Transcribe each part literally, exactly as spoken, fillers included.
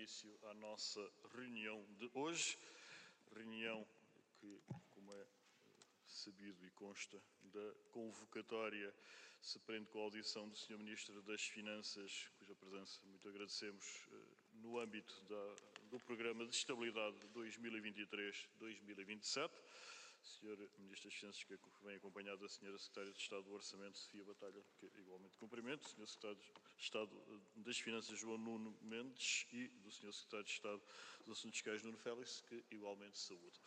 início à nossa reunião de hoje, reunião que, como é sabido e consta da convocatória, se prende com a audição do senhor Ministro das Finanças, cuja presença muito agradecemos, no âmbito da, do Programa de Estabilidade dois mil e vinte e três a dois mil e vinte e sete. senhor Ministro das Finanças, que vem acompanhado da senhora Secretária de Estado do Orçamento, Sofia Batalha, que igualmente cumprimento, senhor Secretário de Estado das Finanças, João Nuno Mendes, e do senhor Secretário de Estado dos Assuntos Fiscais, Nuno Félix, que igualmente saúdo.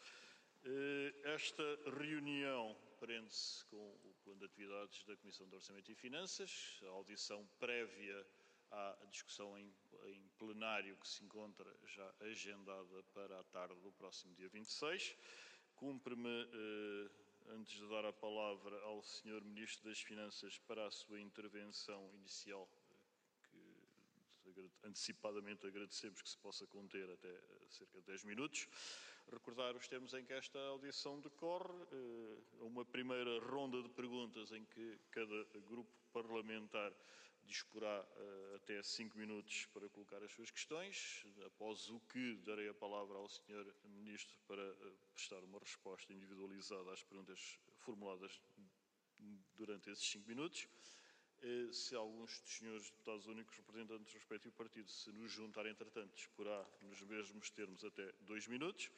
Esta reunião prende-se com o plano de atividades da Comissão de Orçamento e Finanças, a audição prévia à discussão em, em plenário que se encontra já agendada para a tarde do próximo dia vinte e seis. Cumpre-me, eh, antes de dar a palavra ao senhor Ministro das Finanças para a sua intervenção inicial, que antecipadamente agradecemos que se possa conter até cerca de dez minutos, recordar os termos em que esta audição decorre, eh, uma primeira ronda de perguntas em que cada grupo parlamentar disporá uh, até cinco minutos para colocar as suas questões, após o que darei a palavra ao senhor Ministro para uh, prestar uma resposta individualizada às perguntas formuladas durante esses cinco minutos. Uh, se alguns dos senhores deputados únicos representantes do respectivo partido se nos juntarem, entretanto, disporá nos mesmos termos até dois minutos.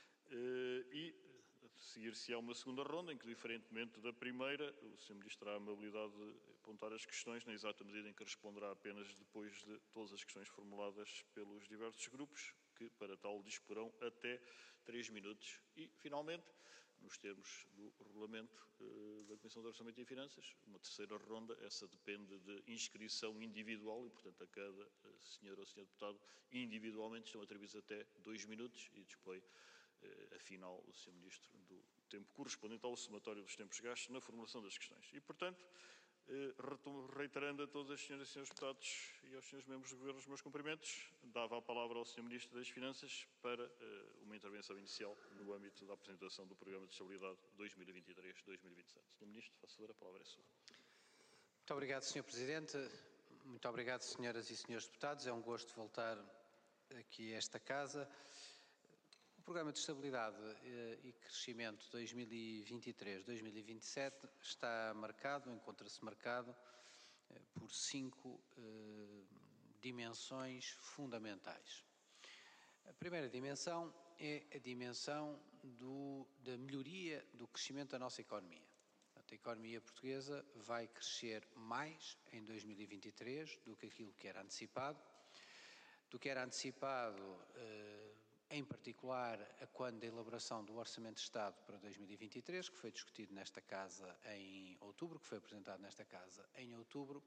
Uh, e seguir-se-á uma segunda ronda, em que, diferentemente da primeira, o senhor Ministro terá a amabilidade de apontar as questões, na exata medida em que responderá apenas depois de todas as questões formuladas pelos diversos grupos, que para tal disporão até três minutos. E, finalmente, nos termos do regulamento uh, da Comissão de Orçamento e Finanças, uma terceira ronda, essa depende de inscrição individual e, portanto, a cada uh, senhor ou senhor deputado individualmente estão atribuídos até dois minutos e dispõe afinal, o senhor Ministro, do tempo correspondente ao somatório dos tempos gastos na formulação das questões. E, portanto, reiterando a todas as senhoras e senhores deputados e aos senhores membros do Governo os meus cumprimentos, dava a palavra ao senhor Ministro das Finanças para uma intervenção inicial no âmbito da apresentação do Programa de Estabilidade dois mil e vinte e três a dois mil e vinte e sete. senhor Ministro, faça favor, a palavra é sua. Muito obrigado, senhor Presidente. Muito obrigado, senhoras e senhores deputados. É um gosto voltar aqui a esta casa. O Programa de Estabilidade e Crescimento dois mil e vinte e três a dois mil e vinte e sete está marcado, encontra-se marcado por cinco eh, dimensões fundamentais. A primeira dimensão é a dimensão do, da melhoria do crescimento da nossa economia. A economia portuguesa vai crescer mais em dois mil e vinte e três do que aquilo que era antecipado, do que era antecipado eh, em particular a quando da elaboração do Orçamento de Estado para dois mil e vinte e três, que foi discutido nesta Casa em outubro, que foi apresentado nesta Casa em outubro,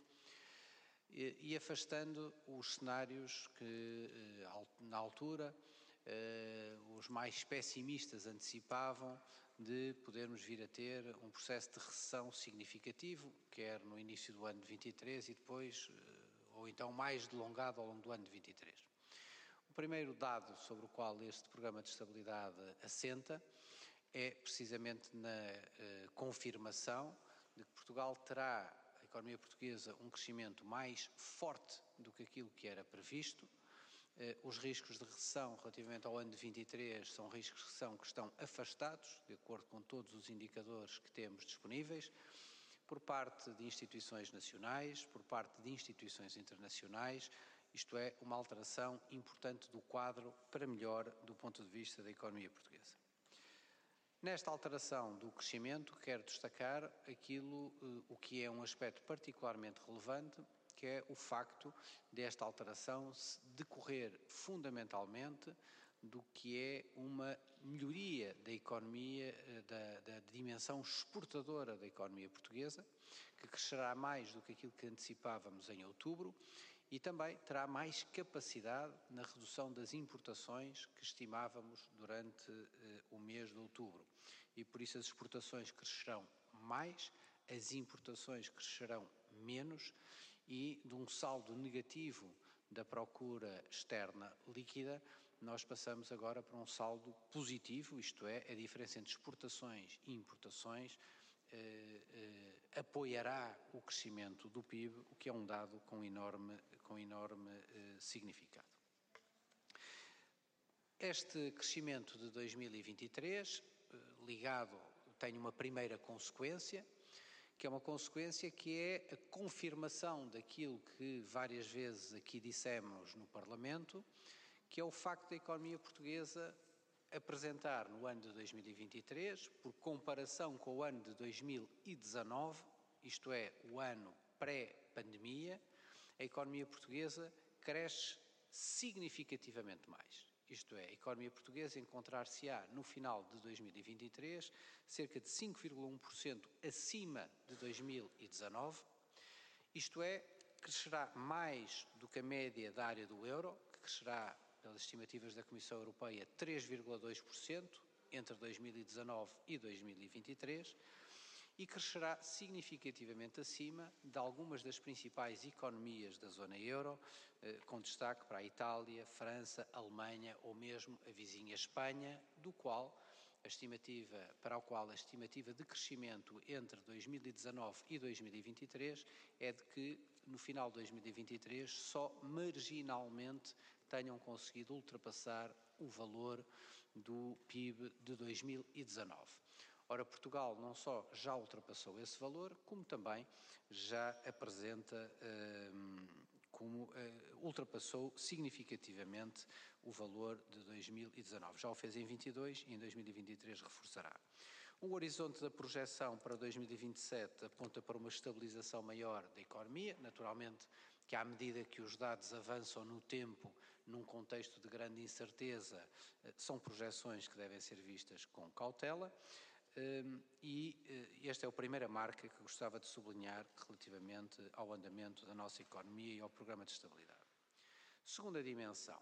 e, e afastando os cenários que, na altura, eh, os mais pessimistas antecipavam de podermos vir a ter um processo de recessão significativo, quer no início do ano de vinte e três e depois, ou então mais delongado ao longo do ano de vinte e três. O primeiro dado sobre o qual este Programa de Estabilidade assenta é precisamente na eh, confirmação de que Portugal terá, a economia portuguesa, um crescimento mais forte do que aquilo que era previsto. Eh, os riscos de recessão relativamente ao ano de vinte e três são riscos de recessão que estão afastados, de acordo com todos os indicadores que temos disponíveis, por parte de instituições nacionais, por parte de instituições internacionais. Isto é, uma alteração importante do quadro para melhor do ponto de vista da economia portuguesa. Nesta alteração do crescimento, quero destacar aquilo, o que é um aspecto particularmente relevante, que é o facto desta alteração decorrer fundamentalmente do que é uma melhoria da economia, da, da dimensão exportadora da economia portuguesa, que crescerá mais do que aquilo que antecipávamos em outubro, e também terá mais capacidade na redução das importações que estimávamos durante eh, o mês de outubro. E por isso as exportações crescerão mais, as importações crescerão menos, e de um saldo negativo da procura externa líquida, nós passamos agora para um saldo positivo, isto é, a diferença entre exportações e importações Eh, eh, apoiará o crescimento do P I B, o que é um dado com enorme, com enorme eh, significado. Este crescimento de dois mil e vinte e três, ligado, tem uma primeira consequência, que é uma consequência que é a confirmação daquilo que várias vezes aqui dissemos no Parlamento, que é o facto da economia portuguesa apresentar no ano de dois mil e vinte e três, por comparação com o ano de dois mil e dezanove, isto é, o ano pré-pandemia, a economia portuguesa cresce significativamente mais. Isto é, a economia portuguesa encontrar-se-á no final de dois mil e vinte e três cerca de cinco vírgula um por cento acima de dois mil e dezanove, isto é, crescerá mais do que a média da área do euro, que crescerá, pelas estimativas da Comissão Europeia, três vírgula dois por cento entre dois mil e dezanove e dois mil e vinte e três, e crescerá significativamente acima de algumas das principais economias da zona euro, com destaque para a Itália, França, Alemanha ou mesmo a vizinha Espanha, do qual a estimativa, para o qual a estimativa de crescimento entre dois mil e dezanove e dois mil e vinte e três é de que no final de dois mil e vinte e três só marginalmente tenham conseguido ultrapassar o valor do P I B de dois mil e dezanove. Ora, Portugal não só já ultrapassou esse valor, como também já apresenta, hum, como uh, ultrapassou significativamente o valor de dois mil e dezanove. Já o fez em vinte e dois e em dois mil e vinte e três reforçará. O horizonte da projeção para dois mil e vinte e sete aponta para uma estabilização maior da economia, naturalmente que à medida que os dados avançam no tempo, num contexto de grande incerteza, são projeções que devem ser vistas com cautela. Um, e uh, esta é a primeira marca que gostava de sublinhar relativamente ao andamento da nossa economia e ao programa de estabilidade. Segunda dimensão.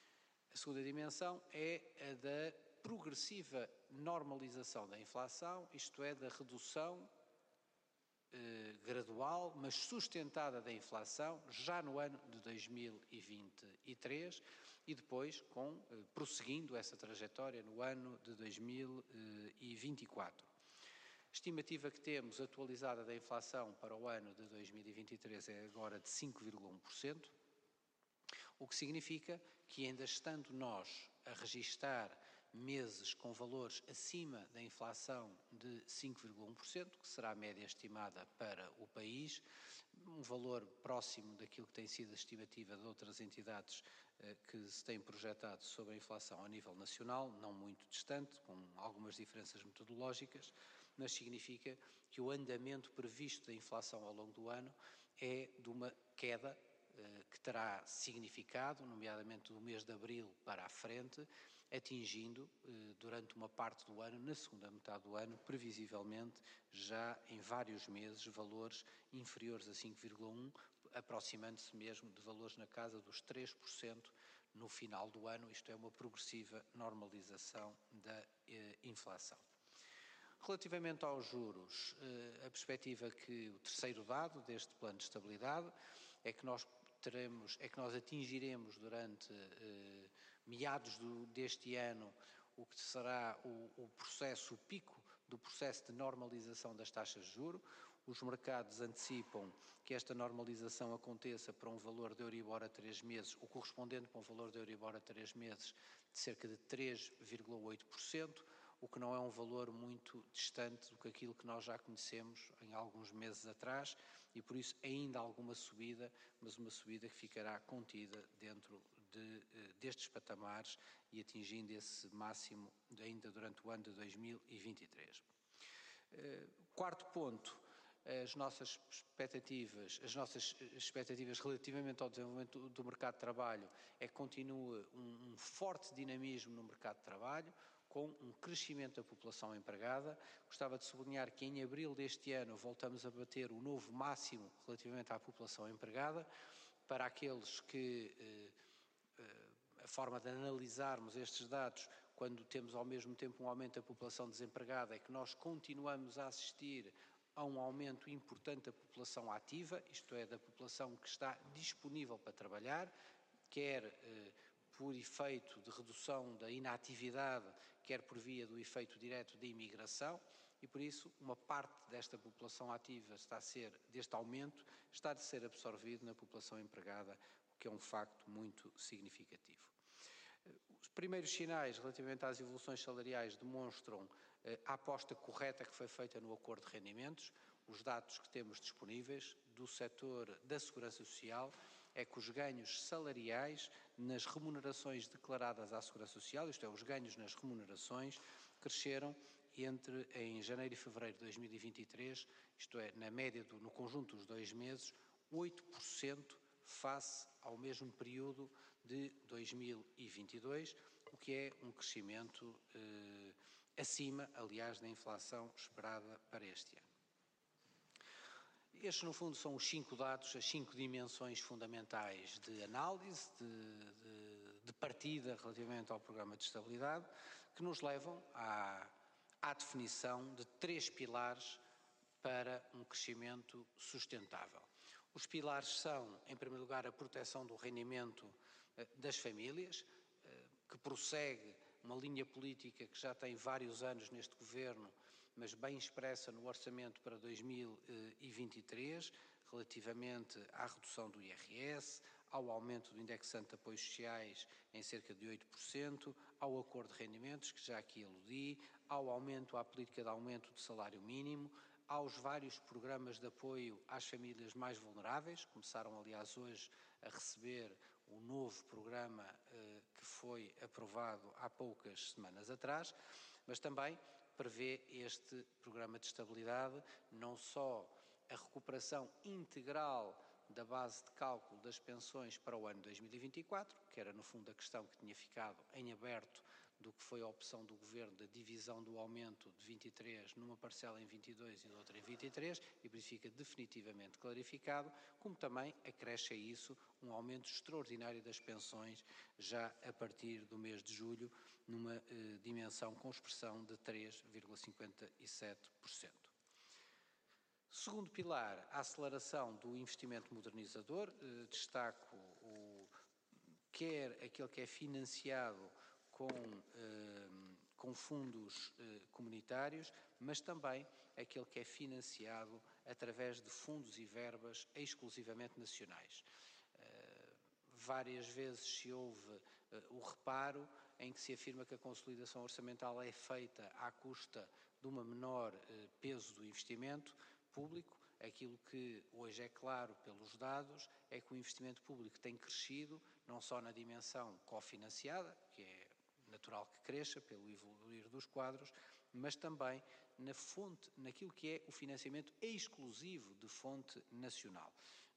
A segunda dimensão é a da progressiva normalização da inflação, isto é, da redução uh, gradual, mas sustentada da inflação, já no ano de dois mil e vinte e três, e depois com, eh, prosseguindo essa trajetória no ano de dois mil e vinte e quatro. A estimativa que temos atualizada da inflação para o ano de dois mil e vinte e três é agora de cinco vírgula um por cento, o que significa que ainda estando nós a registar meses com valores acima da inflação de cinco vírgula um por cento, que será a média estimada para o país, um valor próximo daquilo que tem sido a estimativa de outras entidades eh, que se têm projetado sobre a inflação a nível nacional, não muito distante, com algumas diferenças metodológicas, mas significa que o andamento previsto da inflação ao longo do ano é de uma queda eh, que terá significado, nomeadamente do mês de abril para a frente, atingindo eh, durante uma parte do ano, na segunda metade do ano, previsivelmente já em vários meses, valores inferiores a cinco vírgula um por cento, aproximando-se mesmo de valores na casa dos três por cento no final do ano, isto é, uma progressiva normalização da eh, inflação. Relativamente aos juros, eh, a perspectiva que o terceiro dado deste plano de estabilidade é que nós teremos, é que nós atingiremos durante eh, meados do, deste ano o que será o, o processo, o pico do processo de normalização das taxas de juros. Os mercados antecipam que esta normalização aconteça para um valor de Euribor a três meses, o correspondente para um valor de Euribor a três meses de cerca de três vírgula oito por cento, o que não é um valor muito distante do que aquilo que nós já conhecemos em alguns meses atrás, e por isso ainda há alguma subida, mas uma subida que ficará contida dentro de, destes patamares e atingindo esse máximo ainda durante o ano de dois mil e vinte e três. Quarto ponto, as nossas expectativas, as nossas expectativas relativamente ao desenvolvimento do mercado de trabalho é que continue um, um forte dinamismo no mercado de trabalho, com um crescimento da população empregada. Gostava de sublinhar que em abril deste ano voltamos a bater o novo máximo relativamente à população empregada. Para aqueles que eh, eh, a forma de analisarmos estes dados, quando temos ao mesmo tempo um aumento da população desempregada, é que nós continuamos a assistir a um aumento importante da população ativa, isto é, da população que está disponível para trabalhar, quer eh, por efeito de redução da inatividade, quer por via do efeito direto de imigração, e por isso uma parte desta população ativa está a ser, deste aumento, está a ser absorvido na população empregada, o que é um facto muito significativo. Os primeiros sinais relativamente às evoluções salariais demonstram a aposta correta que foi feita no acordo de rendimentos. Os dados que temos disponíveis do setor da Segurança Social é que os ganhos salariais nas remunerações declaradas à Segurança Social, isto é, os ganhos nas remunerações, cresceram entre em janeiro e fevereiro de dois mil e vinte e três, isto é, na média, do, no conjunto dos dois meses, oito por cento face ao mesmo período de dois mil e vinte e dois, o que é um crescimento eh, acima, aliás, da inflação esperada para este ano. Estes, no fundo, são os cinco dados, as cinco dimensões fundamentais de análise, de, de, de partida relativamente ao Programa de Estabilidade, que nos levam à, à definição de três pilares para um crescimento sustentável. Os pilares são, em primeiro lugar, a proteção do rendimento das famílias, que prossegue uma linha política que já tem vários anos neste Governo, mas bem expressa no orçamento para dois mil e vinte e três, relativamente à redução do I R S, ao aumento do indexante de apoios sociais em cerca de oito por cento, ao acordo de rendimentos, que já aqui aludi, ao aumento, à política de aumento do salário mínimo, aos vários programas de apoio às famílias mais vulneráveis. Começaram, aliás, hoje a receber o novo programa eh, que foi aprovado há poucas semanas atrás, mas também prevê este programa de estabilidade não só a recuperação integral da base de cálculo das pensões para o ano dois mil e vinte e quatro, que era no fundo a questão que tinha ficado em aberto do que foi a opção do Governo da divisão do aumento de vinte e três numa parcela em vinte e dois e outra em vinte e três, e por isso fica definitivamente clarificado, como também acresce a isso um aumento extraordinário das pensões já a partir do mês de julho, numa eh, dimensão com expressão de três vírgula cinquenta e sete por cento. Segundo pilar, a aceleração do investimento modernizador. Eh, destaco o, quer aquele que é financiado com, eh, com fundos eh, comunitários, mas também aquele que é financiado através de fundos e verbas exclusivamente nacionais. Eh, várias vezes se houve eh, o reparo em que se afirma que a consolidação orçamental é feita à custa de uma menor eh, peso do investimento público. Aquilo que hoje é claro pelos dados é que o investimento público tem crescido, não só na dimensão cofinanciada, que é natural que cresça pelo evoluir dos quadros, mas também na fonte, naquilo que é o financiamento exclusivo de fonte nacional.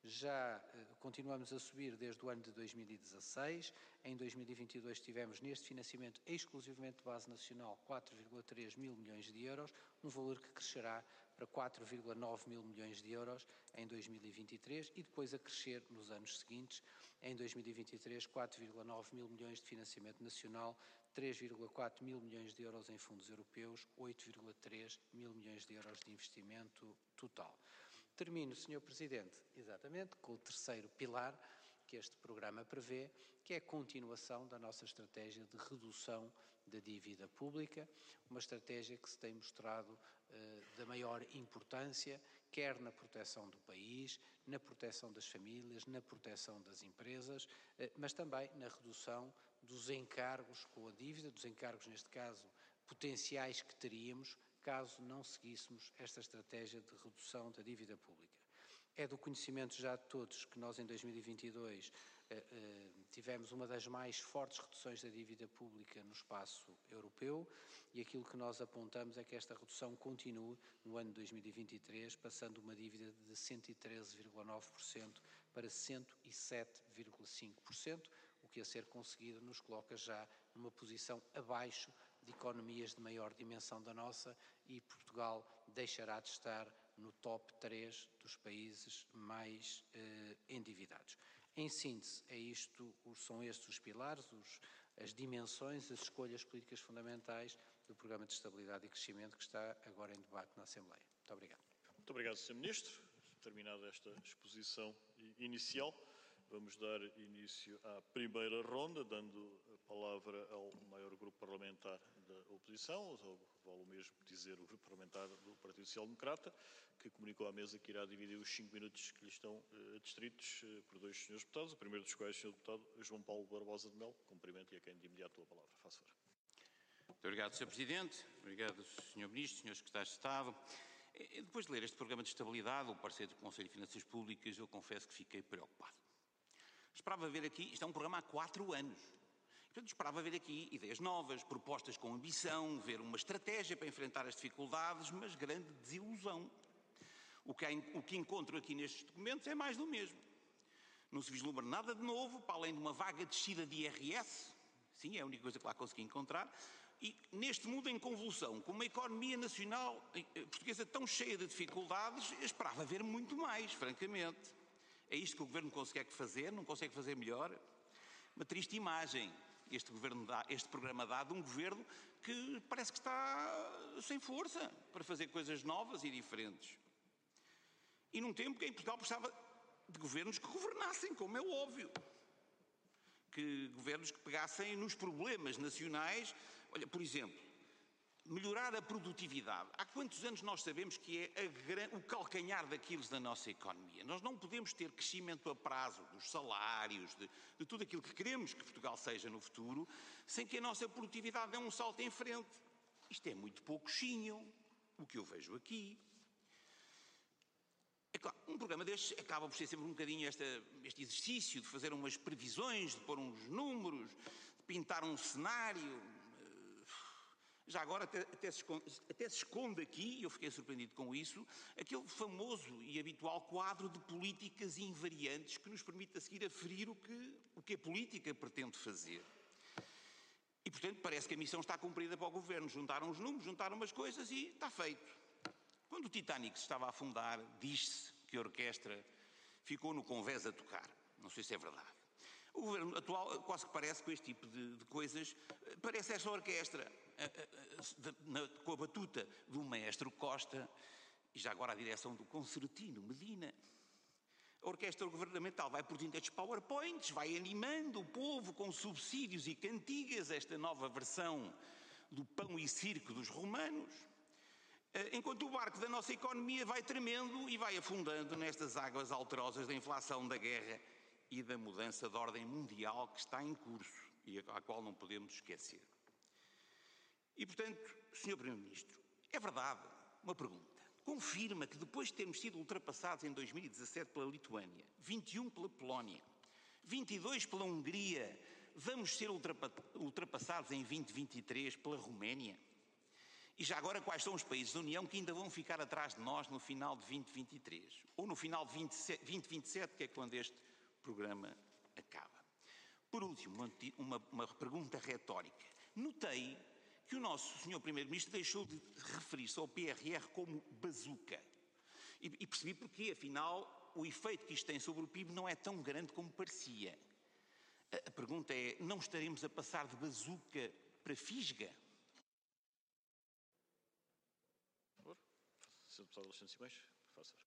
Já eh, continuamos a subir desde o ano de dois mil e dezasseis, em dois mil e vinte e dois tivemos neste financiamento exclusivamente de base nacional quatro vírgula três mil milhões de euros, um valor que crescerá para quatro vírgula nove mil milhões de euros em dois mil e vinte e três e depois a crescer nos anos seguintes, em dois mil e vinte e três quatro vírgula nove mil milhões de financiamento nacional, três vírgula quatro mil milhões de euros em fundos europeus, oito vírgula três mil milhões de euros de investimento total. Termino, senhor Presidente, exatamente com o terceiro pilar que este programa prevê, que é a continuação da nossa estratégia de redução da dívida pública, uma estratégia que se tem mostrado eh, da maior importância, quer na proteção do país, na proteção das famílias, na proteção das empresas, eh, mas também na redução dos encargos com a dívida, dos encargos, neste caso, potenciais que teríamos caso não seguíssemos esta estratégia de redução da dívida pública. É do conhecimento já de todos que nós em dois mil e vinte e dois eh, eh, tivemos uma das mais fortes reduções da dívida pública no espaço europeu e aquilo que nós apontamos é que esta redução continue no ano de dois mil e vinte e três, passando uma dívida de cento e treze vírgula nove por cento para cento e sete vírgula cinco por cento, o que a ser conseguido nos coloca já numa posição abaixo de economias de maior dimensão da nossa e Portugal deixará de estar no top três dos países mais eh, endividados. Em síntese, é isto, são estes os pilares, os, as dimensões, as escolhas políticas fundamentais do Programa de Estabilidade e Crescimento que está agora em debate na Assembleia. Muito obrigado. Muito obrigado, senhor Ministro. Terminada esta exposição inicial, vamos dar início à primeira ronda, dando a palavra palavra ao maior grupo parlamentar da oposição, vale o mesmo dizer o grupo parlamentar do Partido Social Democrata, que comunicou à mesa que irá dividir os cinco minutos que lhe estão uh, distritos uh, por dois senhores deputados, o primeiro dos quais, o senhor deputado João Paulo Barbosa de Melo. Cumprimento e a quem de imediato a palavra. Faço favor. Muito obrigado, senhor Presidente. Obrigado, senhor Ministro, senhores Secretários de Estado. Depois de ler este programa de estabilidade, o parecer do Conselho de Finanças Públicas, eu confesso que fiquei preocupado. Esperava ver aqui, isto é um programa há quatro anos. Portanto, esperava ver aqui ideias novas, propostas com ambição, ver uma estratégia para enfrentar as dificuldades, mas grande desilusão. O que, há, o que encontro aqui nestes documentos é mais do mesmo. Não se vislumbra nada de novo, para além de uma vaga descida de I R S, sim, é a única coisa que lá consegui encontrar, e neste mundo em convulsão, com uma economia nacional portuguesa tão cheia de dificuldades, eu esperava ver muito mais, francamente. É isto que o Governo consegue fazer, não consegue fazer melhor? Uma triste imagem, este, governo dá, este programa dá de um Governo que parece que está sem força para fazer coisas novas e diferentes. E num tempo que em Portugal precisava de governos que governassem, como é óbvio. Que governos que pegassem nos problemas nacionais. Olha, por exemplo, melhorar a produtividade. Há quantos anos nós sabemos que é a, o calcanhar daquilo da nossa economia? Nós não podemos ter crescimento a prazo dos salários, de, de tudo aquilo que queremos que Portugal seja no futuro, sem que a nossa produtividade dê um salto em frente. Isto é muito pouquinho, o que eu vejo aqui. É claro, um programa destes acaba por ser sempre um bocadinho esta, este exercício de fazer umas previsões, de pôr uns números, de pintar um cenário. Já agora até, até, se esconde, até se esconde aqui, e eu fiquei surpreendido com isso, aquele famoso e habitual quadro de políticas invariantes que nos permite a seguir aferir o que, o que a política pretende fazer. E, portanto, parece que a missão está cumprida para o Governo. Juntaram os números, juntaram umas coisas e está feito. Quando o Titanic se estava a afundar, diz-se que a orquestra ficou no convés a tocar. Não sei se é verdade. O Governo atual quase que parece, com este tipo de, de coisas, parece esta orquestra, a, a, a, na, com a batuta do maestro Costa e já agora a direção do concertino Medina. A orquestra governamental vai por dentro destes powerpoints, vai animando o povo com subsídios e cantigas, esta nova versão do pão e circo dos romanos, enquanto o barco da nossa economia vai tremendo e vai afundando nestas águas alterosas da inflação, da guerra e da mudança de ordem mundial que está em curso e à qual não podemos esquecer. E, portanto, senhor Primeiro-Ministro, é verdade, uma pergunta. Confirma que depois de termos sido ultrapassados em dois mil e dezassete pela Lituânia, vinte e um pela Polónia, vinte e dois pela Hungria, vamos ser ultrapassados em vinte e vinte e três pela Roménia? E já agora, quais são os países da União que ainda vão ficar atrás de nós no final de vinte e vinte e três? Ou no final de vinte e vinte e sete, que é quando este programa acaba. Por último, uma, uma pergunta retórica. Notei que o nosso senhor Primeiro-Ministro deixou de referir-se ao P R R como bazuca. E, e percebi porque, afinal, o efeito que isto tem sobre o P I B não é tão grande como parecia. A, a pergunta é, não estaremos a passar de bazuca para fisga? senhor Deputado Alexandre Simões, faça.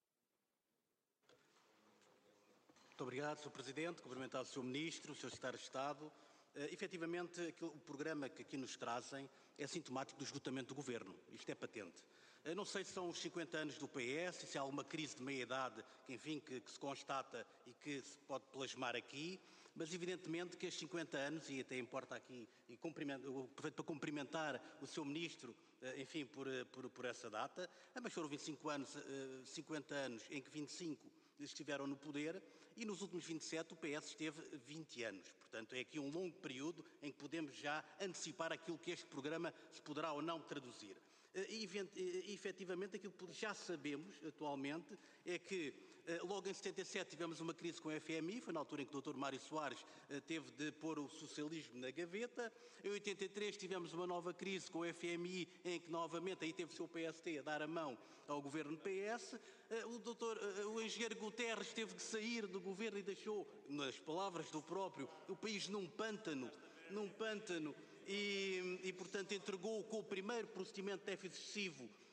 Muito obrigado, senhor Presidente. Cumprimentado o senhor Ministro, o senhor Secretário de Estado. Uh, efetivamente, aquilo, o programa que aqui nos trazem é sintomático do esgotamento do Governo. Isto é patente. Uh, não sei se são os cinquenta anos do P S, se há alguma crise de meia-idade que, enfim, que, que se constata e que se pode plasmar aqui, mas evidentemente que estes cinquenta anos, e até importa aqui, e aproveito para cumprimentar o seu Ministro, uh, enfim, por, por, por essa data, mas foram vinte e cinco anos, uh, cinquenta anos em que vinte e cinco estiveram no poder e nos últimos vinte e sete o P S esteve vinte anos. Portanto, é aqui um longo período em que podemos já antecipar aquilo que este programa se poderá ou não traduzir. E, efetivamente, aquilo que já sabemos atualmente é que logo em setenta e sete tivemos uma crise com o F M I, foi na altura em que o doutor Mário Soares teve de pôr o socialismo na gaveta. Em oitenta e três tivemos uma nova crise com o F M I, em que novamente aí teve o seu P S T a dar a mão ao governo P S. O doutor, o engenheiro Guterres teve que sair do governo e deixou, nas palavras do próprio, o país num pântano, num pântano, e, e portanto entregou com o primeiro procedimento de déficit excessivo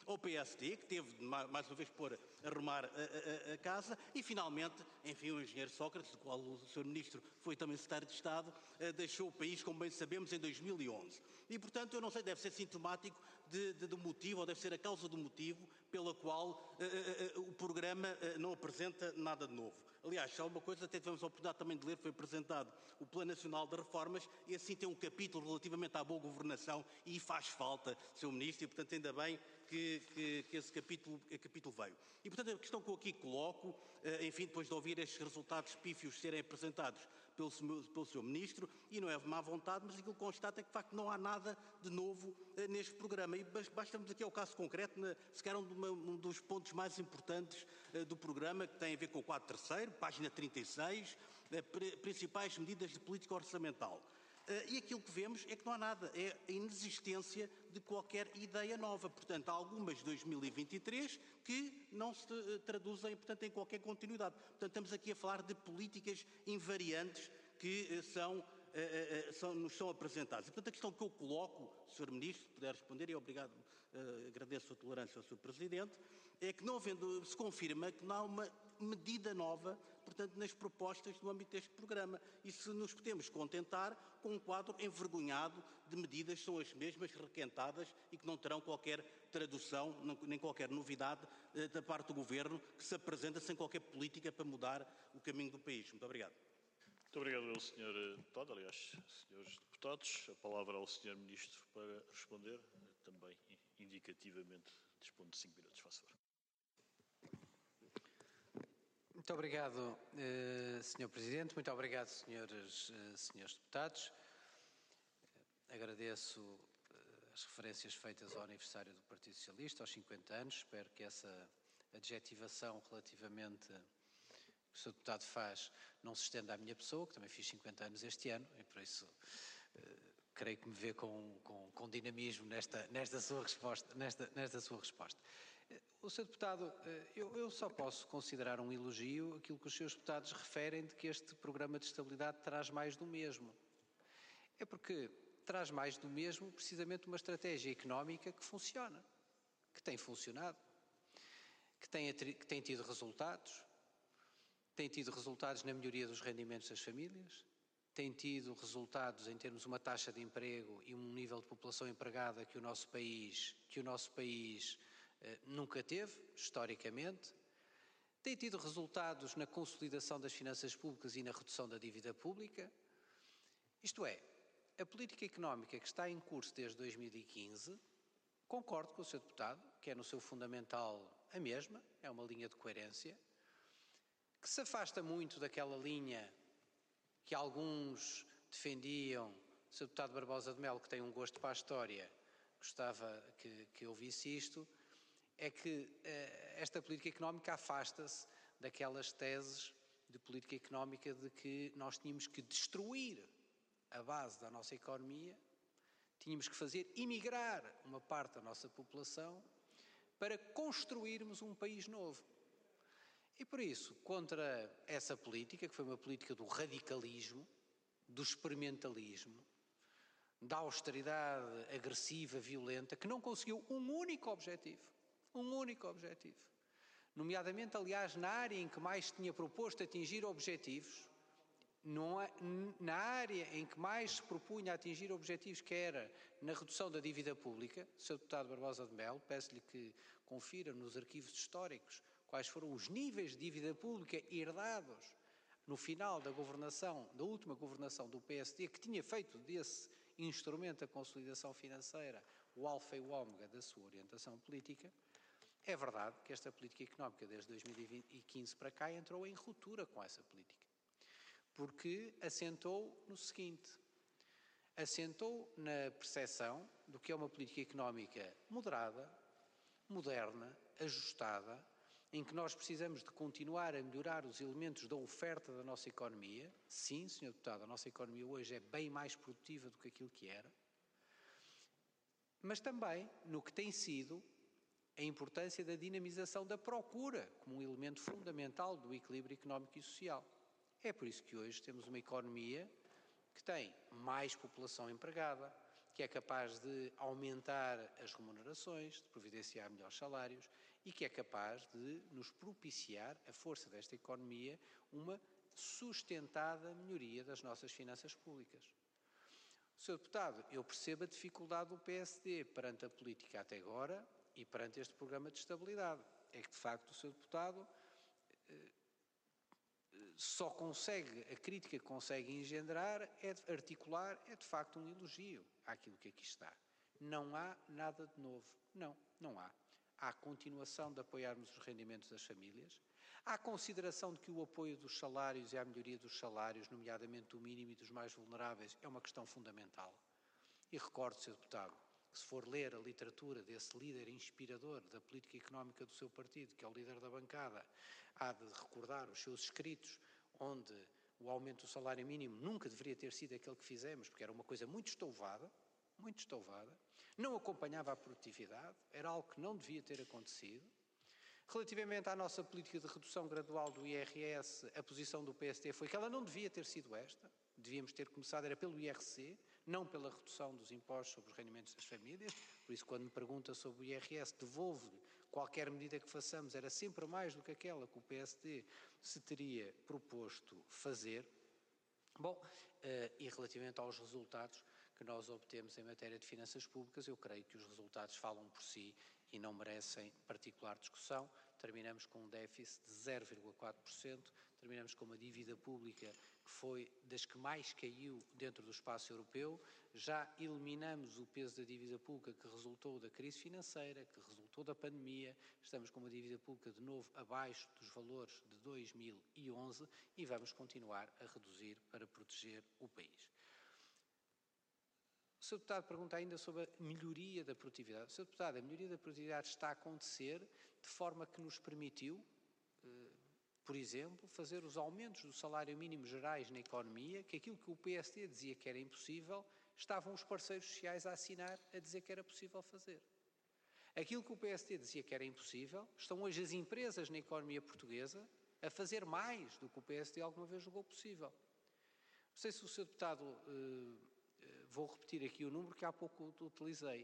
ao P S D, que teve de mais uma vez pôr a arrumar a, a, a casa, e finalmente, enfim, o engenheiro Sócrates, do qual o senhor Ministro foi também secretário de Estado, deixou o país, como bem sabemos, em dois mil e onze. E, portanto, eu não sei, deve ser sintomático de, de, do motivo, ou deve ser a causa do motivo pela qual uh, uh, uh, o programa uh, não apresenta nada de novo. Aliás, só uma coisa, até tivemos a oportunidade também de ler, foi apresentado o Plano Nacional de Reformas, e assim tem um capítulo relativamente à boa governação, e faz falta, senhor Ministro, e portanto ainda bem que, que, que esse capítulo, capítulo veio. E portanto a questão que eu aqui coloco, enfim, depois de ouvir estes resultados pífios serem apresentados pelo, pelo senhor Ministro, e não é de má vontade, mas aquilo que constata é que de facto não há nada de novo neste programa. E basta-nos aqui ao caso concreto, se calhar um dos pontos mais importantes do programa, que tem a ver com o quadro terceiro, página trinta e seis, principais medidas de política orçamental. E aquilo que vemos é que não há nada, é a inexistência de qualquer ideia nova. Portanto, há algumas de dois mil e vinte e três que não se traduzem, portanto, em qualquer continuidade. Portanto, estamos aqui a falar de políticas invariantes que são, são, nos são apresentadas. E, portanto, a questão que eu coloco, senhor Ministro, se puder responder, e obrigado, agradeço a tolerância ao senhor Presidente, é que não havendo, se confirma que não há uma medida nova, portanto, nas propostas no âmbito deste programa. E se nos podemos contentar com um quadro envergonhado de medidas que são as mesmas, requentadas e que não terão qualquer tradução, nem qualquer novidade da parte do Governo, que se apresenta sem qualquer política para mudar o caminho do país. Muito obrigado. Muito obrigado, senhor Deputado. Aliás, senhores deputados, a palavra ao senhor Ministro para responder, também indicativamente dispõe de cinco minutos, faça favor. Muito obrigado, eh, senhor Presidente. Muito obrigado, senhores, eh, senhores deputados. Agradeço eh, as referências feitas ao aniversário do Partido Socialista, aos cinquenta anos. Espero que essa adjetivação relativamente que o senhor deputado faz não se estenda à minha pessoa, que também fiz cinquenta anos este ano, e por isso eh, creio que me vê com, com, com dinamismo nesta, nesta, sua resposta, nesta, nesta sua resposta. O senhor deputado, eu, eu só posso considerar um elogio aquilo que os senhores deputados referem de que este programa de estabilidade traz mais do mesmo. É porque traz mais do mesmo precisamente uma estratégia económica que funciona, que tem funcionado, que tem, que tem tido resultados, tem tido resultados na melhoria dos rendimentos das famílias, tem tido resultados em termos de uma taxa de emprego e um nível de população empregada que o nosso país, que o nosso país nunca teve, historicamente, tem tido resultados na consolidação das finanças públicas e na redução da dívida pública. Isto é, a política económica que está em curso desde dois mil e quinze, concordo com o senhor deputado, que é no seu fundamental a mesma, é uma linha de coerência, que se afasta muito daquela linha que alguns defendiam, o senhor deputado Barbosa de Melo, que tem um gosto para a história, gostava que, que ouvisse isto, é que eh, esta política económica afasta-se daquelas teses de política económica de que nós tínhamos que destruir a base da nossa economia, tínhamos que fazer emigrar uma parte da nossa população para construirmos um país novo. E por isso, contra essa política, que foi uma política do radicalismo, do experimentalismo, da austeridade agressiva, violenta, que não conseguiu um único objetivo, um único objetivo, nomeadamente, aliás, na área em que mais tinha proposto atingir objetivos, na área em que mais se propunha atingir objetivos, que era na redução da dívida pública, senhor deputado Barbosa de Melo, peço-lhe que confira nos arquivos históricos quais foram os níveis de dívida pública herdados no final da governação, da última governação do P S D, que tinha feito desse instrumento da consolidação financeira o alfa e o ômega da sua orientação política. É verdade que esta política económica desde dois mil e quinze para cá entrou em ruptura com essa política, porque assentou no seguinte, assentou na percepção do que é uma política económica moderada, moderna, ajustada, em que nós precisamos de continuar a melhorar os elementos da oferta da nossa economia. Sim, senhor deputado, a nossa economia hoje é bem mais produtiva do que aquilo que era, mas também no que tem sido a importância da dinamização da procura como um elemento fundamental do equilíbrio económico e social. É por isso que hoje temos uma economia que tem mais população empregada, que que é capaz de aumentar as remunerações, de providenciar melhores salários e que é capaz de nos propiciar, a força desta economia, uma sustentada melhoria das nossas finanças públicas. senhor Deputado, eu percebo a dificuldade do P S D perante a política até agora e perante este programa de estabilidade. É que, de facto, o senhor Deputado só consegue, a crítica que consegue engendrar, é de articular, é de facto um elogio àquilo que aqui está. Não há nada de novo. Não, não há. Há a continuação de apoiarmos os rendimentos das famílias, há a consideração de que o apoio dos salários e a melhoria dos salários, nomeadamente do mínimo e dos mais vulneráveis, é uma questão fundamental. E recordo, senhor Deputado, que se for ler a literatura desse líder inspirador da política económica do seu partido, que é o líder da bancada, há de recordar os seus escritos, onde o aumento do salário mínimo nunca deveria ter sido aquele que fizemos, porque era uma coisa muito estouvada, muito estouvada, não acompanhava a produtividade, era algo que não devia ter acontecido. Relativamente à nossa política de redução gradual do I R S, a posição do P S D foi que ela não devia ter sido esta, devíamos ter começado, era pelo I R C, não pela redução dos impostos sobre os rendimentos das famílias, por isso quando me pergunta sobre o I R S, devolvo-lhe qualquer medida que façamos, era sempre mais do que aquela que o P S D se teria proposto fazer. Bom, e relativamente aos resultados que nós obtemos em matéria de finanças públicas, eu creio que os resultados falam por si e não merecem particular discussão. Terminamos com um déficit de zero vírgula quatro por cento, terminamos com uma dívida pública que foi das que mais caiu dentro do espaço europeu, já eliminamos o peso da dívida pública que resultou da crise financeira, que resultou da pandemia, estamos com uma dívida pública de novo abaixo dos valores de dois mil e onze e vamos continuar a reduzir para proteger o país. O senhor Deputado pergunta ainda sobre a melhoria da produtividade. senhor Deputado, a melhoria da produtividade está a acontecer de forma que nos permitiu, por exemplo, fazer os aumentos do salário mínimo gerais na economia, que aquilo que o P S D dizia que era impossível, estavam os parceiros sociais a assinar a dizer que era possível fazer. Aquilo que o P S D dizia que era impossível, estão hoje as empresas na economia portuguesa a fazer mais do que o P S D alguma vez julgou possível. Não sei se o senhor Deputado... Uh, Vou repetir aqui o número que há pouco utilizei.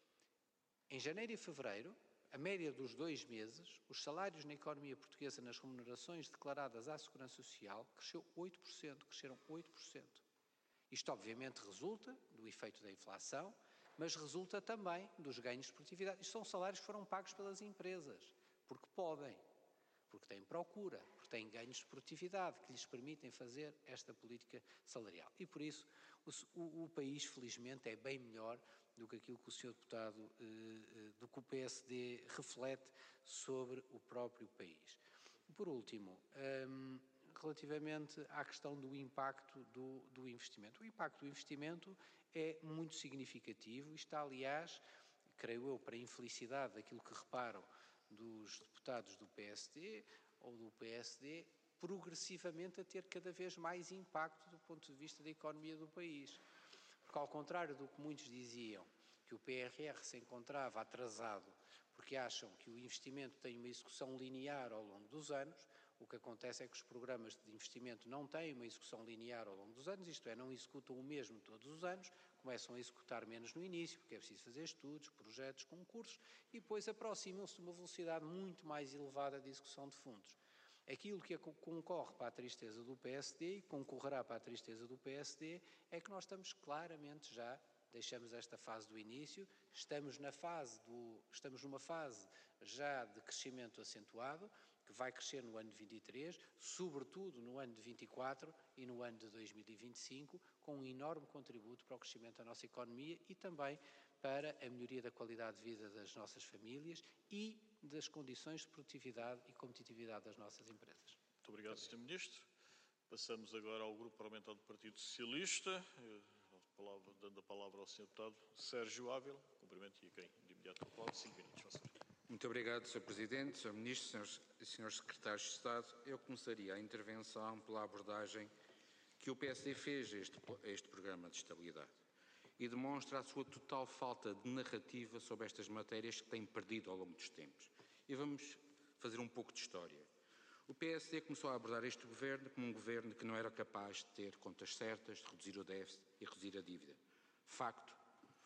Em janeiro e fevereiro, a média dos dois meses, os salários na economia portuguesa nas remunerações declaradas à Segurança Social cresceu oito por cento, cresceram oito por cento. Isto obviamente resulta do efeito da inflação, mas resulta também dos ganhos de produtividade. Isto são salários que foram pagos pelas empresas, porque podem, porque têm procura, porque têm ganhos de produtividade que lhes permitem fazer esta política salarial. E por isso o, o, o país, felizmente, é bem melhor do que aquilo que o senhor Deputado, eh, do que o P S D reflete sobre o próprio país. Por último, um, relativamente à questão do impacto do, do investimento. O impacto do investimento é muito significativo e está, aliás, creio eu, para a infelicidade daquilo que reparam dos deputados do P S D ou do P S D, progressivamente a ter cada vez mais impacto do ponto de vista da economia do país. Porque, ao contrário do que muitos diziam, que o P R R se encontrava atrasado porque acham que o investimento tem uma execução linear ao longo dos anos, o que acontece é que os programas de investimento não têm uma execução linear ao longo dos anos, isto é, não executam o mesmo todos os anos, começam a executar menos no início, porque é preciso fazer estudos, projetos, concursos, e depois aproximam-se de uma velocidade muito mais elevada de execução de fundos. Aquilo que concorre para a tristeza do P S D e concorrerá para a tristeza do P S D é que nós estamos claramente já, deixamos esta fase do início, estamos, na fase do, estamos numa fase já de crescimento acentuado, que vai crescer no ano de vinte e três, sobretudo no ano de vinte e quatro e no ano de dois mil e vinte e cinco, com um enorme contributo para o crescimento da nossa economia e também para a melhoria da qualidade de vida das nossas famílias e das condições de produtividade e competitividade das nossas empresas. Muito obrigado, senhor Ministro. Passamos agora ao Grupo Parlamentar do Partido Socialista, palavra, dando a palavra ao senhor Deputado Sérgio Ávila. Cumprimento e a quem de imediato a palavra, cinco minutos. Muito obrigado, senhor Presidente, senhor Ministro, senhores e senhores Secretários de Estado. Eu começaria a intervenção pela abordagem que o P S D fez a este, a este programa de estabilidade e demonstra a sua total falta de narrativa sobre estas matérias que tem perdido ao longo dos tempos. E vamos fazer um pouco de história. O P S D começou a abordar este governo como um governo que não era capaz de ter contas certas, de reduzir o déficit e reduzir a dívida. Facto,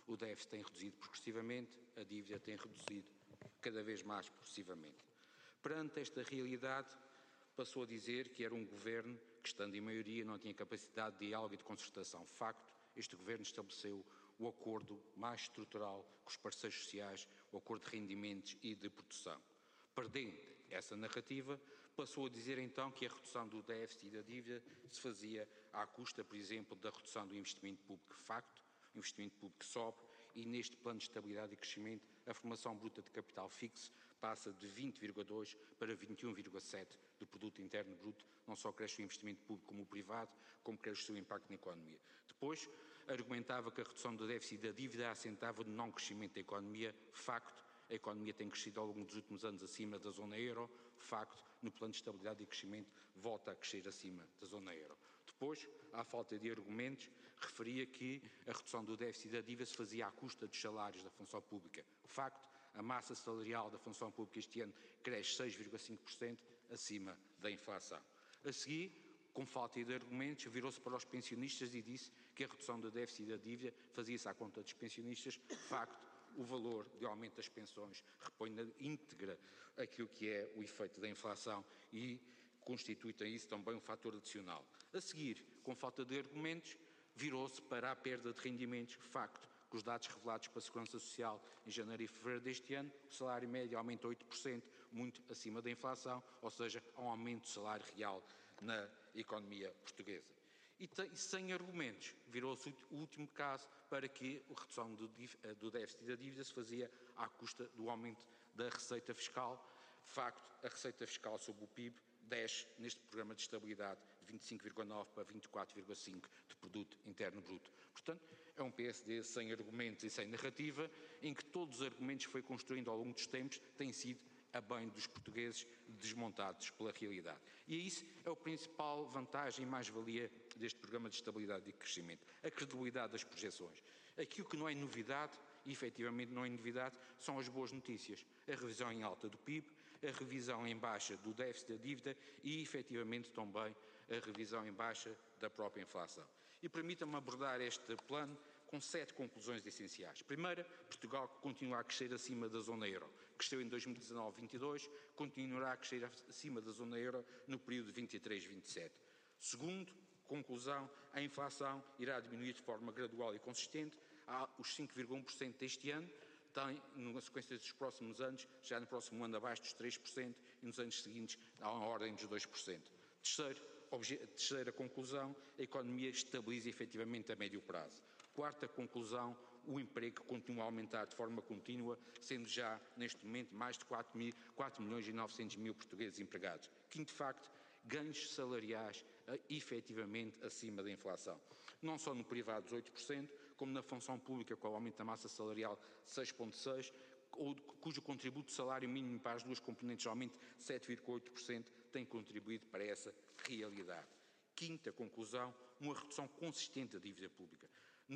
O déficit tem reduzido progressivamente, a dívida tem reduzido cada vez mais progressivamente. Perante esta realidade, passou a dizer que era um governo que, estando em maioria, não tinha capacidade de diálogo e de concertação. Facto, este governo estabeleceu o acordo mais estrutural com os parceiros sociais, o acordo de rendimentos e de produção. Perdendo essa narrativa, passou a dizer então que a redução do déficit e da dívida se fazia à custa, por exemplo, da redução do investimento público. Facto, o investimento público sobe e neste plano de estabilidade e crescimento a formação bruta de capital fixo passa de vinte vírgula dois para vinte e um vírgula sete do produto interno bruto. Não só cresce o investimento público como o privado, como cresce o seu impacto na economia. Depois, argumentava que a redução do déficit e da dívida assentava no não crescimento da economia. Facto, a economia tem crescido ao longo dos últimos anos acima da zona euro. Facto, no plano de estabilidade e crescimento volta a crescer acima da zona euro. Depois, à falta de argumentos, referia que a redução do déficit e da dívida se fazia à custa dos salários da função pública. Facto, a massa salarial da função pública este ano cresce seis vírgula cinco por cento acima da inflação. A seguir, com falta de argumentos, virou-se para os pensionistas e disse que a redução do déficit e da dívida fazia-se à conta dos pensionistas. Facto, o valor de aumento das pensões repõe na íntegra aquilo que é o efeito da inflação e constitui isso também um fator adicional. A seguir, com falta de argumentos, virou-se para a perda de rendimentos. Facto, que os dados revelados pela Segurança Social em janeiro e fevereiro deste ano, o salário médio aumenta oito por cento, muito acima da inflação, ou seja, há um aumento do salário real na economia portuguesa. E, e sem argumentos, virou-se o último caso para que a redução do, do déficit e da dívida se fazia à custa do aumento da receita fiscal. Facto, a receita fiscal sobre o P I B desce neste programa de estabilidade de vinte e cinco vírgula nove para vinte e quatro vírgula cinco de produto interno bruto. Portanto, é um P S D sem argumentos e sem narrativa, em que todos os argumentos que foi construindo ao longo dos tempos têm sido a bem dos portugueses, desmontados pela realidade. E isso é a principal vantagem e mais-valia deste programa de estabilidade e crescimento, a credibilidade das projeções. Aquilo que não é novidade, e efetivamente não é novidade, são as boas notícias. A revisão em alta do P I B, a revisão em baixa do déficit da dívida e, efetivamente, também a revisão em baixa da própria inflação. E permita-me abordar este plano com sete conclusões essenciais. Primeira, Portugal continua a crescer acima da zona euro. Cresceu em dois mil e dezanove vinte e dois, continuará a crescer acima da zona euro no período de vinte e três vinte e sete. Segundo, conclusão, a inflação irá diminuir de forma gradual e consistente. Há os cinco vírgula um por cento deste ano, tem, na sequência dos próximos anos, já no próximo ano abaixo dos três por cento e nos anos seguintes há uma ordem dos dois por cento. Terceiro, terceira conclusão, a economia estabiliza efetivamente a médio prazo. Quarta conclusão, o emprego continua a aumentar de forma contínua, sendo já, neste momento, mais de quatro milhões e novecentos mil portugueses empregados. Quinto facto, ganhos salariais efetivamente acima da inflação. Não só no privado, dos oito por cento, como na função pública, com o aumento da massa salarial seis vírgula seis por cento, cujo contributo de salário mínimo para as duas componentes aumenta sete vírgula oito por cento, tem contribuído para essa realidade. Quinta conclusão, uma redução consistente da dívida pública.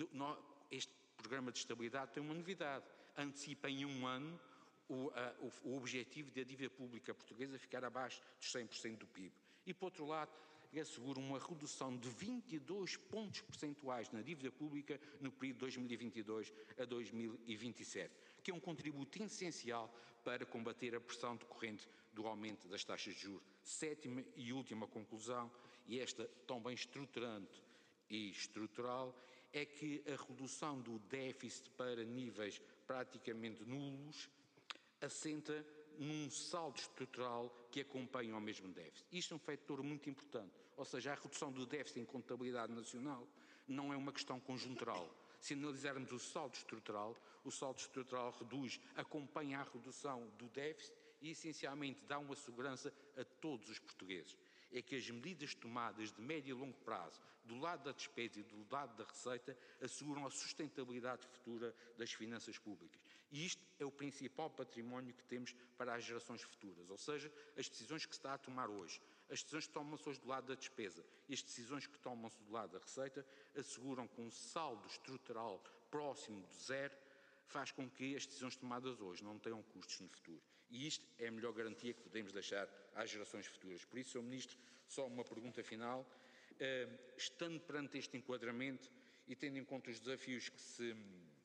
Este programa de estabilidade tem uma novidade, antecipa em um ano o, a, o, o objetivo da dívida pública portuguesa ficar abaixo dos cem por cento do P I B. E, por outro lado, assegura uma redução de vinte e dois pontos percentuais na dívida pública no período de dois mil e vinte e dois a dois mil e vinte e sete, que é um contributo essencial para combater a pressão decorrente do aumento das taxas de juros. Sétima e última conclusão, e esta também estruturante e estrutural, é que a redução do déficit para níveis praticamente nulos assenta num saldo estrutural que acompanha ao mesmo déficit. Isto é um fator muito importante, ou seja, a redução do déficit em contabilidade nacional não é uma questão conjuntural. Se analisarmos o saldo estrutural, o saldo estrutural reduz, acompanha a redução do déficit e essencialmente dá uma segurança a todos os portugueses. É que as medidas tomadas de médio e longo prazo, do lado da despesa e do lado da receita, asseguram a sustentabilidade futura das finanças públicas. E isto é o principal património que temos para as gerações futuras, ou seja, as decisões que se está a tomar hoje, as decisões que tomam-se hoje do lado da despesa e as decisões que tomam-se do lado da receita, asseguram que um saldo estrutural próximo de zero faz com que as decisões tomadas hoje não tenham custos no futuro. E isto é a melhor garantia que podemos deixar às gerações futuras. Por isso, senhor Ministro, só uma pergunta final. Uh, estando perante este enquadramento e tendo em conta os desafios que, se,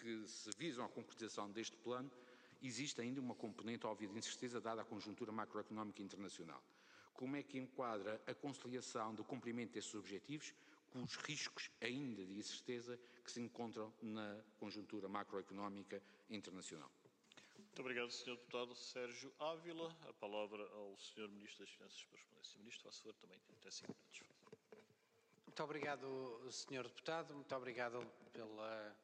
que se visam a concretização deste plano, existe ainda uma componente óbvia de incerteza dada a conjuntura macroeconómica internacional. Como é que enquadra a conciliação do cumprimento desses objetivos com os riscos ainda de incerteza que se encontram na conjuntura macroeconómica internacional? Muito obrigado, senhor Deputado Sérgio Ávila. A palavra ao senhor Ministro das Finanças para responder. senhor Ministro, faça favor, também até cinco minutos. Muito obrigado, senhor Deputado. Muito obrigado pela,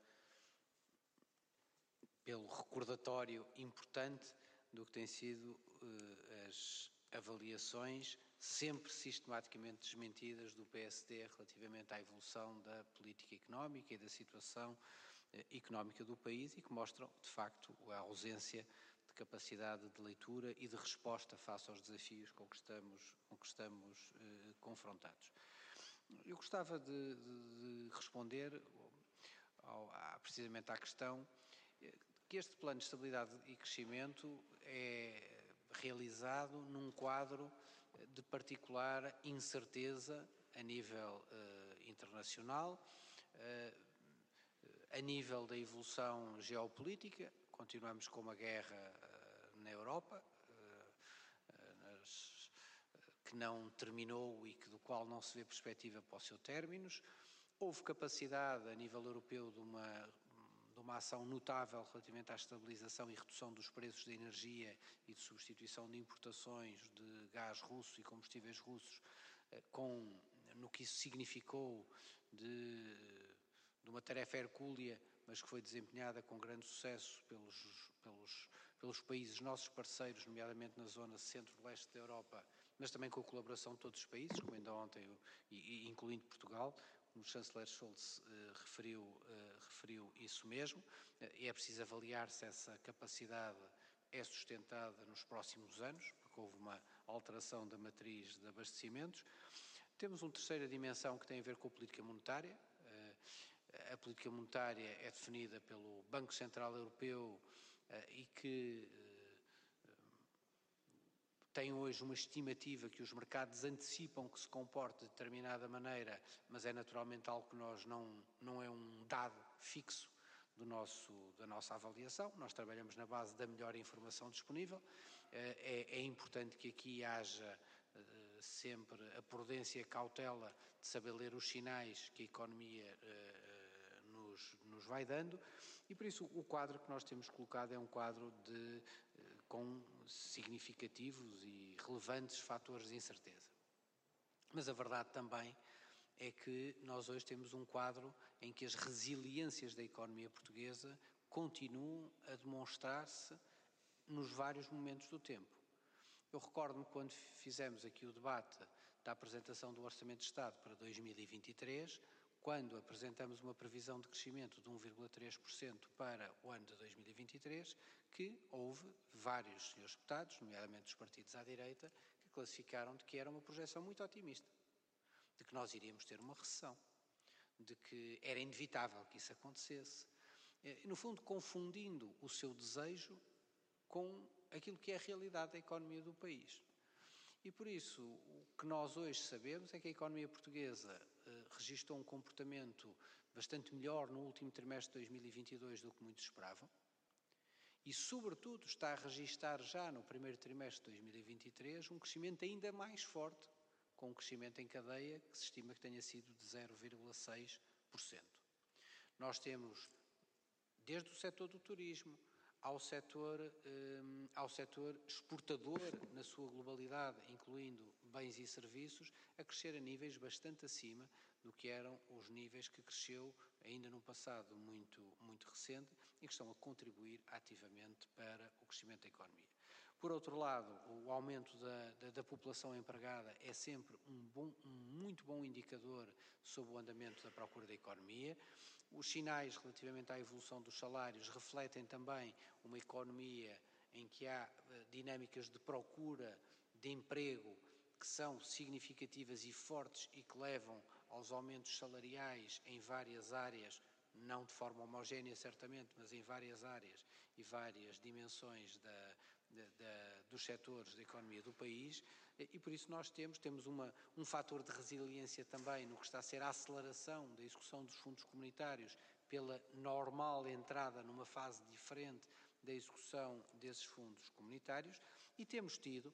pelo recordatório importante do que têm sido uh, as avaliações sempre sistematicamente desmentidas do P S D relativamente à evolução da política económica e da situação económica do país e que mostram, de facto, a ausência de capacidade de leitura e de resposta face aos desafios com que estamos, com que estamos eh, confrontados. Eu gostava de, de, de responder ao, à, precisamente à questão que este plano de estabilidade e crescimento é realizado num quadro de particular incerteza a nível eh, internacional, eh, a nível da evolução geopolítica. Continuamos com uma guerra uh, na Europa, uh, uh, nas, uh, que não terminou e que, do qual não se vê perspectiva para o seu término. Houve capacidade a nível europeu de uma, de uma ação notável relativamente à estabilização e redução dos preços da energia e de substituição de importações de gás russo e combustíveis russos, uh, com, no que isso significou de... de uma tarefa hercúlea, mas que foi desempenhada com grande sucesso pelos, pelos, pelos países nossos parceiros, nomeadamente na zona centro-leste da Europa, mas também com a colaboração de todos os países, como ainda ontem, e, e incluindo Portugal, como o chanceler Scholz eh, referiu, eh, referiu isso mesmo, e é preciso avaliar se essa capacidade é sustentada nos próximos anos, porque houve uma alteração da matriz de abastecimentos. Temos uma terceira dimensão que tem a ver com a política monetária. A política monetária é definida pelo Banco Central Europeu e que tem hoje uma estimativa que os mercados antecipam que se comporte de determinada maneira, mas é naturalmente algo que nós não, não é um dado fixo do nosso, da nossa avaliação. Nós trabalhamos na base da melhor informação disponível. É, é importante que aqui haja sempre a prudência e a cautela de saber ler os sinais que a economia Nos, nos vai dando, e por isso o quadro que nós temos colocado é um quadro de, com significativos e relevantes fatores de incerteza. Mas a verdade também é que nós hoje temos um quadro em que as resiliências da economia portuguesa continuam a demonstrar-se nos vários momentos do tempo. Eu recordo-me quando fizemos aqui o debate da apresentação do Orçamento de Estado para dois mil e vinte e três, quando apresentamos uma previsão de crescimento de um vírgula três por cento para o ano de dois mil e vinte e três, que houve vários senhores deputados, nomeadamente dos partidos à direita, que classificaram de que era uma projeção muito otimista, de que nós iríamos ter uma recessão, de que era inevitável que isso acontecesse, no fundo confundindo o seu desejo com aquilo que é a realidade da economia do país. E por isso, o que nós hoje sabemos é que a economia portuguesa eh, registrou um comportamento bastante melhor no último trimestre de dois mil e vinte e dois do que muitos esperavam e, sobretudo, está a registrar já no primeiro trimestre de dois mil e vinte e três um crescimento ainda mais forte, com um crescimento em cadeia que se estima que tenha sido de zero vírgula seis por cento. Nós temos, desde o setor do turismo, ao setor, um, ao setor exportador na sua globalidade, incluindo bens e serviços, a crescer a níveis bastante acima do que eram os níveis que cresceu ainda num passado muito, muito recente e que estão a contribuir ativamente para o crescimento da economia. Por outro lado, o aumento da, da, da população empregada é sempre um, bom, um muito bom indicador sobre o andamento da procura da economia. Os sinais relativamente à evolução dos salários refletem também uma economia em que há uh, dinâmicas de procura de emprego que são significativas e fortes e que levam aos aumentos salariais em várias áreas, não de forma homogénea certamente, mas em várias áreas e várias dimensões da, da, da, dos setores da economia do país, e por isso nós temos, temos uma, um fator de resiliência também no que está a ser a aceleração da execução dos fundos comunitários pela normal entrada numa fase diferente da execução desses fundos comunitários, e temos tido,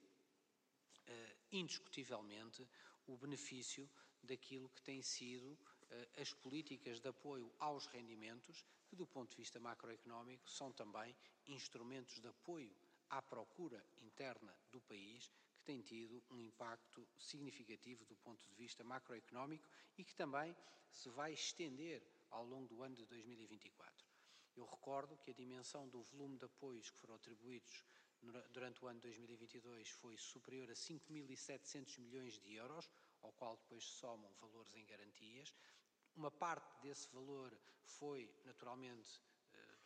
uh, indiscutivelmente, o benefício daquilo que têm sido uh, as políticas de apoio aos rendimentos, que do ponto de vista macroeconómico são também instrumentos de apoio à procura interna do país, que tem tido um impacto significativo do ponto de vista macroeconómico e que também se vai estender ao longo do ano de dois mil e vinte e quatro. Eu recordo que a dimensão do volume de apoios que foram atribuídos durante o ano de dois mil e vinte e dois foi superior a cinco mil e setecentos milhões de euros, ao qual depois se somam valores em garantias. Uma parte desse valor foi, naturalmente, eh,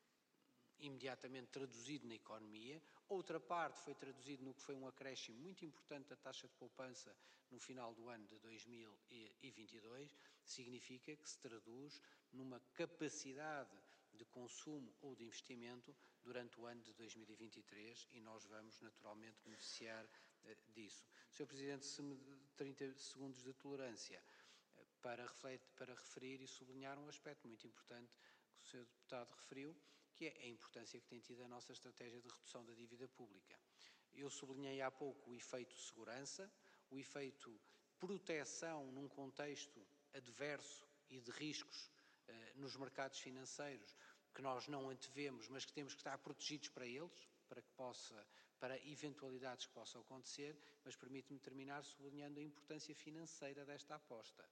imediatamente traduzido na economia, outra parte foi traduzido no que foi um acréscimo muito importante da taxa de poupança no final do ano de dois mil e vinte e dois, significa que se traduz numa capacidade de consumo ou de investimento durante o ano de dois mil e vinte e três, e nós vamos naturalmente beneficiar eh, disso. senhor Presidente, se me trinta segundos de tolerância eh, para, refletir, para referir e sublinhar um aspecto muito importante que o senhor Deputado referiu, que é a importância que tem tido a nossa estratégia de redução da dívida pública. Eu sublinhei há pouco o efeito segurança, o efeito proteção num contexto adverso e de riscos eh, nos mercados financeiros que nós não antevemos, mas que temos que estar protegidos para eles, para que possa, para eventualidades que possam acontecer, mas permite-me terminar sublinhando a importância financeira desta aposta.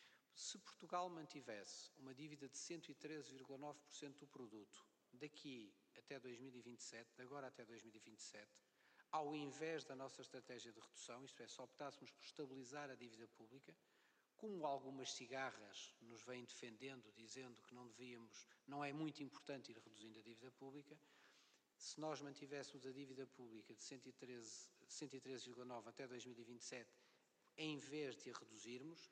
Se Portugal mantivesse uma dívida de cento e treze vírgula nove por cento do produto daqui até dois mil e vinte e sete, de agora até dois mil e vinte e sete, ao invés da nossa estratégia de redução, isto é, se optássemos por estabilizar a dívida pública, como algumas cigarras nos vêm defendendo, dizendo que não devíamos, não é muito importante ir reduzindo a dívida pública, se nós mantivéssemos a dívida pública de cento e treze vírgula nove até dois mil e vinte e sete, em vez de a reduzirmos,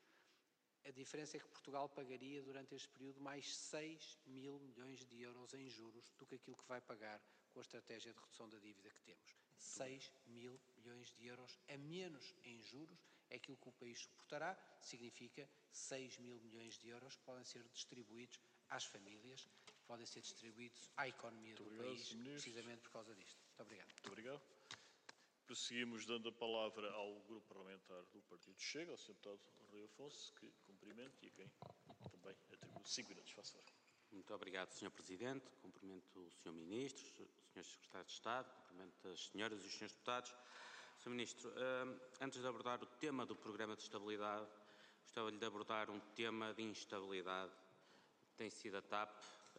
a diferença é que Portugal pagaria durante este período mais seis mil milhões de euros em juros do que aquilo que vai pagar com a estratégia de redução da dívida que temos. seis mil milhões de euros a menos em juros é aquilo que o país suportará, significa seis mil milhões de euros que podem ser distribuídos às famílias, podem ser distribuídos à economia do país, precisamente por causa disto. Muito obrigado. Muito obrigado. Prosseguimos dando a palavra ao Grupo Parlamentar do Partido Chega, ao senhor Deputado Rui Afonso, que cumprimento e a quem também atribuo cinco minutos. Faça favor. Muito obrigado, senhor Presidente. Cumprimento o senhor Ministro, os senhores Secretários de Estado, cumprimento as senhoras e os senhores Deputados. senhor Ministro, antes de abordar o tema do Programa de Estabilidade, gostava-lhe de abordar um tema de instabilidade que tem sido a TAP,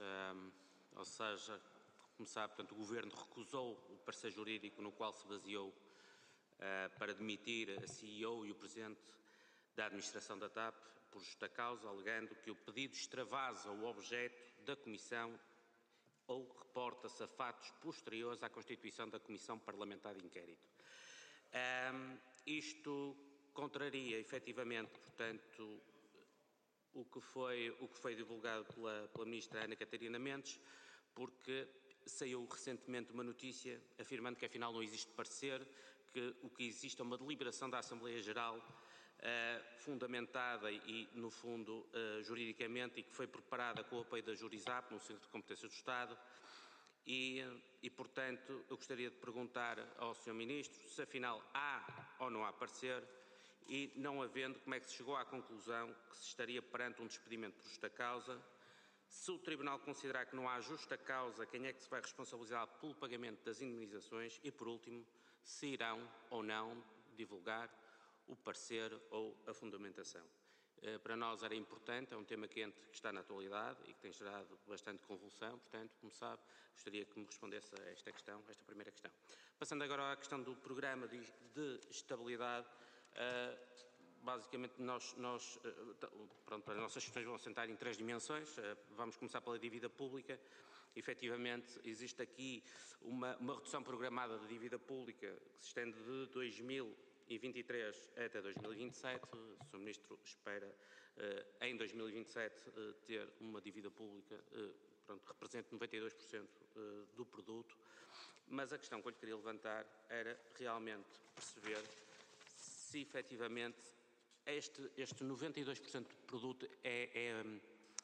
ou seja, como sabe, portanto, o Governo recusou o parecer jurídico no qual se baseou uh, para demitir a C E O e o Presidente da Administração da TAP por justa causa, alegando que o pedido extravasa o objeto da Comissão ou reporta-se a fatos posteriores à constituição da Comissão Parlamentar de Inquérito. Um, isto contraria, efetivamente, portanto, o que foi, o que foi divulgado pela, pela Ministra Ana Catarina Mendes, porque saiu recentemente uma notícia afirmando que afinal não existe parecer, que o que existe é uma deliberação da Assembleia Geral uh, fundamentada e, no fundo, uh, juridicamente, e que foi preparada com o apoio da Jurisap, no Centro de Competência do Estado, e, e, portanto, eu gostaria de perguntar ao senhor Ministro se afinal há ou não há parecer, e não havendo, como é que se chegou à conclusão que se estaria perante um despedimento por justa causa. Se o Tribunal considerar que não há justa causa, quem é que se vai responsabilizar pelo pagamento das indemnizações? E, por último, se irão ou não divulgar o parecer ou a fundamentação. Para nós era importante, é um tema quente que está na atualidade e que tem gerado bastante convulsão, portanto, como sabe, gostaria que me respondesse a esta questão, a esta primeira questão. Passando agora à questão do Programa de, de Estabilidade, basicamente, nós, nós, pronto, as nossas questões vão assentar em três dimensões. Vamos começar pela dívida pública. Efetivamente, existe aqui uma, uma redução programada da dívida pública que se estende de dois mil e vinte e três até dois mil e vinte e sete. O senhor Ministro espera, em dois mil e vinte e sete, ter uma dívida pública que represente noventa e dois por cento do produto. Mas a questão que eu lhe queria levantar era realmente perceber se efetivamente este, este noventa e dois por cento do produto é, é,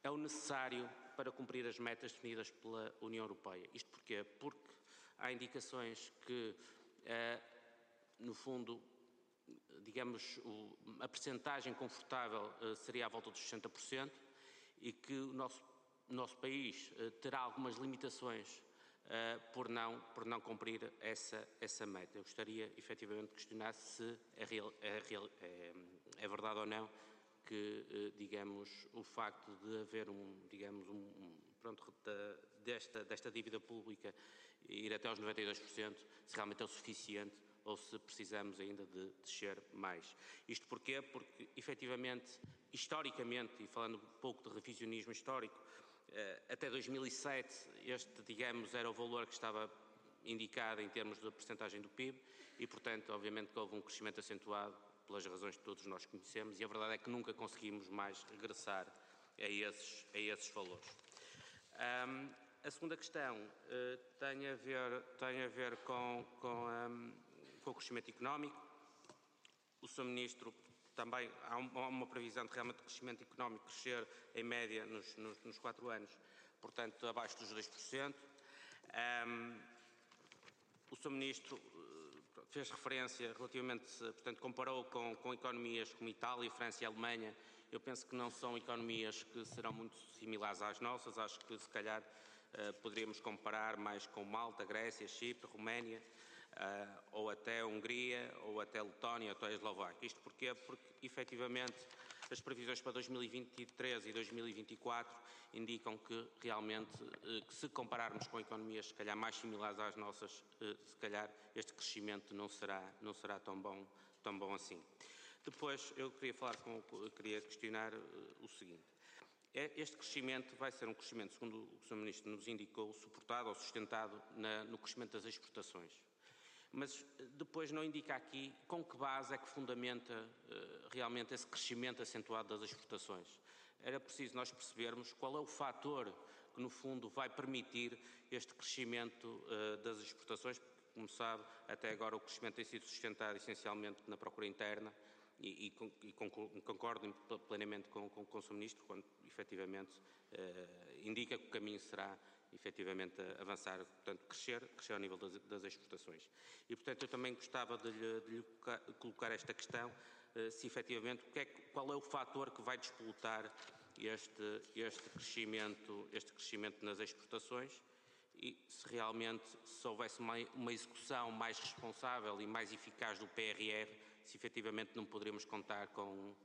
é o necessário para cumprir as metas definidas pela União Europeia. Isto porquê? Porque há indicações que, eh, no fundo, digamos, o, a percentagem confortável eh, seria à volta dos sessenta por cento e que o nosso, nosso país eh, terá algumas limitações eh, por, não, por não cumprir essa, essa meta. Eu gostaria, efetivamente, de questionar se é, real, é, real, é, é verdade ou não que, eh, digamos, o facto de haver um, digamos, um, um pronto, da, desta, desta dívida pública ir até aos noventa e dois por cento, se realmente é o suficiente ou se precisamos ainda de descer mais. Isto porquê? Porque, efetivamente, historicamente, e falando um pouco de revisionismo histórico, até dois mil e sete este, digamos, era o valor que estava indicado em termos da percentagem do P I B e, portanto, obviamente que houve um crescimento acentuado pelas razões que todos nós conhecemos e a verdade é que nunca conseguimos mais regressar a esses, a esses valores. Um, a segunda questão uh, tem a ver, tem a ver com, com, um, com o crescimento económico. O senhor Ministro também, há uma previsão de realmente crescimento económico crescer em média nos, nos, nos quatro anos, portanto abaixo dos dois por cento. Um, o senhor Ministro uh, fez referência relativamente, portanto comparou com, com economias como Itália, França e Alemanha. Eu penso que não são economias que serão muito similares às nossas, acho que se calhar uh, poderíamos comparar mais com Malta, Grécia, Chipre, Roménia, uh, ou até Hungria, ou até Letónia, ou até a Eslováquia. Isto porquê? Porque, efetivamente, as previsões para dois mil e vinte e três e dois mil e vinte e quatro indicam que, realmente, uh, que se compararmos com economias, se calhar, mais similares às nossas, uh, se calhar, este crescimento não será, não será tão bom, tão bom assim. Depois, eu queria falar com, eu queria questionar uh, o seguinte. Este crescimento vai ser um crescimento, segundo o senhor Ministro nos indicou, suportado ou sustentado na, no crescimento das exportações. Mas depois não indica aqui com que base é que fundamenta uh, realmente esse crescimento acentuado das exportações. Era preciso nós percebermos qual é o fator que, no fundo, vai permitir este crescimento uh, das exportações, porque, como sabe, até agora o crescimento tem sido sustentado essencialmente na procura interna, E, e, e concordo plenamente com, com, com o senhor Ministro, quando efetivamente eh, indica que o caminho será efetivamente avançar, portanto crescer, crescer ao nível das, das exportações. E portanto eu também gostava de lhe, de lhe colocar esta questão, eh, se efetivamente, que é, qual é o fator que vai disputar este, este, crescimento, este crescimento nas exportações e se realmente se houvesse uma, uma execução mais responsável e mais eficaz do P R R, se efetivamente não poderíamos contar com,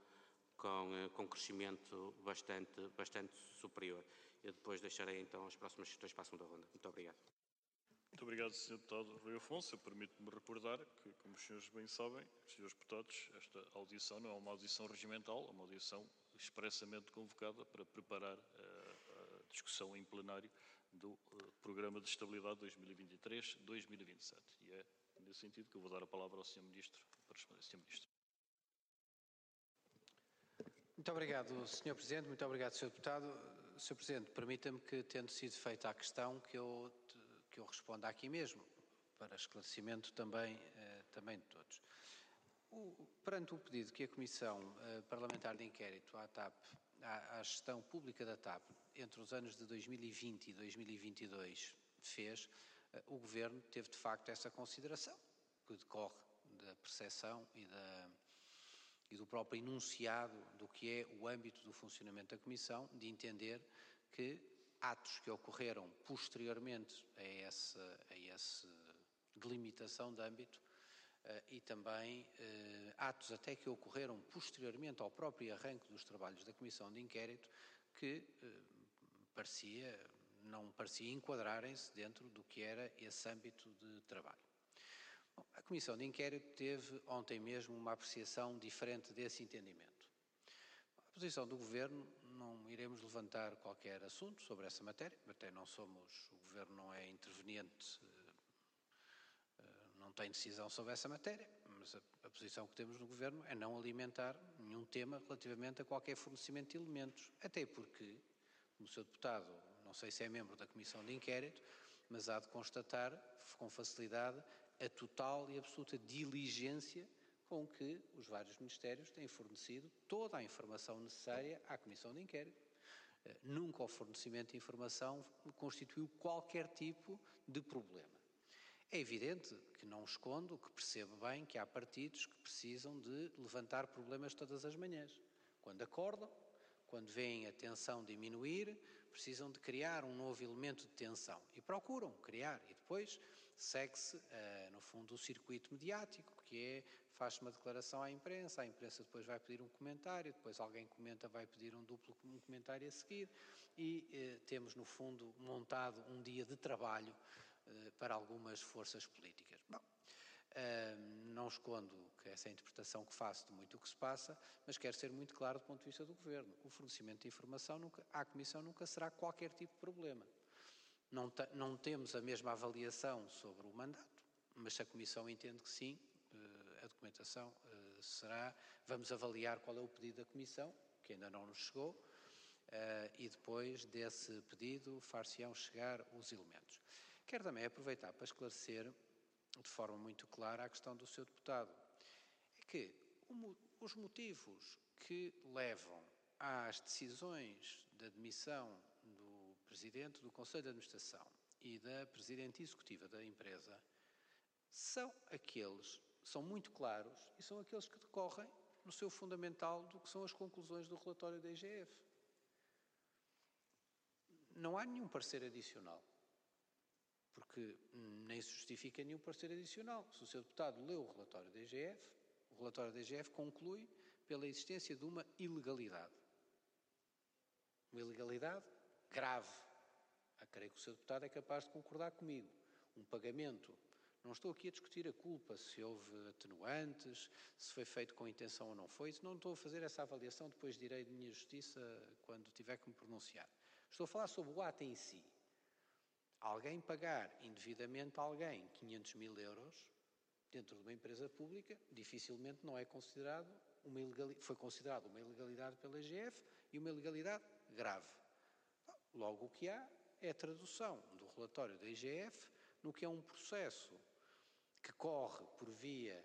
com, com um crescimento bastante, bastante superior. Eu depois deixarei então as próximas questões para a segunda ronda. Muito obrigado. Muito obrigado, senhor Deputado Rui Afonso. Eu permito-me recordar que, como os senhores bem sabem, senhores deputados, esta audição não é uma audição regimental, é uma audição expressamente convocada para preparar a, a discussão em plenário do uh, Programa de Estabilidade dois mil e vinte e três a dois mil e vinte e sete. E é nesse sentido que eu vou dar a palavra ao senhor Ministro para responder. senhor Ministro. Muito obrigado, senhor Presidente. Muito obrigado, senhor Deputado. senhor Presidente, permita-me que, tendo sido feita a questão, que eu, que eu responda aqui mesmo, para esclarecimento também, eh, também de todos. O, perante o pedido que a Comissão eh, Parlamentar de Inquérito à TAP, à, à gestão pública da TAP, entre os anos de dois mil e vinte e dois mil e vinte e dois, fez, eh, o Governo teve de facto essa consideração, que decorre da percepção e, da, e do próprio enunciado do que é o âmbito do funcionamento da Comissão, de entender que atos que ocorreram posteriormente a essa, a essa delimitação de âmbito uh, e também uh, atos até que ocorreram posteriormente ao próprio arranque dos trabalhos da Comissão de Inquérito, que uh, parecia, não parecia enquadrarem-se dentro do que era esse âmbito de trabalho. A Comissão de Inquérito teve ontem mesmo uma apreciação diferente desse entendimento. A posição do Governo, não iremos levantar qualquer assunto sobre essa matéria, até não somos, o Governo não é interveniente, não tem decisão sobre essa matéria, mas a, a posição que temos no Governo é não alimentar nenhum tema relativamente a qualquer fornecimento de elementos, até porque, como o senhor Deputado, não sei se é membro da Comissão de Inquérito, mas há de constatar com facilidade a total e absoluta diligência com que os vários ministérios têm fornecido toda a informação necessária à Comissão de Inquérito. Nunca o fornecimento de informação constituiu qualquer tipo de problema. É evidente que não escondo, que percebo bem que há partidos que precisam de levantar problemas todas as manhãs. Quando acordam, quando veem a tensão diminuir, precisam de criar um novo elemento de tensão e procuram criar. E depois segue-se, uh, no fundo, o circuito mediático, que é, faz-se uma declaração à imprensa, a imprensa depois vai pedir um comentário, depois alguém comenta, vai pedir um duplo um comentário a seguir e uh, temos, no fundo, montado um dia de trabalho uh, para algumas forças políticas. Bom, Uh, não escondo que essa é a interpretação que faço de muito o que se passa, mas quero ser muito claro do ponto de vista do Governo. O fornecimento de informação nunca, à Comissão nunca será qualquer tipo de problema. Não, não temos a mesma avaliação sobre o mandato, mas se a Comissão entende que sim, uh, a documentação uh, será, vamos avaliar qual é o pedido da Comissão, que ainda não nos chegou, uh, e depois desse pedido far-se-ão chegar os elementos. Quero também aproveitar para esclarecer de forma muito clara a questão do seu deputado. É que o, os motivos que levam às decisões de admissão do Presidente do Conselho de Administração e da Presidente Executiva da empresa são aqueles, são muito claros e são aqueles que decorrem no seu fundamental do que são as conclusões do relatório da I G F. Não há nenhum parecer adicional, porque nem se justifica nenhum parecer adicional. Se o seu deputado leu o relatório da I G F, o relatório da I G F conclui pela existência de uma ilegalidade. Uma ilegalidade grave. Eu creio que o seu deputado é capaz de concordar comigo. Um pagamento, não estou aqui a discutir a culpa, se houve atenuantes, se foi feito com intenção ou não foi, não estou a fazer essa avaliação, depois direi de minha justiça quando tiver que me pronunciar. Estou a falar sobre o ato em si. Alguém pagar indevidamente a alguém quinhentos mil euros dentro de uma empresa pública, dificilmente não é considerado uma ilegalidade, foi considerado uma ilegalidade pela I G F e uma ilegalidade grave. Logo, o que há é a tradução do relatório da I G F no que é um processo que corre por via,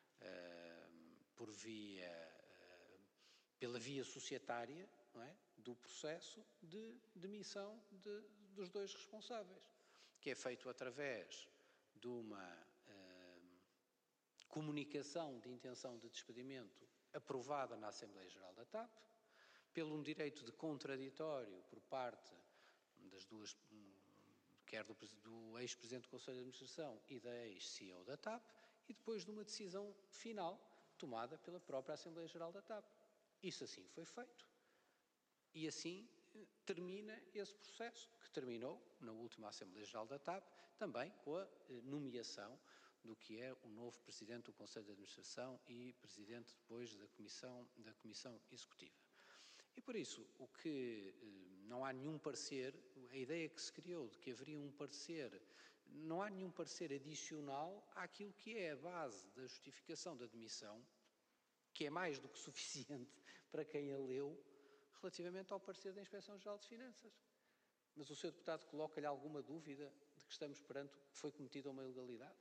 uh, por via, uh, pela via societária, não é? Do processo de demissão de, dos dois responsáveis, que é feito através de uma uh, comunicação de intenção de despedimento aprovada na Assembleia Geral da T A P, pelo um direito de contraditório por parte das duas, quer do, do ex-presidente do Conselho de Administração e da ex-C E O da T A P, e depois de uma decisão final tomada pela própria Assembleia Geral da T A P. Isso assim foi feito. E assim termina esse processo, que terminou na última Assembleia Geral da T A P, também com a nomeação do que é o novo Presidente do Conselho de Administração e Presidente depois da Comissão, da Comissão Executiva. E por isso, o que não há nenhum parecer, a ideia que se criou de que haveria um parecer, não há nenhum parecer adicional àquilo que é a base da justificação da demissão, que é mais do que suficiente para quem a leu, relativamente ao parecer da Inspeção-Geral de Finanças. Mas o senhor deputado coloca-lhe alguma dúvida de que estamos perante que foi cometida uma ilegalidade?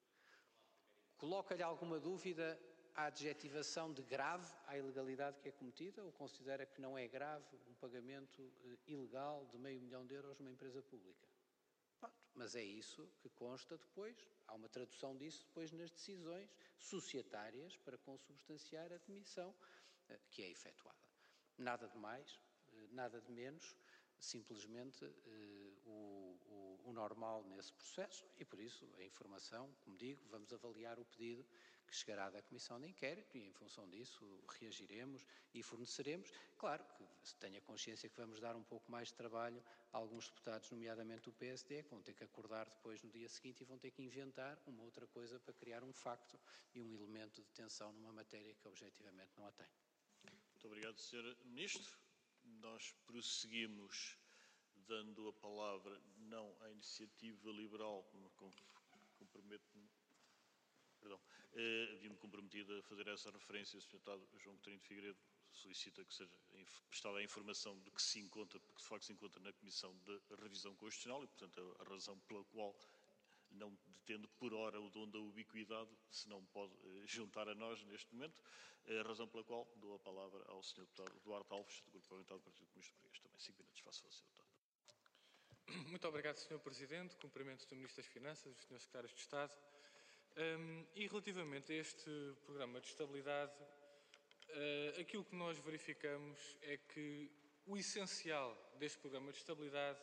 Coloca-lhe alguma dúvida a adjetivação de grave à ilegalidade que é cometida, ou considera que não é grave um pagamento uh, ilegal de meio milhão de euros numa empresa pública? Pronto, mas é isso que consta depois, há uma tradução disso depois nas decisões societárias para consubstanciar a demissão uh, que é efetuada. Nada de mais, uh, nada de menos, simplesmente uh, o, o, o normal nesse processo e por isso a informação, como digo, vamos avaliar o pedido que chegará da Comissão de Inquérito e em função disso reagiremos e forneceremos. Claro que tenha consciência que vamos dar um pouco mais de trabalho a alguns deputados, nomeadamente do P S D, que vão ter que acordar depois no dia seguinte e vão ter que inventar uma outra coisa para criar um facto e um elemento de tensão numa matéria que objetivamente não a tem. Muito obrigado, senhor Ministro. Nós prosseguimos dando a palavra não à Iniciativa Liberal, comprometo-me, perdão, eh, havia-me comprometido a fazer essa referência, o senhor Deputado João Coutinho de Figueiredo solicita que seja prestada a informação de que se encontra, porque de facto se encontra na Comissão de Revisão Constitucional e, portanto, a razão pela qual, não detendo por hora o dom da ubiquidade, se não pode eh, juntar a nós neste momento, a razão pela qual dou a palavra ao senhor Deputado Duarte Alves, do Grupo Parlamentar do Partido Comunista Português também. cinco minutos, faço você, deputado. Muito obrigado, senhor Presidente. Cumprimento o senhor Ministro das Finanças, os senhores Secretários de Estado. Um, e relativamente a este programa de estabilidade, uh, aquilo que nós verificamos é que o essencial deste programa de estabilidade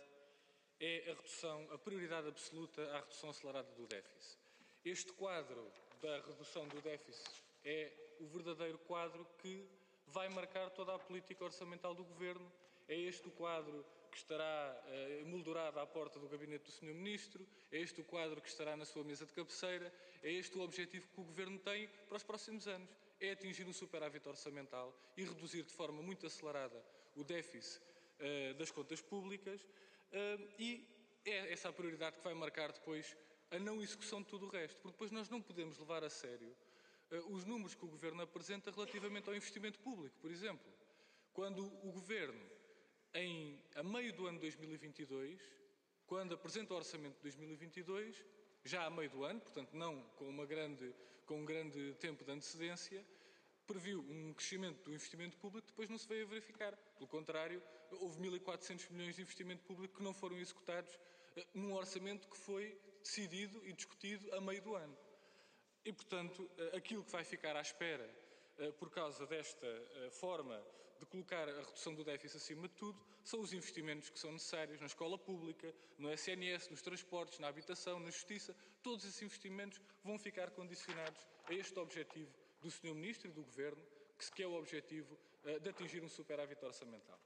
é a redução, a prioridade absoluta à redução acelerada do déficit. Este quadro da redução do déficit é o verdadeiro quadro que vai marcar toda a política orçamental do Governo. É este o quadro que estará uh, emoldurado à porta do gabinete do senhor Ministro, é este o quadro que estará na sua mesa de cabeceira, é este o objetivo que o Governo tem para os próximos anos, é atingir um superávit orçamental e reduzir de forma muito acelerada o déficit uh, das contas públicas uh, e é essa a prioridade que vai marcar depois a não execução de tudo o resto, porque depois nós não podemos levar a sério uh, os números que o Governo apresenta relativamente ao investimento público, por exemplo. Quando o Governo, em, a meio do ano dois mil e vinte e dois, quando apresenta o orçamento de dois mil e vinte e dois, já a meio do ano, portanto não com, uma grande, com um grande tempo de antecedência, previu um crescimento do investimento público que depois não se veio a verificar. Pelo contrário, houve mil e quatrocentos milhões de investimento público que não foram executados uh, num orçamento que foi decidido e discutido a meio do ano. E, portanto, uh, aquilo que vai ficar à espera uh, por causa desta uh, forma de colocar a redução do déficit acima de tudo, são os investimentos que são necessários na escola pública, no S N S, nos transportes, na habitação, na justiça. Todos esses investimentos vão ficar condicionados a este objetivo do senhor Ministro e do Governo, que é o objetivo uh, de atingir um superávit orçamental.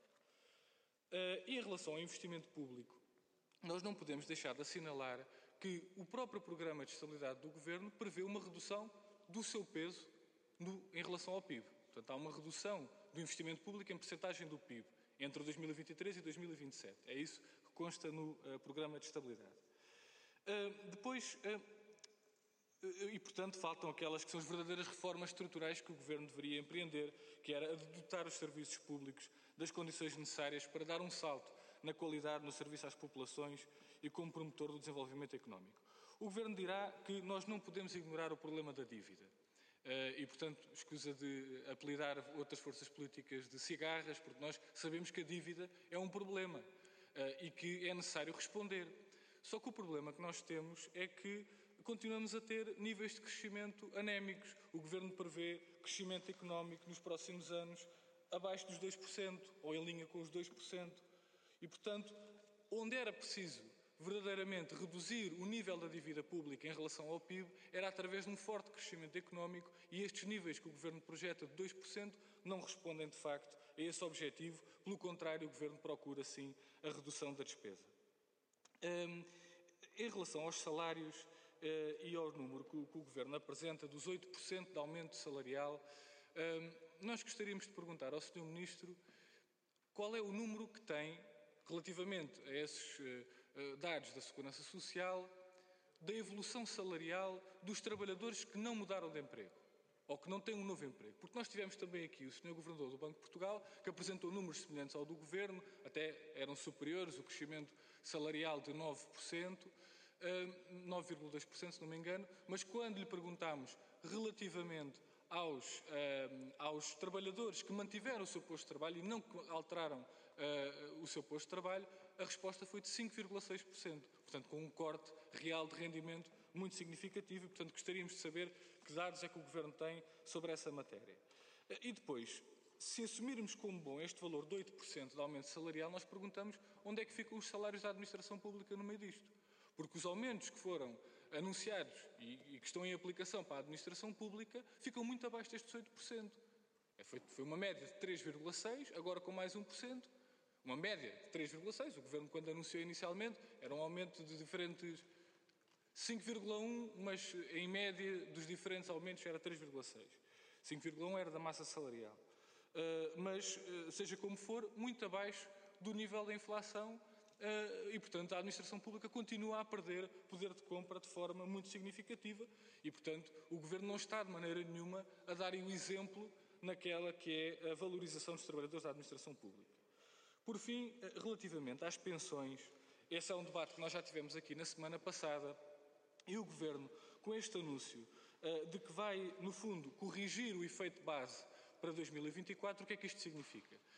Uh, e em relação ao investimento público, nós não podemos deixar de assinalar que o próprio Programa de Estabilidade do Governo prevê uma redução do seu peso no, em relação ao P I B. Portanto, há uma redução do investimento público em percentagem do P I B entre dois mil e vinte e três e dois mil e vinte e sete. É isso que consta no uh, Programa de Estabilidade. Uh, depois, uh, uh, e portanto, faltam aquelas que são as verdadeiras reformas estruturais que o Governo deveria empreender, que era a de dotar os serviços públicos das condições necessárias para dar um salto na qualidade no serviço às populações e como promotor do desenvolvimento económico. O Governo dirá que nós não podemos ignorar o problema da dívida. Uh, e, portanto, escusa de apelidar outras forças políticas de cigarras, porque nós sabemos que a dívida é um problema uh, e que é necessário responder. Só que o problema que nós temos é que continuamos a ter níveis de crescimento anémicos. O Governo prevê crescimento económico nos próximos anos abaixo dos dois por cento ou em linha com os dois por cento. E, portanto, onde era preciso verdadeiramente reduzir o nível da dívida pública em relação ao P I B era através de um forte crescimento económico e estes níveis que o Governo projeta de dois por cento não respondem de facto a esse objetivo. Pelo contrário, o Governo procura sim a redução da despesa. Um, em relação aos salários uh, e ao número que, que o Governo apresenta dos oito por cento de aumento salarial, um, nós gostaríamos de perguntar ao senhor Ministro qual é o número que tem relativamente a esses uh, dados da Segurança Social, da evolução salarial dos trabalhadores que não mudaram de emprego ou que não têm um novo emprego. Porque nós tivemos também aqui o senhor Governador do Banco de Portugal, que apresentou números semelhantes ao do Governo, até eram superiores, o crescimento salarial de nove por cento, nove vírgula dois por cento se não me engano, mas quando lhe perguntámos relativamente aos, aos trabalhadores que mantiveram o seu posto de trabalho e não alteraram Uh, o seu posto de trabalho, a resposta foi de cinco vírgula seis por cento, portanto com um corte real de rendimento muito significativo e, portanto, gostaríamos de saber que dados é que o Governo tem sobre essa matéria. Uh, e depois, se assumirmos como bom este valor de oito por cento de aumento salarial, nós perguntamos onde é que ficam os salários da administração pública no meio disto. Porque os aumentos que foram anunciados e, e que estão em aplicação para a administração pública ficam muito abaixo destes oito por cento. É, foi, foi uma média de três vírgula seis por cento, agora com mais um por cento. Uma média de três vírgula seis por cento, o Governo quando anunciou inicialmente era um aumento de diferentes cinco vírgula um por cento, mas em média dos diferentes aumentos era três vírgula seis por cento. cinco vírgula um por cento era da massa salarial. Uh, mas, uh, seja como for, muito abaixo do nível da inflação uh, e, portanto, a administração pública continua a perder poder de compra de forma muito significativa e, portanto, o Governo não está de maneira nenhuma a dar o exemplo naquela que é a valorização dos trabalhadores da administração pública. Por fim, relativamente às pensões, esse é um debate que nós já tivemos aqui na semana passada e o Governo, com este anúncio uh, de que vai, no fundo, corrigir o efeito base para dois mil e vinte e quatro, o que é que isto significa?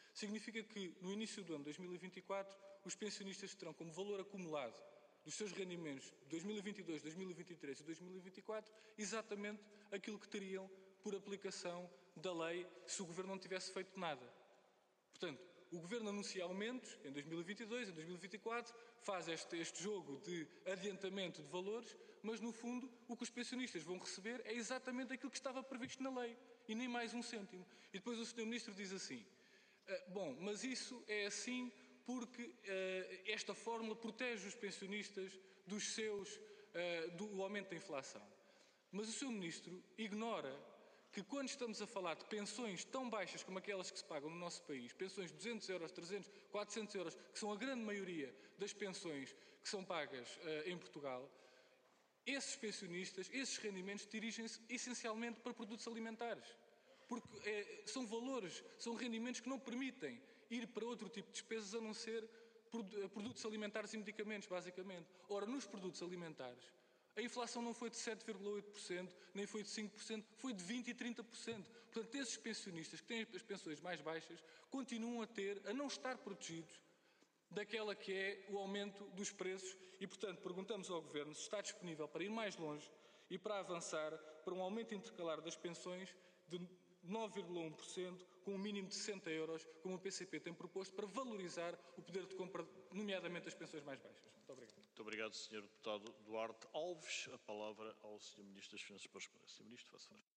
Significa que, no início do ano dois mil e vinte e quatro, os pensionistas terão como valor acumulado dos seus rendimentos de dois mil e vinte e dois, dois mil e vinte e três e dois mil e vinte e quatro exatamente aquilo que teriam por aplicação da lei se o Governo não tivesse feito nada. Portanto, o Governo anuncia aumentos em dois mil e vinte e dois, em dois mil e vinte e quatro, faz este, este jogo de adiantamento de valores, mas no fundo o que os pensionistas vão receber é exatamente aquilo que estava previsto na lei e nem mais um cêntimo. E depois o senhor Ministro diz assim, bom, mas isso é assim porque uh, esta fórmula protege os pensionistas dos seus, uh, do aumento da inflação. Mas o senhor Ministro ignora que quando estamos a falar de pensões tão baixas como aquelas que se pagam no nosso país, pensões de duzentos euros, trezentos, quatrocentos euros, que são a grande maioria das pensões que são pagas uh, em Portugal, esses pensionistas, esses rendimentos dirigem-se essencialmente para produtos alimentares. Porque é, são valores, são rendimentos que não permitem ir para outro tipo de despesas a não ser produtos alimentares e medicamentos, basicamente. Ora, nos produtos alimentares, a inflação não foi de sete vírgula oito por cento, nem foi de cinco por cento, foi de vinte por cento e trinta por cento. Portanto, esses pensionistas que têm as pensões mais baixas continuam a ter, a não estar protegidos daquela que é o aumento dos preços e, portanto, perguntamos ao Governo se está disponível para ir mais longe e para avançar para um aumento intercalar das pensões de nove vírgula um por cento, com um mínimo de sessenta euros, como o P C P tem proposto, para valorizar o poder de compra, nomeadamente das pensões mais baixas. Muito obrigado. Muito obrigado, senhor Deputado Duarte Alves. A palavra ao senhor Ministro das Finanças para responder. senhor Ministro, faça favor.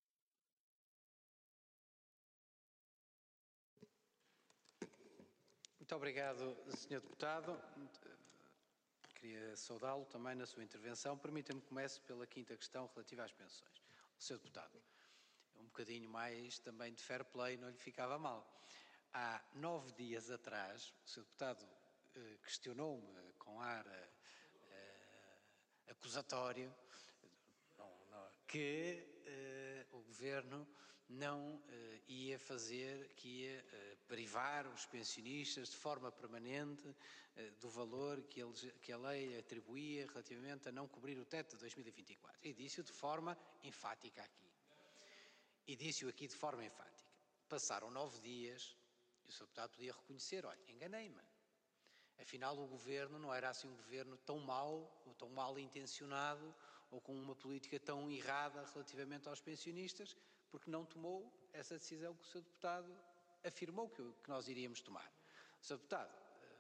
Muito obrigado, senhor Deputado. Queria saudá-lo também na sua intervenção. Permita-me que comece pela quinta questão relativa às pensões. O senhor Deputado, um bocadinho mais também de fair play, não lhe ficava mal. Há nove dias atrás, o senhor Deputado eh, questionou-me com ar eh, acusatório não, não, que eh, o Governo não eh, ia fazer, que ia eh, privar os pensionistas de forma permanente eh, do valor que, eles, que a lei atribuía relativamente a não cobrir o teto de dois mil e vinte e quatro. E disse-o de forma enfática aqui. E disse-o aqui de forma enfática. Passaram nove dias e o senhor Deputado podia reconhecer, olha, enganei-me. Afinal, o Governo não era assim um Governo tão mau, ou tão mal intencionado, ou com uma política tão errada relativamente aos pensionistas, porque não tomou essa decisão que o senhor Deputado afirmou que, que nós iríamos tomar. senhor Deputado,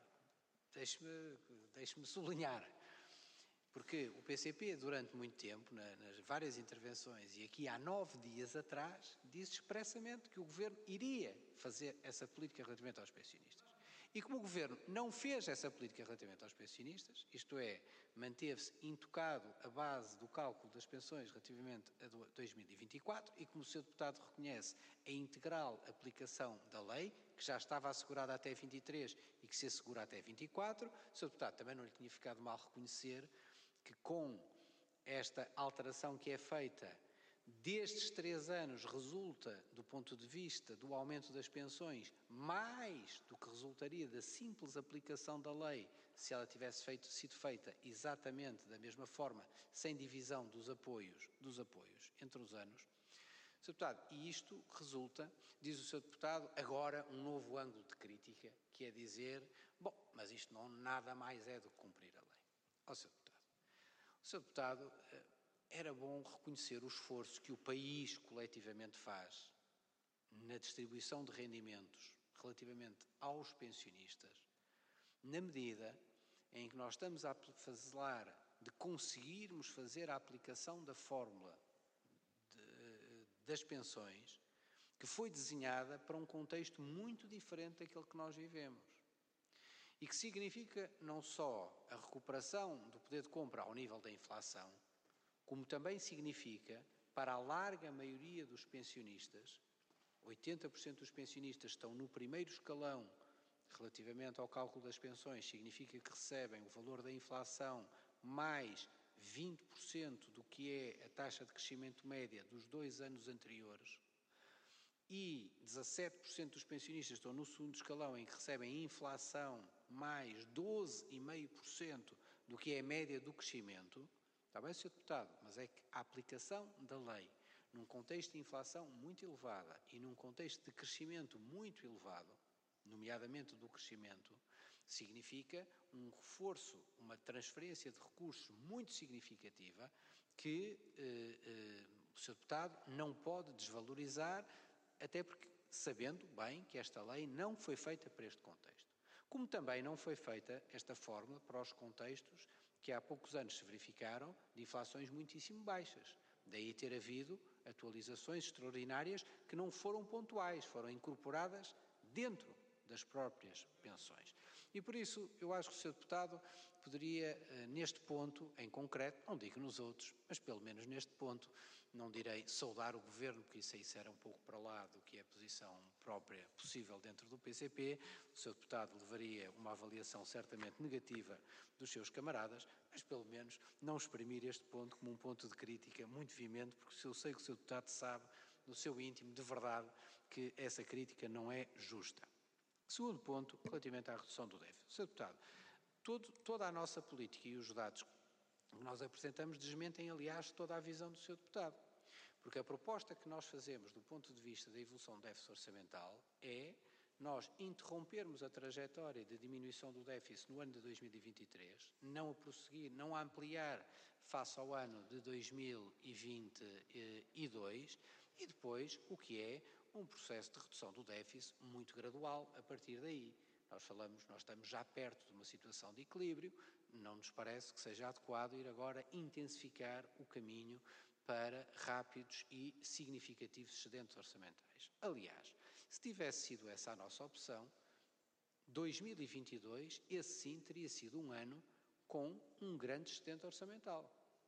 deixe-me deixe-me sublinhar, porque o P C P, durante muito tempo, na, nas várias intervenções, e aqui há nove dias atrás, disse expressamente que o Governo iria fazer essa política relativamente aos pensionistas. E como o Governo não fez essa política relativamente aos pensionistas, isto é, manteve-se intocado a base do cálculo das pensões relativamente a dois mil e vinte e quatro, e como o senhor Deputado reconhece a integral aplicação da lei, que já estava assegurada até vinte e três e que se assegura até vinte e quatro, o senhor Deputado também não lhe tinha ficado mal reconhecer que com esta alteração que é feita destes três anos resulta, do ponto de vista do aumento das pensões, mais do que resultaria da simples aplicação da lei se ela tivesse feito, sido feita exatamente da mesma forma, sem divisão dos apoios, dos apoios entre os anos. senhor Deputado, e isto resulta, diz o senhor Deputado, agora um novo ângulo de crítica, que é dizer, bom, mas isto não nada mais é do que cumprir a lei. Ó senhor Deputado, o senhor Deputado, era bom reconhecer o esforço que o país coletivamente faz na distribuição de rendimentos relativamente aos pensionistas, na medida em que nós estamos a falar de conseguirmos fazer a aplicação da fórmula de, das pensões, que foi desenhada para um contexto muito diferente daquele que nós vivemos. E que significa não só a recuperação do poder de compra ao nível da inflação, como também significa, para a larga maioria dos pensionistas, oitenta por cento dos pensionistas estão no primeiro escalão relativamente ao cálculo das pensões, significa que recebem o valor da inflação mais vinte por cento do que é a taxa de crescimento média dos dois anos anteriores, e dezassete por cento dos pensionistas estão no segundo escalão em que recebem inflação mais doze vírgula cinco por cento do que é a média do crescimento. Está bem, senhor Deputado, mas é que a aplicação da lei num contexto de inflação muito elevada e num contexto de crescimento muito elevado, nomeadamente do crescimento, significa um reforço, uma transferência de recursos muito significativa que eh, eh, o senhor Deputado não pode desvalorizar, até porque sabendo bem que esta lei não foi feita para este contexto. Como também não foi feita esta fórmula para os contextos que há poucos anos se verificaram de inflações muitíssimo baixas. Daí ter havido atualizações extraordinárias que não foram pontuais, foram incorporadas dentro das próprias pensões. E por isso eu acho que o senhor Deputado poderia, neste ponto em concreto, não digo nos outros, mas pelo menos neste ponto, não direi saudar o Governo, porque isso aí será um pouco para lá do que é a posição própria possível dentro do P C P, o senhor Deputado levaria uma avaliação certamente negativa dos seus camaradas, mas pelo menos não exprimir este ponto como um ponto de crítica muito veemente, porque eu sei que o senhor Deputado sabe, no seu íntimo, de verdade, que essa crítica não é justa. Segundo ponto, relativamente à redução do déficit. senhor Deputado, todo, toda a nossa política e os dados que nós apresentamos desmentem, aliás, toda a visão do senhor Deputado. Porque a proposta que nós fazemos do ponto de vista da evolução do déficit orçamental é nós interrompermos a trajetória de diminuição do déficit no ano de dois mil e vinte e três, não a prosseguir, não a ampliar face ao ano de dois mil e vinte e dois e depois o que é um processo de redução do déficit muito gradual a partir daí. Nós falamos, nós estamos já perto de uma situação de equilíbrio, não nos parece que seja adequado ir agora intensificar o caminho para rápidos e significativos excedentes orçamentais. Aliás, se tivesse sido essa a nossa opção, dois mil e vinte e dois, esse sim teria sido um ano com um grande excedente orçamental.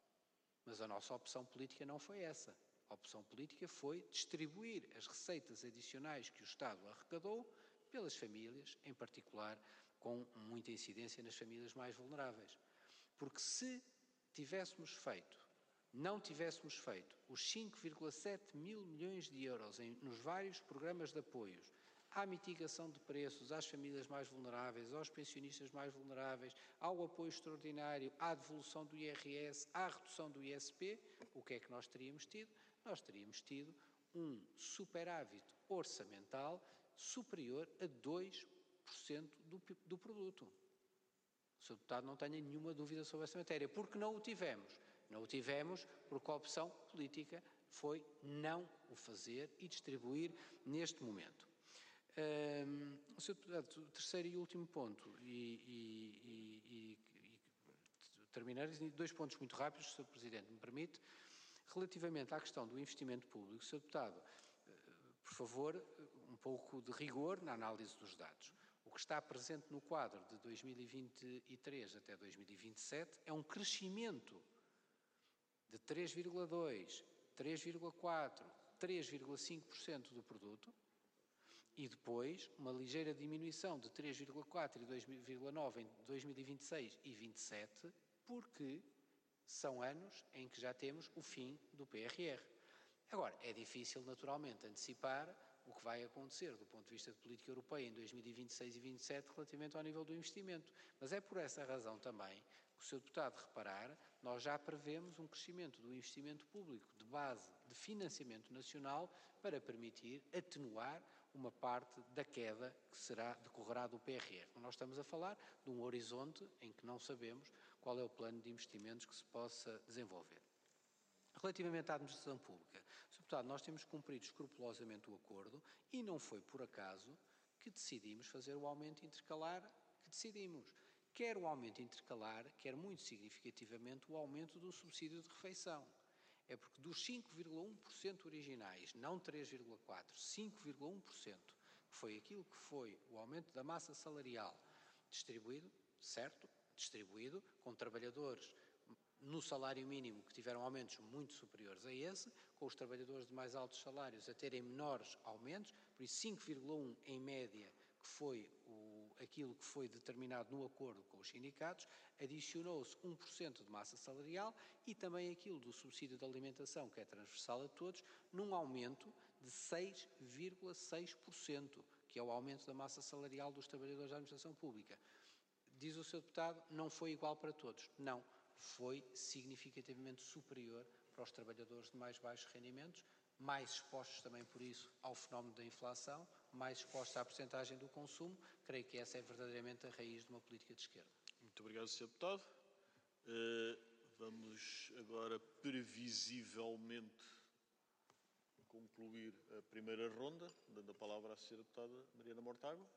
Mas a nossa opção política não foi essa. A opção política foi distribuir as receitas adicionais que o Estado arrecadou pelas famílias, em particular com muita incidência nas famílias mais vulneráveis. Porque se tivéssemos feito, não tivéssemos feito os cinco vírgula sete mil milhões de euros em, nos vários programas de apoios à mitigação de preços, às famílias mais vulneráveis, aos pensionistas mais vulneráveis, ao apoio extraordinário, à devolução do I R S, à redução do I S P, o que é que nós teríamos tido? Nós teríamos tido um superávit orçamental superior a dois por cento do, do produto. O senhor Deputado não tenha nenhuma dúvida sobre essa matéria, porque não o tivemos. Não o tivemos porque a opção política foi não o fazer e distribuir neste momento. Um, o senhor Deputado, terceiro e último ponto, e, e, e, e terminar, dois pontos muito rápidos, senhor Presidente, me permite. Relativamente à questão do investimento público, senhor Deputado, por favor, um pouco de rigor na análise dos dados. O que está presente no quadro de dois mil e vinte e três até dois mil e vinte e sete é um crescimento de três vírgula dois, três vírgula quatro, três vírgula cinco por cento do produto e depois uma ligeira diminuição de três vírgula quatro e dois vírgula nove em dois mil e vinte e seis e vinte e sete, porque são anos em que já temos o fim do P R R. Agora, é difícil naturalmente antecipar o que vai acontecer do ponto de vista de política europeia em dois mil e vinte e seis e vinte e sete relativamente ao nível do investimento. Mas é por essa razão também que o senhor Deputado reparar, nós já prevemos um crescimento do investimento público de base de financiamento nacional para permitir atenuar uma parte da queda que será, decorrerá do P R R. Nós estamos a falar de um horizonte em que não sabemos qual é o plano de investimentos que se possa desenvolver. Relativamente à administração pública, senhor Deputado, nós temos cumprido escrupulosamente o acordo e não foi por acaso que decidimos fazer o aumento intercalar que decidimos. Quer o aumento intercalar, quer muito significativamente o aumento do subsídio de refeição. É porque dos cinco vírgula um por cento originais, não três vírgula quatro por cento, cinco vírgula um por cento, que foi aquilo que foi o aumento da massa salarial distribuído, certo? Distribuído com trabalhadores no salário mínimo que tiveram aumentos muito superiores a esse, com os trabalhadores de mais altos salários a terem menores aumentos, por isso cinco vírgula um por cento em média, que foi o, aquilo que foi determinado no acordo com os sindicatos, adicionou-se um por cento de massa salarial e também aquilo do subsídio de alimentação, que é transversal a todos, num aumento de seis vírgula seis por cento, que é o aumento da massa salarial dos trabalhadores da administração pública. Diz o senhor Deputado, não foi igual para todos. Não, foi significativamente superior para os trabalhadores de mais baixos rendimentos, mais expostos também por isso ao fenómeno da inflação, mais exposta à percentagem do consumo. Creio que essa é verdadeiramente a raiz de uma política de esquerda. Muito obrigado, senhor Deputado. Uh, vamos agora, previsivelmente, concluir a primeira ronda, dando a palavra à senhora Deputada Mariana Mortágua.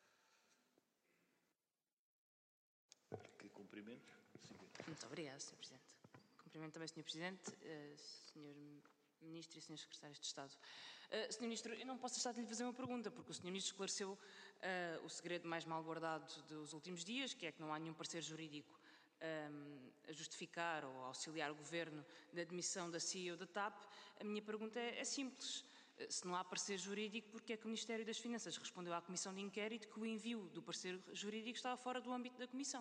Que cumprimento. Muito obrigada, senhor Presidente. Cumprimento também, senhor Presidente, uh, senhor Ministro e senhores Secretários de Estado. Uh, senhor Ministro, eu não posso deixar de lhe fazer uma pergunta, porque o senhor Ministro esclareceu uh, o segredo mais mal guardado dos últimos dias, que é que não há nenhum parecer jurídico um, a justificar ou a auxiliar o Governo na admissão da C E O da T A P. A minha pergunta é, é simples. Uh, se não há parecer jurídico, porque é que o Ministério das Finanças respondeu à Comissão de Inquérito que o envio do parecer jurídico estava fora do âmbito da Comissão?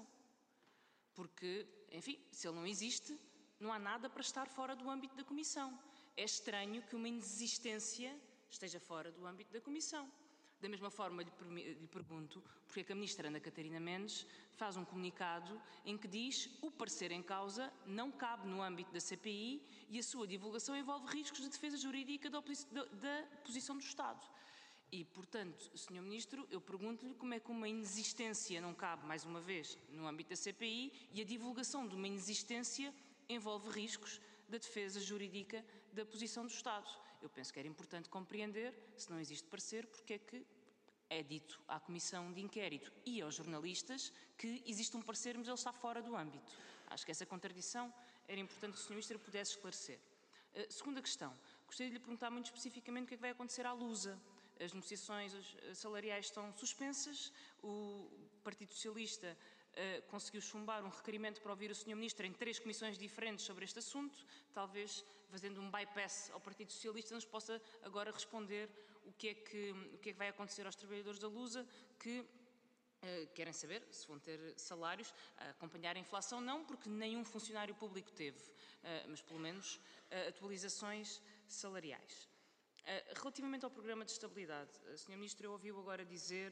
Porque, enfim, se ele não existe, não há nada para estar fora do âmbito da Comissão. É estranho que uma inexistência esteja fora do âmbito da Comissão. Da mesma forma, lhe, lhe pergunto porque é que a Ministra Ana Catarina Mendes faz um comunicado em que diz o parecer em causa não cabe no âmbito da C P I e a sua divulgação envolve riscos de defesa jurídica da, da, da posição do Estado. E, portanto, senhor Ministro, eu pergunto-lhe como é que uma inexistência não cabe, mais uma vez, no âmbito da C P I e a divulgação de uma inexistência envolve riscos da defesa jurídica da posição do Estado. Eu penso que era importante compreender, se não existe parecer, porque é que é dito à Comissão de Inquérito e aos jornalistas que existe um parecer, mas ele está fora do âmbito. Acho que essa contradição era importante que o senhor Ministro pudesse esclarecer. Uh, segunda questão, gostaria de lhe perguntar muito especificamente o que é que vai acontecer à Lusa. As negociações salariais estão suspensas, o Partido Socialista uh, conseguiu chumbar um requerimento para ouvir o senhor Ministro em três comissões diferentes sobre este assunto, talvez fazendo um bypass ao Partido Socialista nos possa agora responder o que é que, o que, é que vai acontecer aos trabalhadores da Lusa que uh, querem saber se vão ter salários a acompanhar a inflação, não porque nenhum funcionário público teve, uh, mas pelo menos uh, atualizações salariais. Uh, relativamente ao programa de estabilidade, o senhor Ministro ouviu agora dizer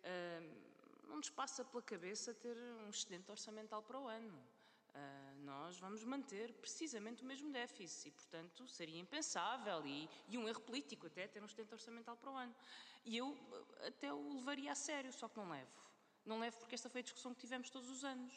uh, não nos passa pela cabeça ter um excedente orçamental para o ano. Uh, nós vamos manter precisamente o mesmo déficit e, portanto, seria impensável e, e um erro político até ter um excedente orçamental para o ano. E eu uh, até o levaria a sério, só que não levo. Não levo porque esta foi a discussão que tivemos todos os anos.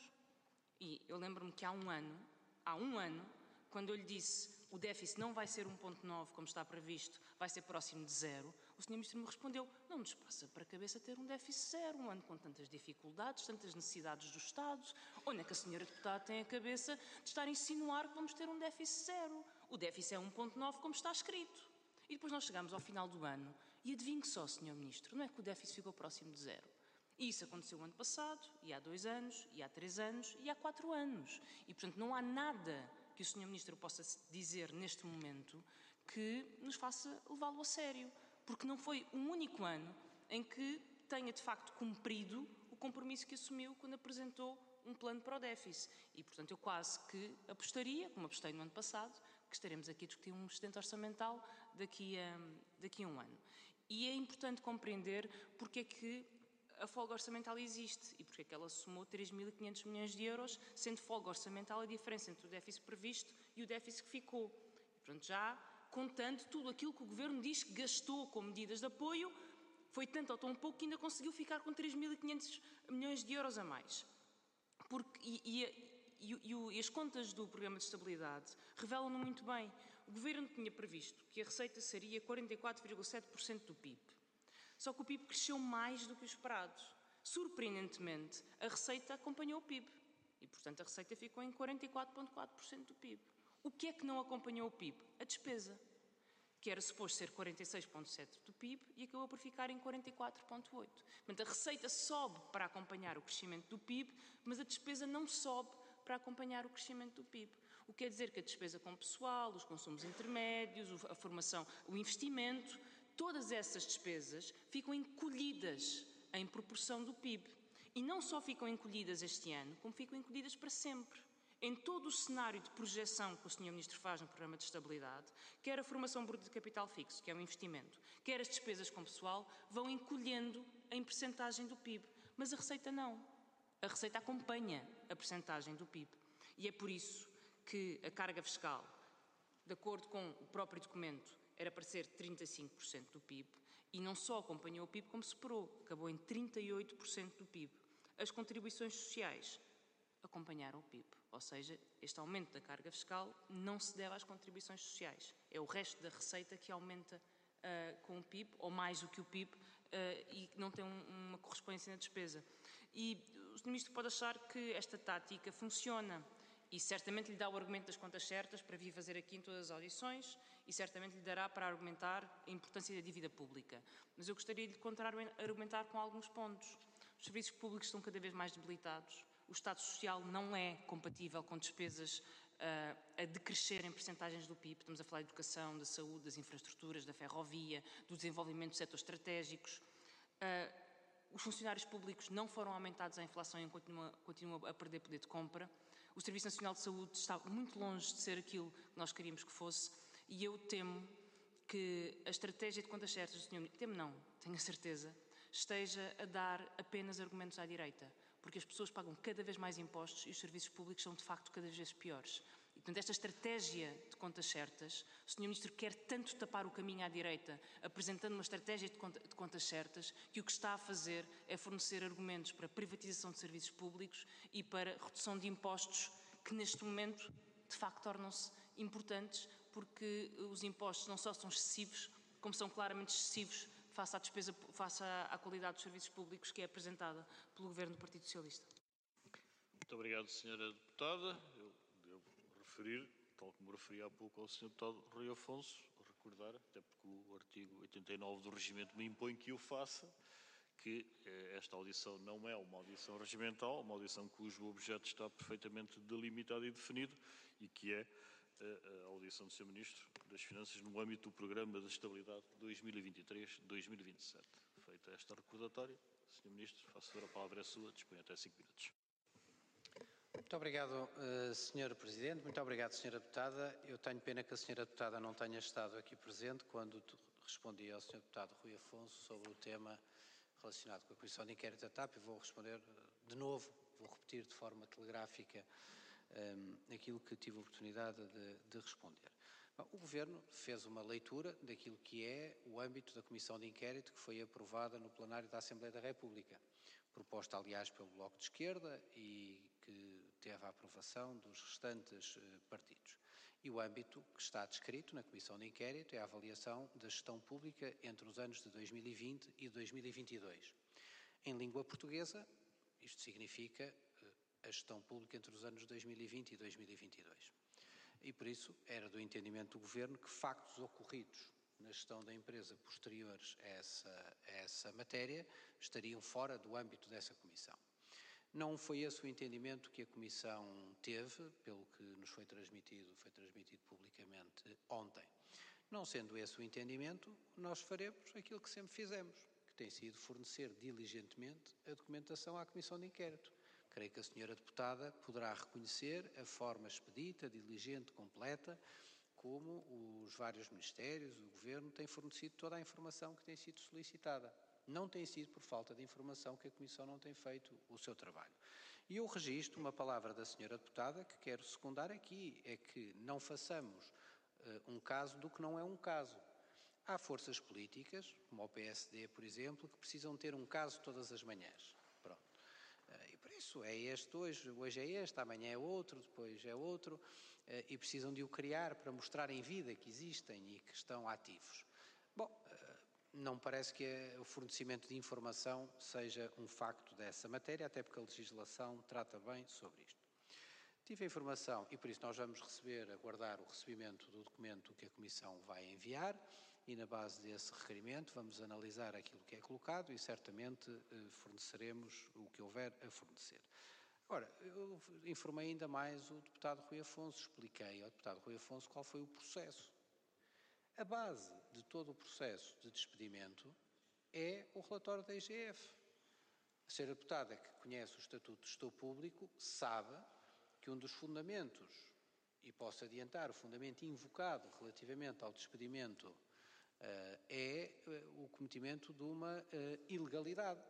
E eu lembro-me que há um ano, há um ano, quando eu lhe disse o déficit não vai ser um vírgula nove como está previsto, vai ser próximo de zero, o senhor Ministro me respondeu, não nos passa para a cabeça ter um déficit zero, um ano com tantas dificuldades, tantas necessidades do Estado, onde é que a senhora Deputada tem a cabeça de estar a insinuar que vamos ter um déficit zero? O déficit é um vírgula nove como está escrito. E depois nós chegamos ao final do ano e adivinhe só, senhor Ministro, não é que o déficit ficou próximo de zero. E isso aconteceu o ano passado, e há dois anos, e há três anos, e há quatro anos. E, portanto, não há nada que o senhor Ministro possa dizer neste momento que nos faça levá-lo a sério. Porque não foi um único ano em que tenha, de facto, cumprido o compromisso que assumiu quando apresentou um plano para o déficit. E, portanto, eu quase que apostaria, como apostei no ano passado, que estaremos aqui a discutir um excedente orçamental daqui a, daqui a um ano. E é importante compreender porque é que a folga orçamental existe e porque é que ela somou três mil e quinhentos milhões de euros, sendo folga orçamental a diferença entre o déficit previsto e o déficit que ficou. E, portanto, já contando tudo aquilo que o Governo diz que gastou com medidas de apoio, foi tanto ou tão pouco que ainda conseguiu ficar com três mil e quinhentos milhões de euros a mais. Porque, e, e, e, e as contas do Programa de Estabilidade revelam-no muito bem. O Governo tinha previsto que a receita seria quarenta e quatro vírgula sete por cento do P I B. Só que o P I B cresceu mais do que o esperado. Surpreendentemente, a receita acompanhou o P I B. E, portanto, a receita ficou em quarenta e quatro vírgula quatro por cento do P I B. O que é que não acompanhou o P I B? A despesa, que era suposto ser quarenta e seis vírgula sete por cento do P I B e acabou por ficar em quarenta e quatro vírgula oito por cento. Portanto, a receita sobe para acompanhar o crescimento do P I B, mas a despesa não sobe para acompanhar o crescimento do P I B. O que quer dizer que a despesa com pessoal, os consumos intermédios, a formação, o investimento, todas essas despesas ficam encolhidas em proporção do P I B. E não só ficam encolhidas este ano, como ficam encolhidas para sempre. Em todo o cenário de projeção que o senhor Ministro faz no Programa de Estabilidade, quer a formação bruta de capital fixo, que é um investimento, quer as despesas com pessoal, vão encolhendo em percentagem do P I B. Mas a receita não. A receita acompanha a percentagem do P I B. E é por isso que a carga fiscal, de acordo com o próprio documento, era para ser trinta e cinco por cento do P I B, E não só acompanhou o P I B, como superou, acabou em trinta e oito por cento do P I B. As contribuições sociais acompanharam o P I B, ou seja, este aumento da carga fiscal não se deve às contribuições sociais. É o resto da receita que aumenta uh, com o P I B, ou mais do que o P I B, uh, e não tem um, uma correspondência na despesa. E o senhor Ministro pode achar que esta tática funciona, e certamente lhe dá o argumento das contas certas para vir fazer aqui em todas as audições, e certamente lhe dará para argumentar a importância da dívida pública. Mas eu gostaria de contra-argumentar com alguns pontos. Os serviços públicos estão cada vez mais debilitados. O Estado Social não é compatível com despesas uh, a decrescer em percentagens do P I B. Estamos a falar de educação, da saúde, das infraestruturas, da ferrovia, do desenvolvimento de setores estratégicos. Uh, os funcionários públicos não foram aumentados à inflação e continuam, continuam a perder poder de compra. O Serviço Nacional de Saúde está muito longe de ser aquilo que nós queríamos que fosse, e eu temo que a estratégia de contas certas do senhor Ministro, temo não, tenho a certeza, esteja a dar apenas argumentos à direita, porque as pessoas pagam cada vez mais impostos e os serviços públicos são de facto cada vez piores. E, portanto, esta estratégia de contas certas, o senhor Ministro quer tanto tapar o caminho à direita, apresentando uma estratégia de, conta, de contas certas, que o que está a fazer é fornecer argumentos para privatização de serviços públicos e para redução de impostos, que neste momento, de facto, tornam-se importantes, porque os impostos não só são excessivos, como são claramente excessivos face à despesa, face à, à qualidade dos serviços públicos que é apresentada pelo Governo do Partido Socialista. Muito obrigado, senhora Deputada. Eu devo referir, tal como referi há pouco ao senhor Deputado Rui Afonso, recordar, até porque o artigo oitenta e nove do Regimento me impõe que o faça, que esta audição não é uma audição regimental, uma audição cujo objeto está perfeitamente delimitado e definido, e que é a audição do senhor Ministro das Finanças no âmbito do Programa de Estabilidade dois mil e vinte e três a dois mil e vinte e sete. Feita esta recordatória, senhor Ministro, faço a palavra é sua, dispõe até cinco minutos. Muito obrigado, senhor Presidente. Muito obrigado, senhora Deputada. Eu tenho pena que a senhora Deputada não tenha estado aqui presente quando respondi ao senhor Deputado Rui Afonso sobre o tema relacionado com a Comissão de Inquérito da T A P, e vou responder de novo, vou repetir de forma telegráfica um, aquilo que tive a oportunidade de, de responder. Bom, o Governo fez uma leitura daquilo que é o âmbito da Comissão de Inquérito que foi aprovada no plenário da Assembleia da República, proposta aliás pelo Bloco de Esquerda e que teve a aprovação dos restantes uh, partidos. E o âmbito que está descrito na Comissão de Inquérito é a avaliação da gestão pública entre os anos de dois mil e vinte e dois mil e vinte e dois. Em língua portuguesa, isto significa a gestão pública entre os anos dois mil e vinte e dois mil e vinte e dois. E por isso era do entendimento do Governo que factos ocorridos na gestão da empresa posteriores a essa, a essa matéria estariam fora do âmbito dessa Comissão. Não foi esse o entendimento que a Comissão teve, pelo que nos foi transmitido, foi transmitido publicamente ontem. Não sendo esse o entendimento, nós faremos aquilo que sempre fizemos, que tem sido fornecer diligentemente a documentação à Comissão de Inquérito. Creio que a senhora Deputada poderá reconhecer a forma expedita, diligente, completa, como os vários ministérios, o Governo, têm fornecido toda a informação que tem sido solicitada. Não tem sido por falta de informação que a Comissão não tem feito o seu trabalho. E eu registro uma palavra da senhora Deputada que quero secundar aqui, é que não façamos uh, um caso do que não é um caso. Há forças políticas, como o P S D, por exemplo, que precisam ter um caso todas as manhãs. Pronto. Uh, e por isso é este hoje, hoje é este, amanhã é outro, depois é outro, uh, e precisam de o criar para mostrar em vida que existem e que estão ativos. Bom, uh, não parece que o fornecimento de informação seja um facto dessa matéria, até porque a legislação trata bem sobre isto. Tive a informação, e por isso nós vamos receber, aguardar o recebimento do documento que a Comissão vai enviar, e na base desse requerimento vamos analisar aquilo que é colocado e certamente forneceremos o que houver a fornecer. Agora, eu informei ainda mais o deputado Rui Afonso, expliquei ao deputado Rui Afonso qual foi o processo. A base de todo o processo de despedimento é o relatório da I G F. A senhora deputada que conhece o Estatuto de Gestor Público sabe que um dos fundamentos, e posso adiantar, o fundamento invocado relativamente ao despedimento uh, é uh, o cometimento de uma uh, ilegalidade.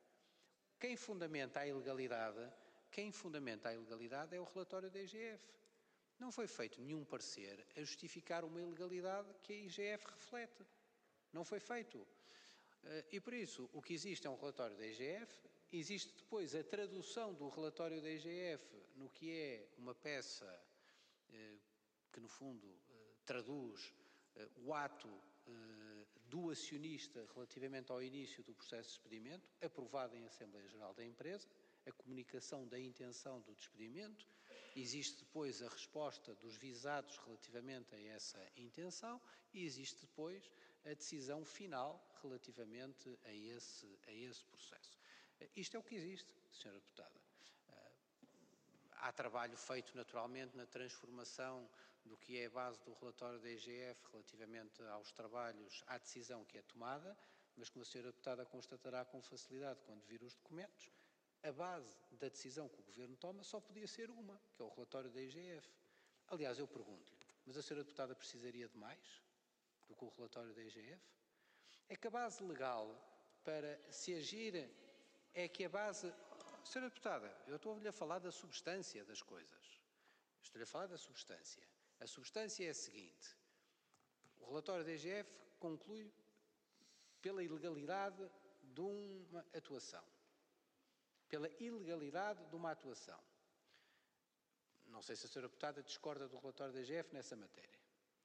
Quem fundamenta a ilegalidade, quem fundamenta a ilegalidade é o relatório da I G F. Não foi feito nenhum parecer a justificar uma ilegalidade que a I G F reflete. Não foi feito. E por isso, o que existe é um relatório da I G F, existe depois a tradução do relatório da I G F no que é uma peça que, no fundo, traduz o ato do acionista relativamente ao início do processo de despedimento, aprovado em Assembleia Geral da empresa, a comunicação da intenção do despedimento, existe depois a resposta dos visados relativamente a essa intenção e existe depois a decisão final relativamente a esse, a esse processo. Isto é o que existe, senhora Deputada. Há trabalho feito naturalmente na transformação do que é a base do relatório da I G F relativamente aos trabalhos, à decisão que é tomada, mas como a senhora Deputada constatará com facilidade quando vir os documentos, a base da decisão que o Governo toma só podia ser uma, que é o relatório da I G F. Aliás, eu pergunto-lhe, mas a senhora Deputada precisaria de mais do que o relatório da I G F? É que a base legal para se agir é que a base... senhora Deputada, eu estou-lhe a falar da substância das coisas. Estou-lhe a falar da substância. A substância é a seguinte. O relatório da I G F conclui pela ilegalidade de uma atuação. Pela ilegalidade de uma atuação. Não sei se a senhora Deputada discorda do relatório da I G F nessa matéria.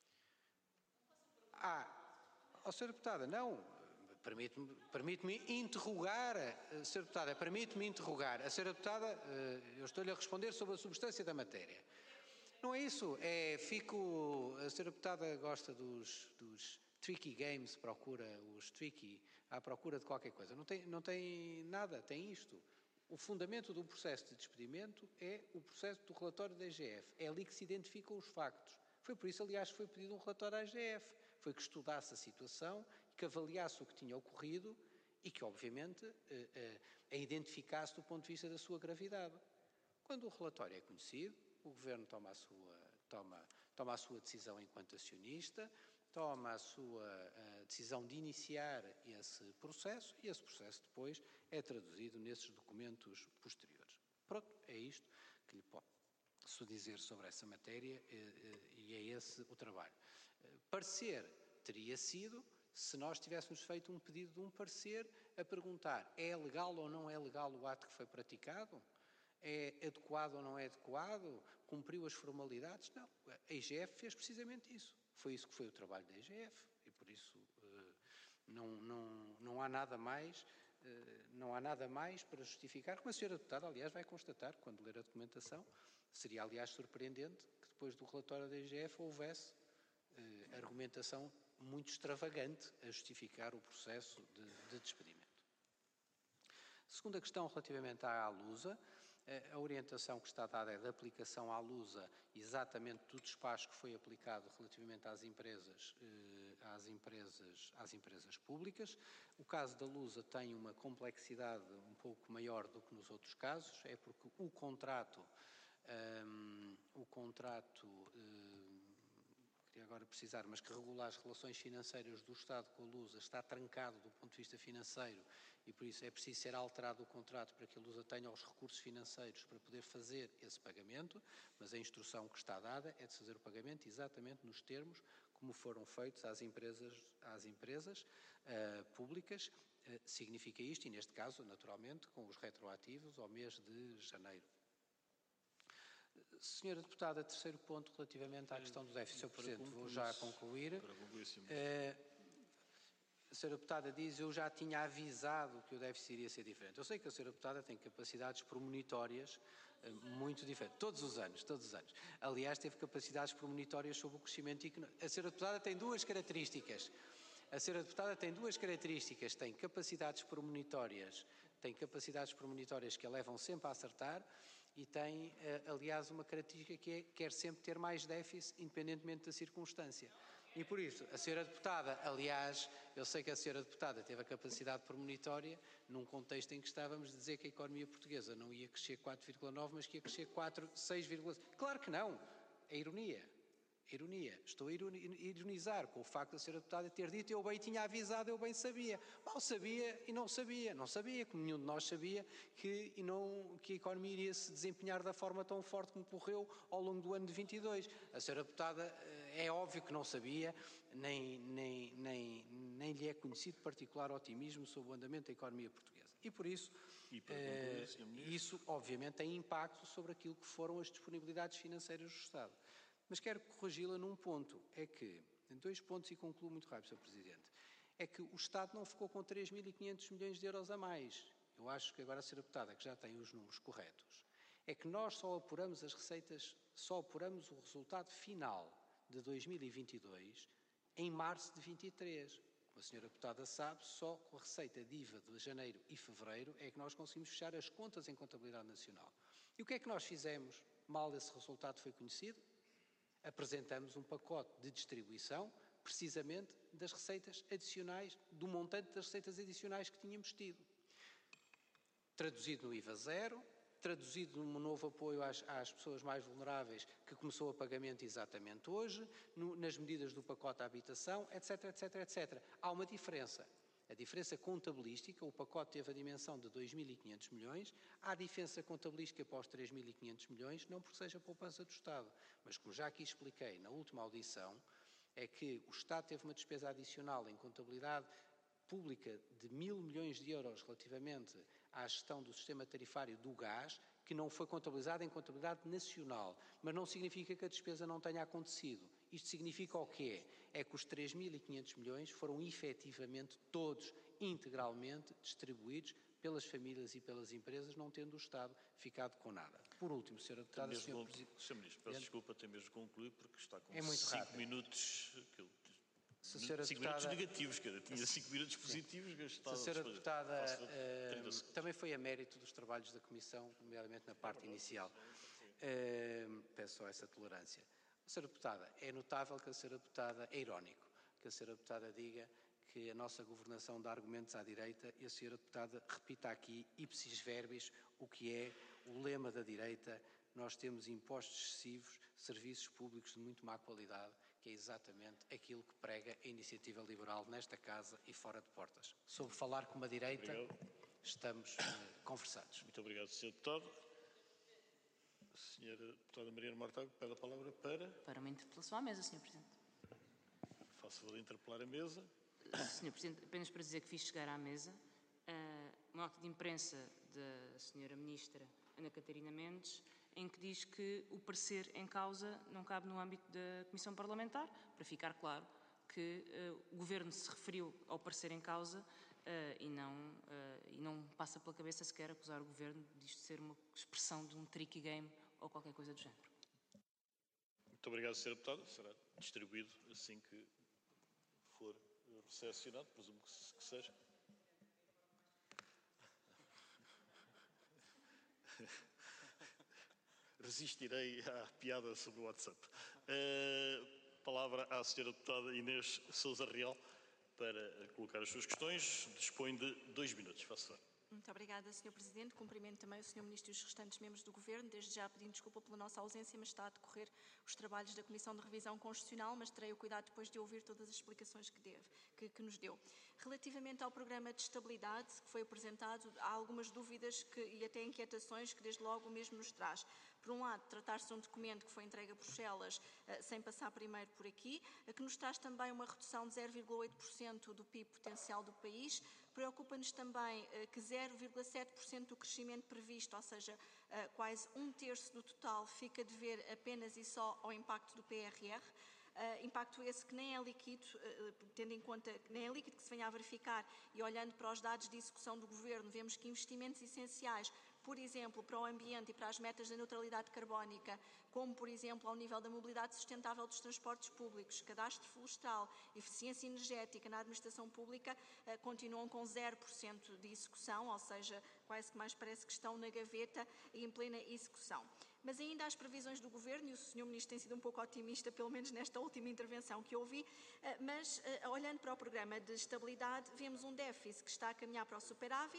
Ah, a senhora Deputada, não, permite-me permite-me interrogar, a senhora Deputada, permite-me interrogar. A senhora Deputada, eu estou-lhe a responder sobre a substância da matéria. Não é isso, é, fico, a senhora Deputada gosta dos, dos tricky games, procura os tricky, à procura de qualquer coisa. Não tem, não tem nada, tem isto. O fundamento do processo de despedimento é o processo do relatório da I G F. É ali que se identificam os factos. Foi por isso, aliás, que foi pedido um relatório à I G F. Foi que estudasse a situação, que avaliasse o que tinha ocorrido e que, obviamente, a identificasse do ponto de vista da sua gravidade. Quando o relatório é conhecido, o Governo toma a sua, toma, toma a sua decisão enquanto acionista, toma a sua a decisão de iniciar esse processo e esse processo depois é traduzido nesses documentos posteriores. Pronto, é isto que lhe posso dizer sobre essa matéria e é esse o trabalho. Parecer teria sido se nós tivéssemos feito um pedido de um parecer a perguntar é legal ou não é legal o ato que foi praticado? É adequado ou não é adequado? Cumpriu as formalidades? Não, a I G F fez precisamente isso. Foi isso que foi o trabalho da I G F e por isso não, não, não há nada mais, não há nada mais para justificar, como a senhora Deputada, aliás, vai constatar quando ler a documentação, seria aliás surpreendente que depois do relatório da I G F houvesse argumentação muito extravagante a justificar o processo de, de despedimento. Segunda questão relativamente à Alusa. A orientação que está dada é da aplicação à Lusa exatamente do despacho que foi aplicado relativamente às empresas, às empresas, às empresas públicas. O caso da Lusa tem uma complexidade um pouco maior do que nos outros casos, é porque o contrato, um, o contrato, um, queria agora precisar, mas que regula as relações financeiras do Estado com a Lusa está trancado do ponto de vista financeiro e por isso é preciso ser alterado o contrato para que a Lusa tenha os recursos financeiros para poder fazer esse pagamento, mas a instrução que está dada é de fazer o pagamento exatamente nos termos como foram feitos às empresas, às empresas uh, públicas. Uh, significa isto, e neste caso, naturalmente, com os retroativos ao mês de janeiro. Senhora Deputada, terceiro ponto relativamente à questão do déficit. senhor Presidente, vou já concluir. Uh, A senhora Deputada diz, eu já tinha avisado que o déficit iria ser diferente. Eu sei que a senhora Deputada tem capacidades premonitórias uh, muito diferentes, todos os anos, todos os anos. Aliás, teve capacidades premonitórias sobre o crescimento económico. A senhora Deputada tem duas características. A senhora Deputada tem duas características. Tem capacidades premonitórias, tem capacidades premonitórias que a levam sempre a acertar e tem, uh, aliás, uma característica que é quer sempre ter mais déficit, independentemente da circunstância. E por isso, a senhora Deputada, aliás, eu sei que a senhora Deputada teve a capacidade premonitória num contexto em que estávamos a dizer que a economia portuguesa não ia crescer quatro vírgula nove, mas que ia crescer quatro, seis vírgula cinco. Claro que não. É ironia. Ironia. Estou a ironizar com o facto da senhora deputada ter dito eu bem tinha avisado, eu bem sabia. Mal sabia e não sabia. Não sabia, como nenhum de nós sabia, que, e não, que a economia iria se desempenhar da forma tão forte como correu ao longo do ano de vinte e dois. A senhora deputada é óbvio que não sabia, nem, nem, nem, nem lhe é conhecido particular otimismo sobre o andamento da economia portuguesa. E por isso, e concluir, uh, isso obviamente tem impacto sobre aquilo que foram as disponibilidades financeiras do Estado. Mas quero corrigi-la num ponto, é que, em dois pontos e concluo muito rápido, senhor Presidente, é que o Estado não ficou com três mil e quinhentos milhões de euros a mais. Eu acho que agora a senhora deputada, que já tem os números corretos, é que nós só apuramos as receitas, só apuramos o resultado final de dois mil e vinte e dois em março de vinte e três. Como a senhora deputada sabe, só com a receita de I V A de janeiro e fevereiro é que nós conseguimos fechar as contas em contabilidade nacional. E o que é que nós fizemos? Mal esse resultado foi conhecido, apresentamos um pacote de distribuição, precisamente das receitas adicionais, do montante das receitas adicionais que tínhamos tido. Traduzido no I V A zero, traduzido num novo apoio às, às pessoas mais vulneráveis, que começou a pagamento exatamente hoje, no, nas medidas do pacote à habitação, etc, etc, etcétera. Há uma diferença. A diferença contabilística, o pacote teve a dimensão de dois mil e quinhentos milhões, há a diferença contabilística para os três mil e quinhentos milhões, não porque seja poupança do Estado, mas como já aqui expliquei na última audição, é que o Estado teve uma despesa adicional em contabilidade pública de mil milhões de euros relativamente à gestão do sistema tarifário do gás, que não foi contabilizada em contabilidade nacional, mas não significa que a despesa não tenha acontecido. Isto significa o quê? É que os três mil e quinhentos milhões foram efetivamente todos integralmente distribuídos pelas famílias e pelas empresas, não tendo o Estado ficado com nada. Por último, senhora Deputada, senhor Presidente... senhor Ministro, peço desculpa, tenho mesmo de concluir, porque está com é muito cinco rápido. minutos... Que eu, Se a senhora cinco deputada, minutos negativos, cara. Tinha cinco minutos positivos gastados. Se a senhora deputada uh, também foi a mérito dos trabalhos da Comissão, nomeadamente na parte inicial. Uh, peço só essa tolerância. A senhora deputada, é notável que a senhora deputada, é irónico, que a senhora deputada diga que a nossa governação dá argumentos à direita e a senhora deputada repita aqui, ipsis verbis, o que é o lema da direita: nós temos impostos excessivos, serviços públicos de muito má qualidade, que é exatamente aquilo que prega a iniciativa liberal nesta casa e fora de portas. Sobre falar com uma direita, obrigado. Estamos uh, conversados. Muito obrigado, senhor Deputado. A senhora Deputada Mariana Mortágua pede a palavra para... Para uma interpelação à mesa, senhor Presidente. Faço favor de interpelar a mesa. senhor Presidente, apenas para dizer que fiz chegar à mesa uh, uma nota de imprensa da senhora Ministra Ana Catarina Mendes, em que diz que o parecer em causa não cabe no âmbito da Comissão Parlamentar, para ficar claro que uh, o Governo se referiu ao parecer em causa uh, e, não, uh, e não passa pela cabeça sequer acusar o Governo disto ser uma expressão de um tricky game ou qualquer coisa do género. Muito obrigado, senhora Deputada. Será distribuído assim que for recepcionado, presumo que, que seja. Resistirei à piada sobre o WhatsApp. Uh, palavra à senhora deputada Inês Sousa Real para colocar as suas questões. Dispõe de dois minutos. Faça favor. Muito obrigada, senhor Presidente. Cumprimento também o senhor Ministro e os restantes membros do Governo. Desde já pedindo desculpa pela nossa ausência, mas está a decorrer os trabalhos da Comissão de Revisão Constitucional, mas terei o cuidado depois de ouvir todas as explicações que, deve, que, que nos deu. Relativamente ao programa de estabilidade que foi apresentado, há algumas dúvidas que, e até inquietações que desde logo o mesmo nos traz. Por um lado, tratar-se de um documento que foi entregue a Bruxelas uh, sem passar primeiro por aqui, uh, que nos traz também uma redução de zero vírgula oito por cento do P I B potencial do país. Preocupa-nos também uh, que zero vírgula sete por cento do crescimento previsto, ou seja, uh, quase um terço do total, fica a dever apenas e só ao impacto do P R R. Uh, impacto esse que nem é líquido, uh, tendo em conta que nem é líquido que se venha a verificar, e olhando para os dados de execução do Governo, vemos que investimentos essenciais, por exemplo, para o ambiente e para as metas da neutralidade carbónica, como, por exemplo, ao nível da mobilidade sustentável dos transportes públicos, cadastro florestal, eficiência energética na administração pública, eh, continuam com zero por cento de execução, ou seja, quase que mais parece que estão na gaveta e em plena execução. Mas ainda as previsões do Governo, e o senhor Ministro tem sido um pouco otimista, pelo menos nesta última intervenção que ouvi, mas olhando para o programa de estabilidade, vemos um déficit que está a caminhar para o superávit,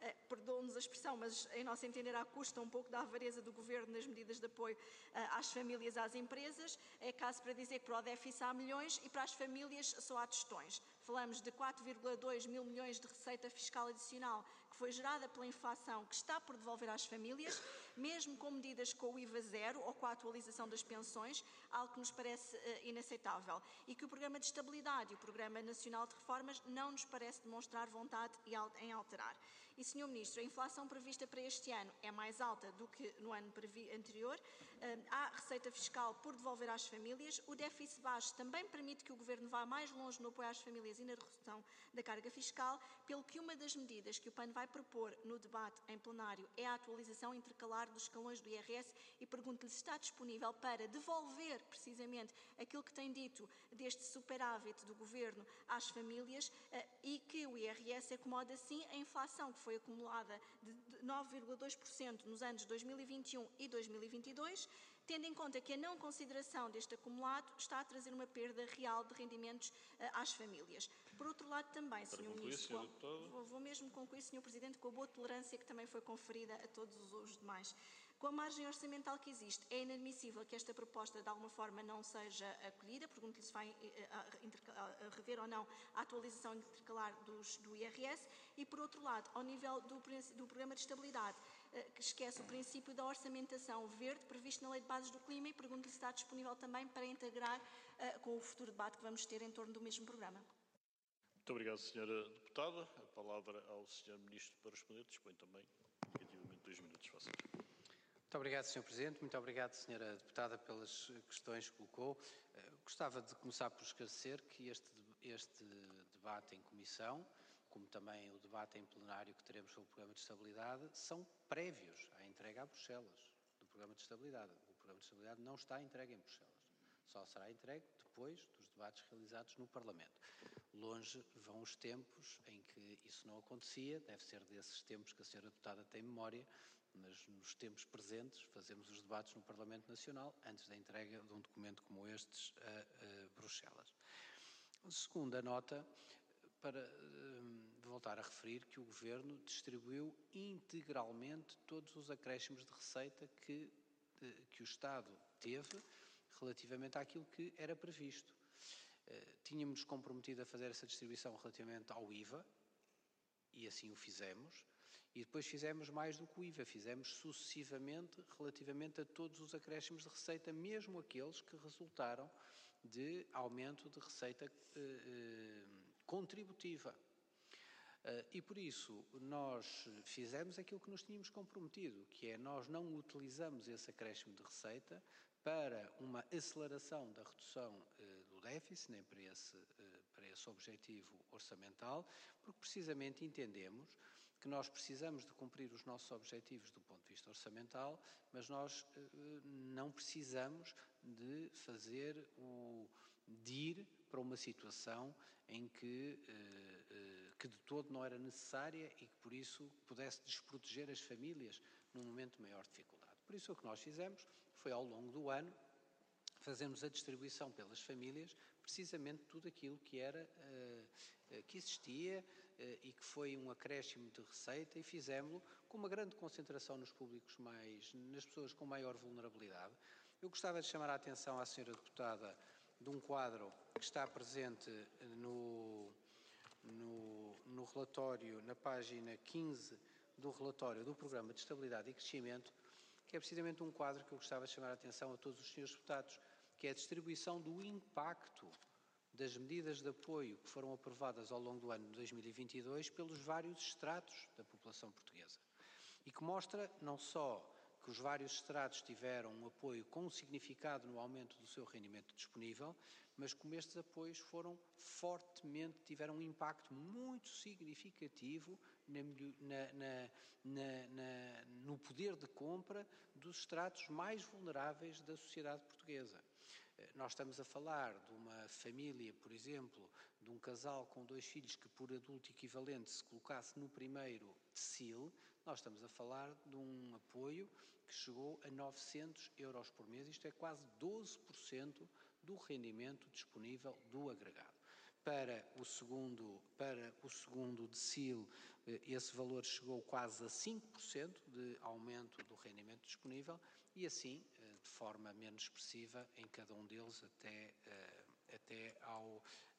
uh, perdoe-nos a expressão, mas em nosso entender à custa um pouco da avareza do Governo nas medidas de apoio uh, às famílias, às empresas. É caso para dizer que para o déficit há milhões e para as famílias só há tostões. Falamos de quatro vírgula dois mil milhões de receita fiscal adicional que foi gerada pela inflação, que está por devolver às famílias, mesmo com medidas com o I V A zero ou com a atualização das pensões, algo que nos parece uh, inaceitável. E que o Programa de Estabilidade e o Programa Nacional de Reformas não nos parece demonstrar vontade em alterar. E, senhor Ministro, a inflação prevista para este ano é mais alta do que no ano anterior. Uh, há receita fiscal por devolver às famílias. O déficit baixo também permite que o Governo vá mais longe no apoio às famílias e na redução da carga fiscal, pelo que uma das medidas que o P A N vai propor no debate em plenário é a atualização intercalar dos escalões do I R S e pergunto-lhe se está disponível para devolver precisamente aquilo que tem dito deste superávit do Governo às famílias uh, e que o I R S acomode assim a inflação que foi acumulada de nove vírgula dois por cento nos anos dois mil e vinte e um e dois mil e vinte e dois, tendo em conta que a não consideração deste acumulado está a trazer uma perda real de rendimentos uh, às famílias. Por outro lado também, senhor Ministro, vou, vou mesmo concluir, senhor Presidente, com a boa tolerância que também foi conferida a todos os demais. Com a margem orçamental que existe, é inadmissível que esta proposta de alguma forma não seja acolhida. Pergunto-lhe se vai a, a, a rever ou não a atualização intercalar dos, do I R S. E, por outro lado, ao nível do, do Programa de Estabilidade, que esquece o princípio da orçamentação verde previsto na Lei de Bases do Clima e pergunto-lhe se está disponível também para integrar uh, com o futuro debate que vamos ter em torno do mesmo programa. Muito obrigado, senhora Deputada. A palavra ao senhor Ministro para responder. Dispõe também, indicativamente, dois minutos. Faça. Muito obrigado, senhor Presidente. Muito obrigado, senhora Deputada, pelas questões que colocou. Uh, gostava de começar por esclarecer que este, este debate em comissão, como também o debate em plenário que teremos sobre o Programa de Estabilidade, são prévios à entrega a Bruxelas do Programa de Estabilidade. O Programa de Estabilidade não está entregue em Bruxelas. Só será entregue depois dos debates realizados no Parlamento. Longe vão os tempos em que isso não acontecia, deve ser desses tempos que a senhora Deputada tem memória, mas nos tempos presentes fazemos os debates no Parlamento Nacional antes da entrega de um documento como estes a, a Bruxelas. Segunda nota, para uh, voltar a referir que o Governo distribuiu integralmente todos os acréscimos de receita que, uh, que o Estado teve relativamente àquilo que era previsto. Uh, tínhamos comprometido a fazer essa distribuição relativamente ao I V A, e assim o fizemos, e depois fizemos mais do que o I V A, fizemos sucessivamente relativamente a todos os acréscimos de receita, mesmo aqueles que resultaram de aumento de receita uh, uh, contributiva. Uh, e por isso nós fizemos aquilo que nos tínhamos comprometido, que é nós não utilizamos esse acréscimo de receita para uma aceleração da redução uh, do déficit, nem para esse, uh, para esse objetivo orçamental, porque precisamente entendemos que nós precisamos de cumprir os nossos objetivos do ponto de vista orçamental, mas nós uh, não precisamos de fazer o de ir para uma situação em que, uh, uh, que de todo não era necessária e que por isso pudesse desproteger as famílias num momento de maior dificuldade. Por isso o que nós fizemos foi ao longo do ano fazermos a distribuição pelas famílias precisamente tudo aquilo que era, uh, que existia uh, e que foi um acréscimo de receita e fizemos-lo com uma grande concentração nos públicos mais, nas pessoas com maior vulnerabilidade. Eu gostava de chamar a atenção à senhora Deputada de um quadro que está presente no, no, no relatório, na página quinze do relatório do Programa de Estabilidade e Crescimento, que é precisamente um quadro que eu gostava de chamar a atenção a todos os senhores deputados, que é a distribuição do impacto das medidas de apoio que foram aprovadas ao longo do ano de dois mil e vinte e dois pelos vários estratos da população portuguesa. E que mostra não só que os vários estratos tiveram um apoio com significado no aumento do seu rendimento disponível, mas como estes apoios foram fortemente, tiveram um impacto muito significativo na, na, na, na, no poder de compra dos estratos mais vulneráveis da sociedade portuguesa. Nós estamos a falar de uma família, por exemplo, de um casal com dois filhos que por adulto equivalente se colocasse no primeiro decile, nós estamos a falar de um apoio que chegou a novecentos euros por mês, isto é quase doze por cento do rendimento disponível do agregado. Para o segundo, para o segundo decil, esse valor chegou quase a cinco por cento de aumento do rendimento disponível e assim, de forma menos expressiva em cada um deles até, até ao,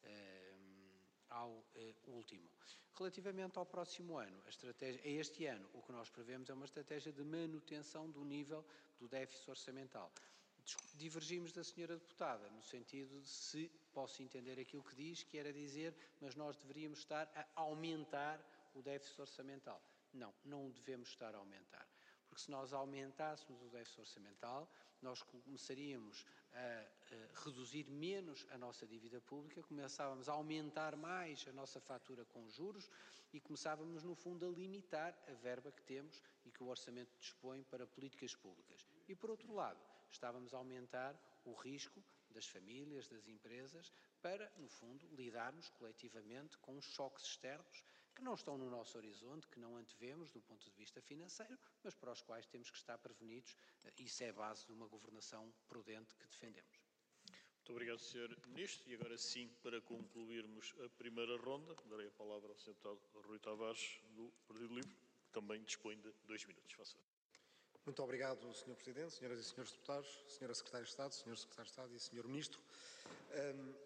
ao último. Relativamente ao próximo ano, a estratégia, a este ano, o que nós prevemos é uma estratégia de manutenção do nível do déficit orçamental. Divergimos da senhora deputada, no sentido de se posso entender aquilo que diz, que era dizer, mas nós deveríamos estar a aumentar o déficit orçamental. Não, não devemos estar a aumentar. Porque se nós aumentássemos o déficit orçamental, nós começaríamos a, a reduzir menos a nossa dívida pública, começávamos a aumentar mais a nossa fatura com juros e começávamos, no fundo, a limitar a verba que temos e que o orçamento dispõe para políticas públicas. E, por outro lado, estávamos a aumentar o risco das famílias, das empresas, para, no fundo, lidarmos coletivamente com os choques externos que não estão no nosso horizonte, que não antevemos do ponto de vista financeiro, mas para os quais temos que estar prevenidos. Isso é a base de uma governação prudente que defendemos. Muito obrigado, senhor Ministro. E agora sim, para concluirmos a primeira ronda, darei a palavra ao senhor Deputado Rui Tavares, do Partido Livre, que também dispõe de dois minutos. Faça. Muito obrigado, senhor Presidente, senhoras e senhores deputados, senhora Secretária de Estado, senhor Secretário de Estado e senhor Ministro. Um,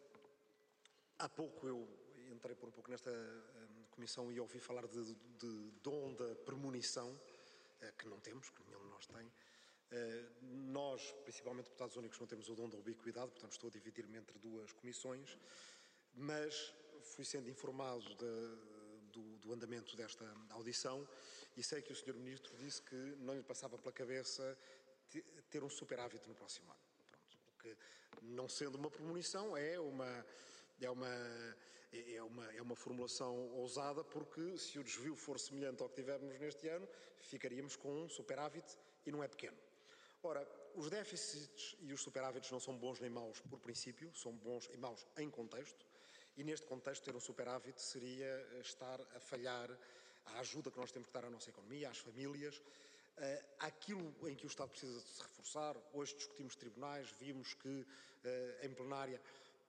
há pouco eu entrei por um pouco nesta um, comissão e ouvi falar de, de dom da premonição, uh, que não temos, que nenhum de nós tem. Uh, nós, principalmente deputados únicos, não temos o dom da ubiquidade, portanto estou a dividir-me entre duas comissões, mas fui sendo informado de, do, do andamento desta audição e sei que o senhor Ministro disse que não lhe passava pela cabeça ter um superávit no próximo ano. Pronto, o que, não sendo uma premonição, é uma, é, uma, é, uma, é uma formulação ousada, porque se o desvio for semelhante ao que tivemos neste ano, ficaríamos com um superávit e não é pequeno. Ora, os déficits e os superávites não são bons nem maus por princípio, são bons e maus em contexto, e neste contexto ter um superávit seria estar a falhar à ajuda que nós temos que dar à nossa economia, às famílias, àquilo em que o Estado precisa de se reforçar. Hoje discutimos tribunais, vimos que em plenária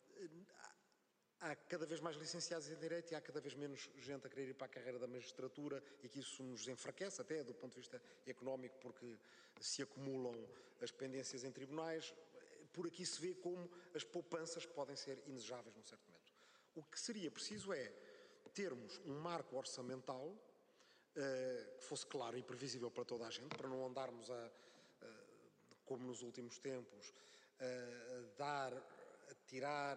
há cada vez mais licenciados em Direito e há cada vez menos gente a querer ir para a carreira da magistratura e que isso nos enfraquece até do ponto de vista económico, porque se acumulam as pendências em tribunais. Por aqui se vê como as poupanças podem ser indesejáveis num certo momento. O que seria preciso é termos um marco orçamental uh, que fosse claro e previsível para toda a gente, para não andarmos a, uh, como nos últimos tempos, uh, a dar, a tirar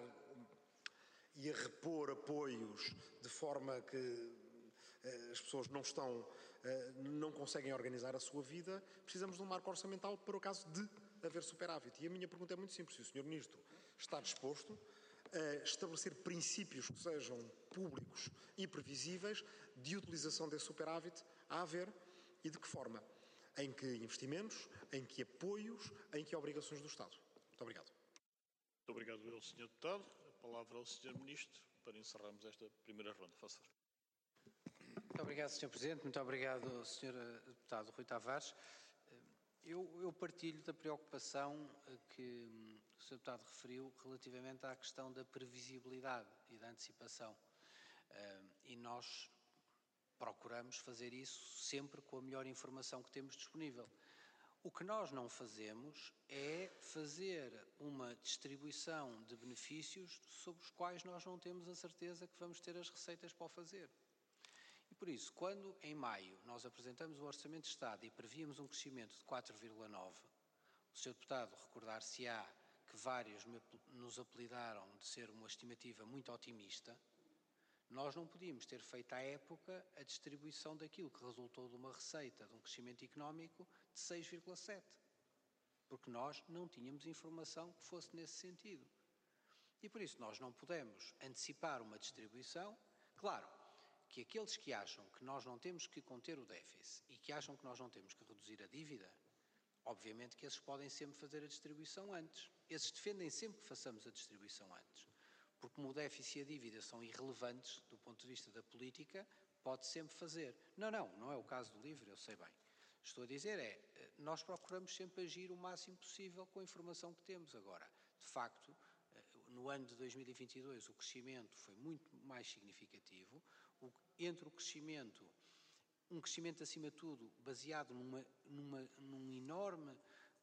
e a repor apoios de forma que uh, as pessoas não estão, uh, não conseguem organizar a sua vida. Precisamos de um marco orçamental para o caso de haver superávit. E a minha pergunta é muito simples: se o senhor Ministro está disposto a estabelecer princípios que sejam públicos e previsíveis de utilização desse superávit a haver e de que forma? Em que investimentos, em que apoios, em que obrigações do Estado? Muito obrigado. Muito obrigado ao senhor Deputado. A palavra ao senhor Ministro para encerrarmos esta primeira ronda. Faça favor. Muito obrigado, senhor Presidente. Muito obrigado, senhor Deputado Rui Tavares. Eu, eu partilho da preocupação que o senhor Deputado referiu relativamente à questão da previsibilidade e da antecipação. E nós procuramos fazer isso sempre com a melhor informação que temos disponível. O que nós não fazemos é fazer uma distribuição de benefícios sobre os quais nós não temos a certeza que vamos ter as receitas para o fazer. E por isso, quando em maio nós apresentamos o Orçamento de Estado e prevíamos um crescimento de quatro vírgula nove, o senhor Deputado recordar-se-á que vários nos apelidaram de ser uma estimativa muito otimista, nós não podíamos ter feito à época a distribuição daquilo que resultou de uma receita de um crescimento económico de seis vírgula sete, porque nós não tínhamos informação que fosse nesse sentido. E por isso nós não podemos antecipar uma distribuição. Claro que aqueles que acham que nós não temos que conter o déficit e que acham que nós não temos que reduzir a dívida, obviamente que esses podem sempre fazer a distribuição antes. Esses defendem sempre que façamos a distribuição antes. Porque como o déficit e a dívida são irrelevantes do ponto de vista da política, pode sempre fazer. Não, não, não é o caso do LIVRE, eu sei bem. Estou a dizer é, nós procuramos sempre agir o máximo possível com a informação que temos. Agora, de facto, no ano de dois mil e vinte e dois o crescimento foi muito mais significativo. O, entre o crescimento, um crescimento acima de tudo baseado numa, numa, num enorme,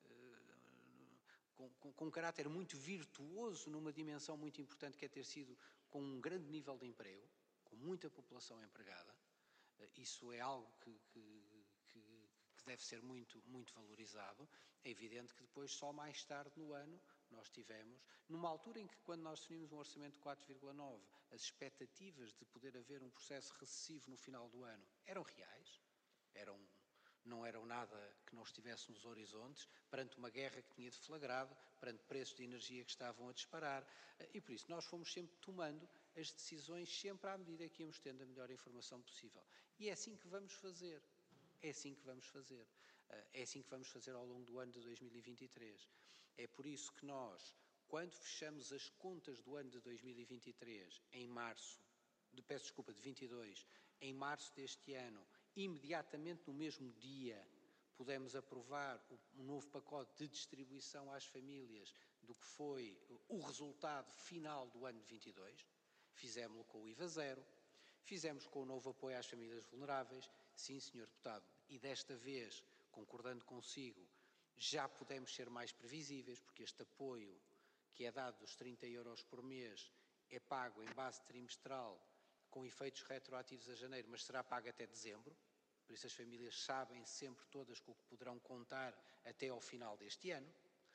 uh, com, com, com um caráter muito virtuoso, numa dimensão muito importante que é ter sido com um grande nível de emprego, com muita população empregada. Uh, isso é algo que, que, que, que deve ser muito, muito valorizado. É evidente que depois, só mais tarde no ano, nós tivemos, numa altura em que, quando nós definimos um orçamento de quatro vírgula nove, as expectativas de poder haver um processo recessivo no final do ano eram reais, eram, não eram nada que não estivesse nos horizontes, perante uma guerra que tinha deflagrado, perante preços de energia que estavam a disparar, e por isso nós fomos sempre tomando as decisões, sempre à medida que íamos tendo a melhor informação possível. E é assim que vamos fazer, é assim que vamos fazer, é assim que vamos fazer ao longo do ano de dois mil e vinte e três. É por isso que nós, quando fechamos as contas do ano de dois mil e vinte e três, em março, de, peço desculpa, de vinte e dois, em março deste ano, imediatamente no mesmo dia, pudemos aprovar o, um novo pacote de distribuição às famílias do que foi o resultado final do ano de vinte e dois. Fizemos-lo com o I V A zero, fizemos com o novo apoio às famílias vulneráveis. Sim, senhor Deputado, e desta vez, concordando consigo, já podemos ser mais previsíveis, porque este apoio que é dado dos trinta euros por mês é pago em base trimestral, com efeitos retroativos a janeiro, mas será pago até dezembro. Por isso as famílias sabem sempre todas com o que poderão contar até ao final deste ano.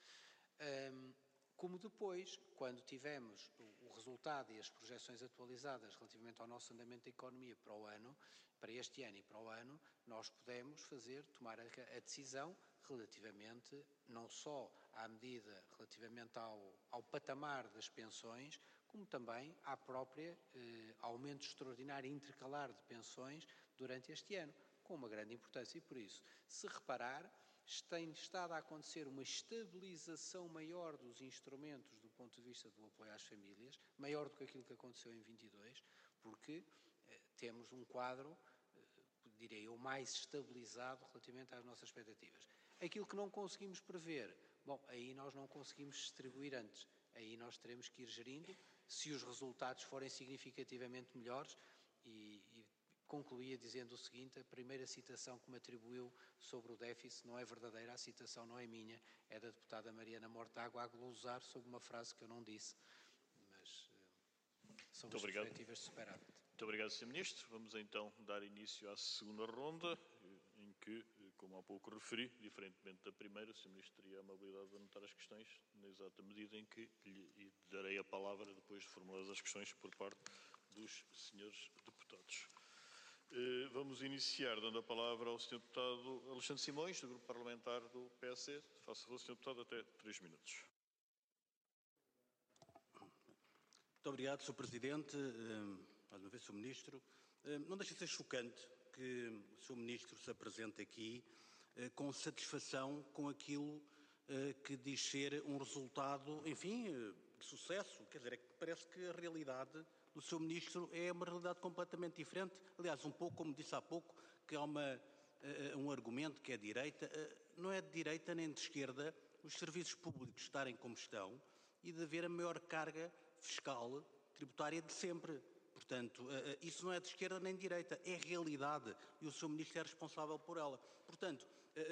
Um, como depois, quando tivemos o, o resultado e as projeções atualizadas relativamente ao nosso andamento da economia para o ano, para este ano e para o ano, nós podemos fazer, tomar a, a decisão relativamente, não só à medida, relativamente ao, ao patamar das pensões, como também à própria eh, aumento extraordinário intercalar de pensões durante este ano, com uma grande importância. E por isso, se reparar, tem estado a acontecer uma estabilização maior dos instrumentos do ponto de vista do apoio às famílias, maior do que aquilo que aconteceu em vinte e dois, porque eh, temos um quadro, eh, direi eu, mais estabilizado relativamente às nossas expectativas. Aquilo que não conseguimos prever, bom, aí nós não conseguimos distribuir antes, aí nós teremos que ir gerindo, se os resultados forem significativamente melhores, e, e concluía dizendo o seguinte: a primeira citação que me atribuiu sobre o déficit não é verdadeira, a citação não é minha, é da deputada Mariana Mortágua, a glosar sobre uma frase que eu não disse, mas uh, sobre as perspectivas de superávit. Muito obrigado, senhor Ministro. Vamos então dar início à segunda ronda, em que, como há pouco referi, diferentemente da primeira, o senhor Ministro teria a amabilidade de anotar as questões, na exata medida em que lhe darei a palavra depois de formuladas as questões por parte dos senhores deputados. Vamos iniciar dando a palavra ao senhor Deputado Alexandre Simões, do Grupo Parlamentar do P S C. Faça favor, senhor Deputado, até três minutos. Muito obrigado, senhor Presidente. Mais uma vez, senhor Ministro. Não deixa de ser chocante que o senhor Ministro se apresente aqui com satisfação com aquilo que diz ser um resultado, enfim, de sucesso. Quer dizer, é que parece que a realidade do senhor Ministro é uma realidade completamente diferente. Aliás, um pouco, como disse há pouco, que há uma, um argumento que é direita. Não é de direita nem de esquerda os serviços públicos estarem como estão e de haver a maior carga fiscal tributária de sempre. Portanto, isso não é de esquerda nem de direita, é realidade e o senhor Ministro é responsável por ela. Portanto,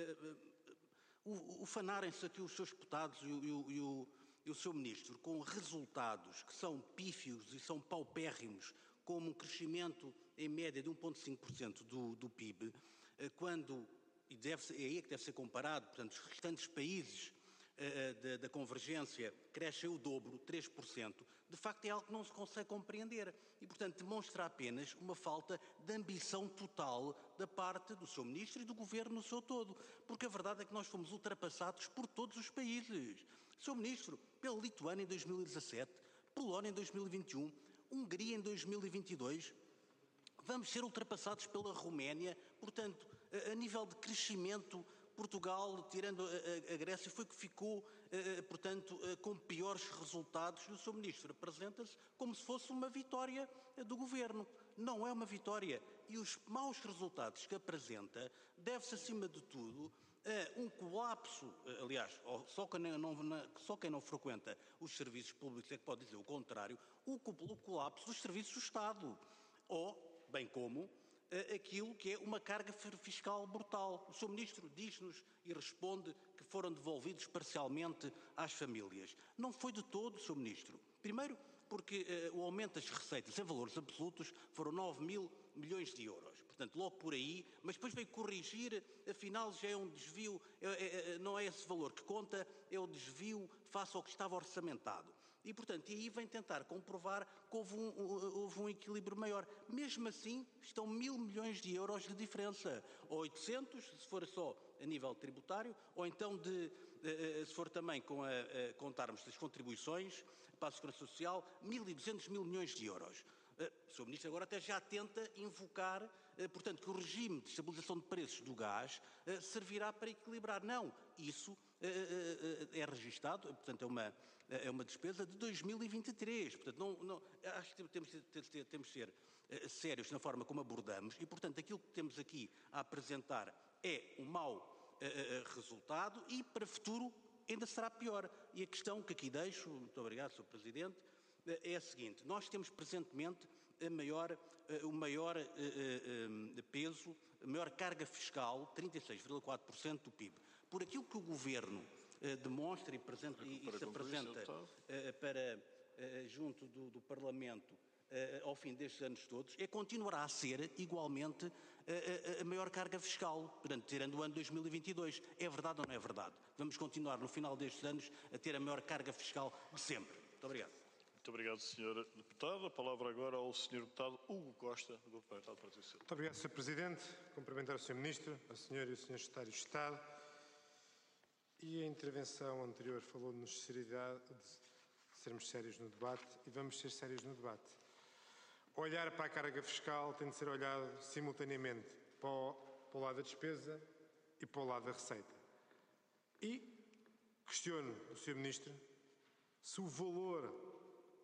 ufanarem-se aqui os seus deputados e o, e o, e o E o senhor Ministro, com resultados que são pífios e são paupérrimos, como um crescimento em média de um vírgula cinco por cento do, do P I B, quando, e deve ser, é aí que deve ser comparado, portanto, os restantes países uh, da, da convergência crescem o dobro, três por cento, de facto é algo que não se consegue compreender e, portanto, demonstra apenas uma falta de ambição total da parte do senhor Ministro e do Governo no seu todo, porque a verdade é que nós fomos ultrapassados por todos os países. senhor Ministro, pela Lituânia em dois mil e dezassete, Polónia em dois mil e vinte e um, Hungria em dois mil e vinte e dois, vamos ser ultrapassados pela Roménia, portanto, a, a nível de crescimento, Portugal, tirando a, a, a Grécia, foi que ficou, a, portanto, a, com piores resultados, e o senhor Ministro apresenta-se como se fosse uma vitória do Governo. Não é uma vitória, e os maus resultados que apresenta deve-se, acima de tudo, um colapso, aliás, só quem não, só quem não frequenta os serviços públicos é que pode dizer o contrário, o colapso dos serviços do Estado, ou, bem como, aquilo que é uma carga fiscal brutal. O senhor Ministro diz-nos e responde que foram devolvidos parcialmente às famílias. Não foi de todo, senhor Ministro. Primeiro, porque uh, o aumento das receitas em valores absolutos foram nove mil milhões de euros. Portanto, logo por aí, mas depois veio corrigir, afinal já é um desvio, é, é, não é esse valor que conta, é o desvio face ao que estava orçamentado. E, portanto, e aí vem tentar comprovar que houve um, houve um equilíbrio maior. Mesmo assim, estão mil milhões de euros de diferença. Ou oitocentos, se for só a nível tributário, ou então, de, se for também com a, a contarmos as contribuições para a Segurança Social, mil e duzentos mil milhões de euros. O senhor Ministro agora até já tenta invocar, portanto, que o regime de estabilização de preços do gás servirá para equilibrar. Não, isso é registado, portanto, é uma, é uma despesa de dois mil e vinte e três. Portanto, não, não, acho que temos, temos, temos de ser sérios na forma como abordamos e, portanto, aquilo que temos aqui a apresentar é um mau resultado e, para o futuro, ainda será pior. E a questão que aqui deixo, muito obrigado, senhor Presidente, é a seguinte: nós temos presentemente a maior, o maior uh, uh, peso, a maior carga fiscal, trinta e seis vírgula quatro por cento do P I B. Por aquilo que o Governo uh, demonstra e, presenta, e, e se apresenta uh, para, uh, junto do, do Parlamento uh, ao fim destes anos todos, é continuará a ser igualmente uh, a maior carga fiscal, portanto, tirando o ano dois mil e vinte e dois. É verdade ou não é verdade? Vamos continuar no final destes anos a ter a maior carga fiscal de sempre. Muito obrigado. Muito obrigado, senhor Deputado. A palavra agora ao senhor Deputado Hugo Costa, do Grupo Parlamentar do Partido Socialista. Muito obrigado, senhor Presidente. Cumprimentar o senhor Ministro, a senhora e o senhor Secretário de Estado. E a intervenção anterior falou-nos de seriedade, de sermos sérios no debate, e vamos ser sérios no debate. Olhar para a carga fiscal tem de ser olhado simultaneamente para o, para o lado da despesa e para o lado da receita. E questiono o senhor Ministro se o valor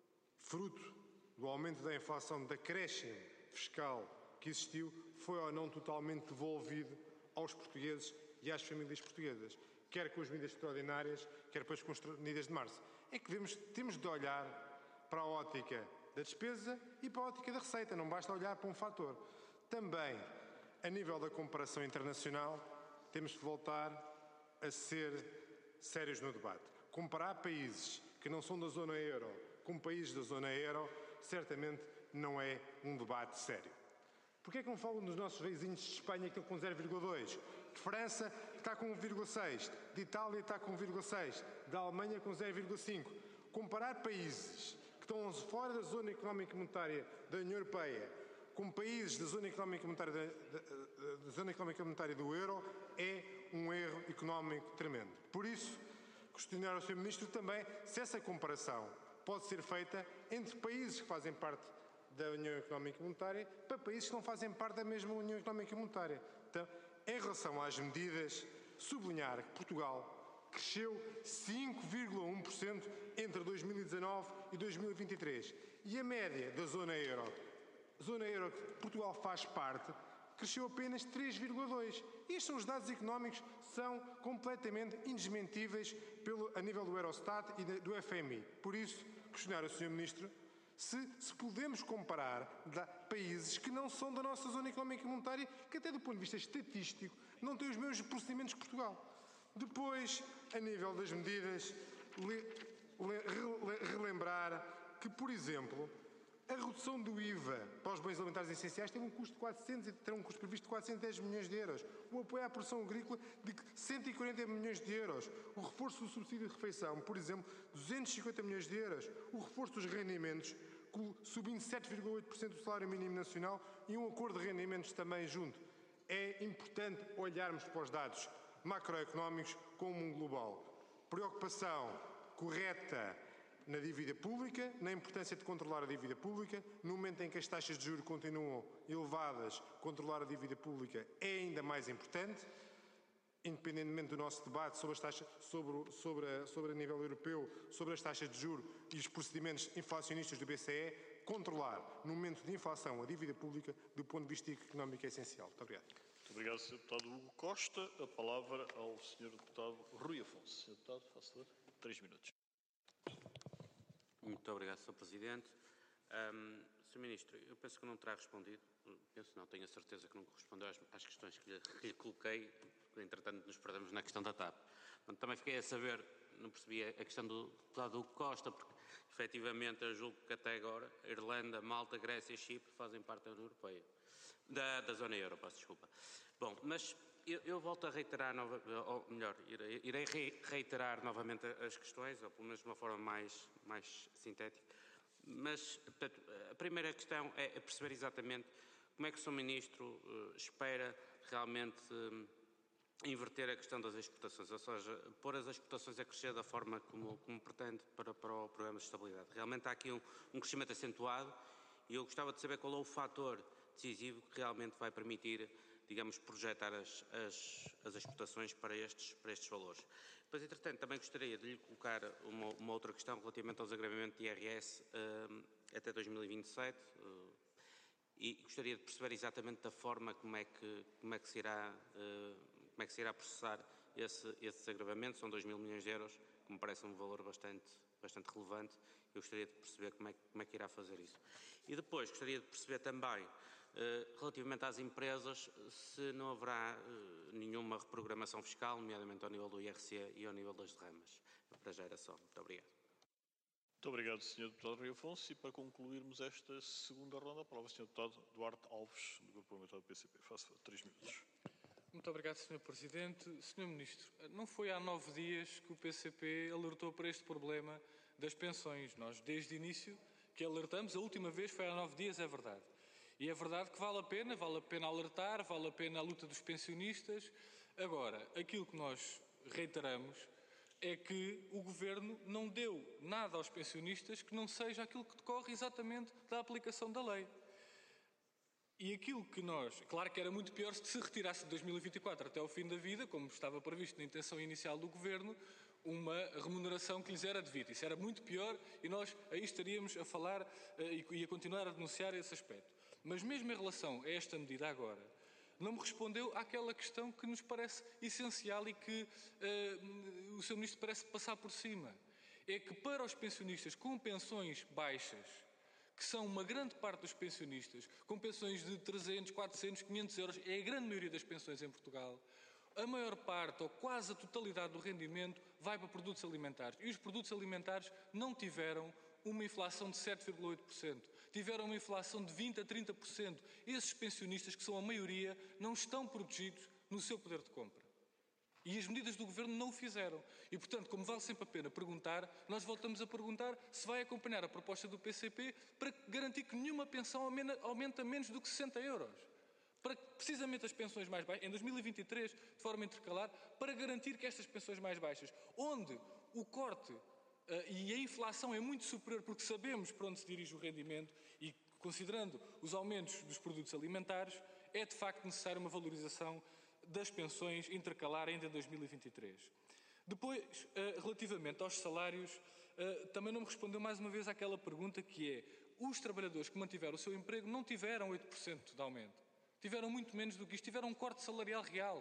fruto do aumento da inflação, da acréscimo fiscal que existiu, foi ou não totalmente devolvido aos portugueses e às famílias portuguesas, quer com as medidas extraordinárias, quer depois com as medidas de março. É que devemos, temos de olhar para a ótica da despesa e para a ótica da receita, não basta olhar para um fator. Também, a nível da comparação internacional, temos de voltar a ser sérios no debate. Comparar países que não são da zona euro com países da zona euro, certamente não é um debate sério. Porquê é que não falam dos nossos vizinhos de Espanha que estão com zero vírgula dois? De França, que está com um vírgula seis. De Itália, está com um vírgula seis. Da Alemanha, com zero vírgula cinco. Comparar países que estão fora da zona económica e monetária da União Europeia com países da zona económica e monetária, da, da, da zona económica e monetária do euro é um erro económico tremendo. Por isso, questionar ao senhor Ministro também se essa comparação pode ser feita entre países que fazem parte da União Económica e Monetária para países que não fazem parte da mesma União Económica e Monetária. Então, em relação às medidas, sublinhar que Portugal cresceu cinco vírgula um por cento entre dois mil e dezanove e dois mil e vinte e três. E a média da zona euro, zona euro que Portugal faz parte, cresceu apenas três vírgula dois por cento. Estes são os dados económicos que são completamente indesmentíveis pelo, a nível do Eurostat e do F M I. Por isso, questionar o senhor Ministro se, se podemos comparar da, países que não são da nossa zona económica e monetária, que até do ponto de vista estatístico não têm os mesmos procedimentos que Portugal. Depois, a nível das medidas, le, le, relembrar que, por exemplo, a redução do I V A para os bens alimentares essenciais tem um custo de quatrocentos, terá um custo previsto de quatrocentos e dez milhões de euros. O apoio à produção agrícola de cento e quarenta milhões de euros. O reforço do subsídio de refeição, por exemplo, duzentos e cinquenta milhões de euros. O reforço dos rendimentos, subindo sete vírgula oito por cento do salário mínimo nacional e um acordo de rendimentos também junto. É importante olharmos para os dados macroeconómicos como um global. Preocupação correta na dívida pública, na importância de controlar a dívida pública. No momento em que as taxas de juros continuam elevadas, controlar a dívida pública é ainda mais importante. Independentemente do nosso debate sobre, as taxas, sobre, sobre, a, sobre a nível europeu, sobre as taxas de juros e os procedimentos inflacionistas do B C E, controlar, no momento de inflação, a dívida pública, do ponto de vista económico, é essencial. Muito obrigado. Muito obrigado, senhor Deputado Hugo Costa. A palavra ao senhor Deputado Rui Afonso. senhor Deputado, faça favor. Três minutos. Muito obrigado, senhor Presidente. Um, senhor Ministro, eu penso que não terá respondido, penso não, tenho a certeza que não respondeu às, às questões que lhe, que lhe coloquei, porque entretanto nos perdemos na questão da TAP. Portanto, também fiquei a saber, não percebi a questão do deputado Hugo Costa, porque efetivamente eu julgo que até agora a Irlanda, Malta, Grécia e Chipre fazem parte da União Europeia, da, da zona euro, peço desculpa. Bom, mas eu, eu volto a reiterar, nova, ou melhor, irei, irei reiterar novamente as questões, ou pelo menos de uma forma mais, mais sintética. Mas, portanto, a primeira questão é perceber exatamente como é que o senhor Ministro uh, espera realmente uh, inverter a questão das exportações, ou seja, pôr as exportações a crescer da forma como, como pretende para, para o programa de estabilidade. Realmente há aqui um, um crescimento acentuado e eu gostava de saber qual é o fator decisivo que realmente vai permitir, digamos, projetar as, as, as exportações para estes, para estes valores. Depois, entretanto, também gostaria de lhe colocar uma, uma outra questão relativamente aos agravamentos de I R S uh, até dois mil e vinte e sete uh, e gostaria de perceber exatamente da forma como é que, como é que, se, irá, uh, como é que se irá processar esse, esses agravamentos. São dois mil milhões de euros, que me parece um valor bastante, bastante relevante. Eu gostaria de perceber como é, como é que irá fazer isso. E depois gostaria de perceber também, Uh, relativamente às empresas, se não haverá uh, nenhuma reprogramação fiscal, nomeadamente ao nível do I R C e ao nível das derramas, para já era só. Muito obrigado. Muito obrigado, senhor Deputado Rui Afonso. E para concluirmos esta segunda ronda, a palavra ao senhor Deputado Duarte Alves, do Grupo Parlamentar do P C P. Faça três minutos. Muito obrigado, senhor Presidente. senhor Ministro, não foi há nove dias que o P C P alertou para este problema das pensões. Nós, desde o início, que alertamos, a última vez foi há nove dias, é verdade. E é verdade que vale a pena, vale a pena alertar, vale a pena a luta dos pensionistas. Agora, aquilo que nós reiteramos é que o Governo não deu nada aos pensionistas que não seja aquilo que decorre exatamente da aplicação da lei. E aquilo que nós... Claro que era muito pior se se retirasse de dois mil e vinte e quatro até ao fim da vida, como estava previsto na intenção inicial do Governo, uma remuneração que lhes era devida. Isso era muito pior e nós aí estaríamos a falar e a continuar a denunciar esse aspecto. Mas mesmo em relação a esta medida agora, não me respondeu àquela questão que nos parece essencial e que uh, o senhor Ministro parece passar por cima. É que para os pensionistas com pensões baixas, que são uma grande parte dos pensionistas, com pensões de trezentos, quatrocentos, quinhentos euros, é a grande maioria das pensões em Portugal, a maior parte ou quase a totalidade do rendimento vai para produtos alimentares. E os produtos alimentares não tiveram uma inflação de sete vírgula oito por cento. Tiveram uma inflação de vinte a trinta por cento. Esses pensionistas, que são a maioria, não estão protegidos no seu poder de compra. E as medidas do Governo não o fizeram. E, portanto, como vale sempre a pena perguntar, nós voltamos a perguntar se vai acompanhar a proposta do P C P para garantir que nenhuma pensão aumenta menos do que sessenta euros. Para que, precisamente, as pensões mais baixas, em dois mil e vinte e três, de forma intercalar, para garantir que estas pensões mais baixas, onde o corte Uh, e a inflação é muito superior porque sabemos para onde se dirige o rendimento e, considerando os aumentos dos produtos alimentares, é de facto necessária uma valorização das pensões intercalar ainda em dois mil e vinte e três. Depois, uh, relativamente aos salários, uh, também não me respondeu mais uma vez àquela pergunta que é: os trabalhadores que mantiveram o seu emprego não tiveram oito por cento de aumento. Tiveram muito menos do que isto, tiveram um corte salarial real.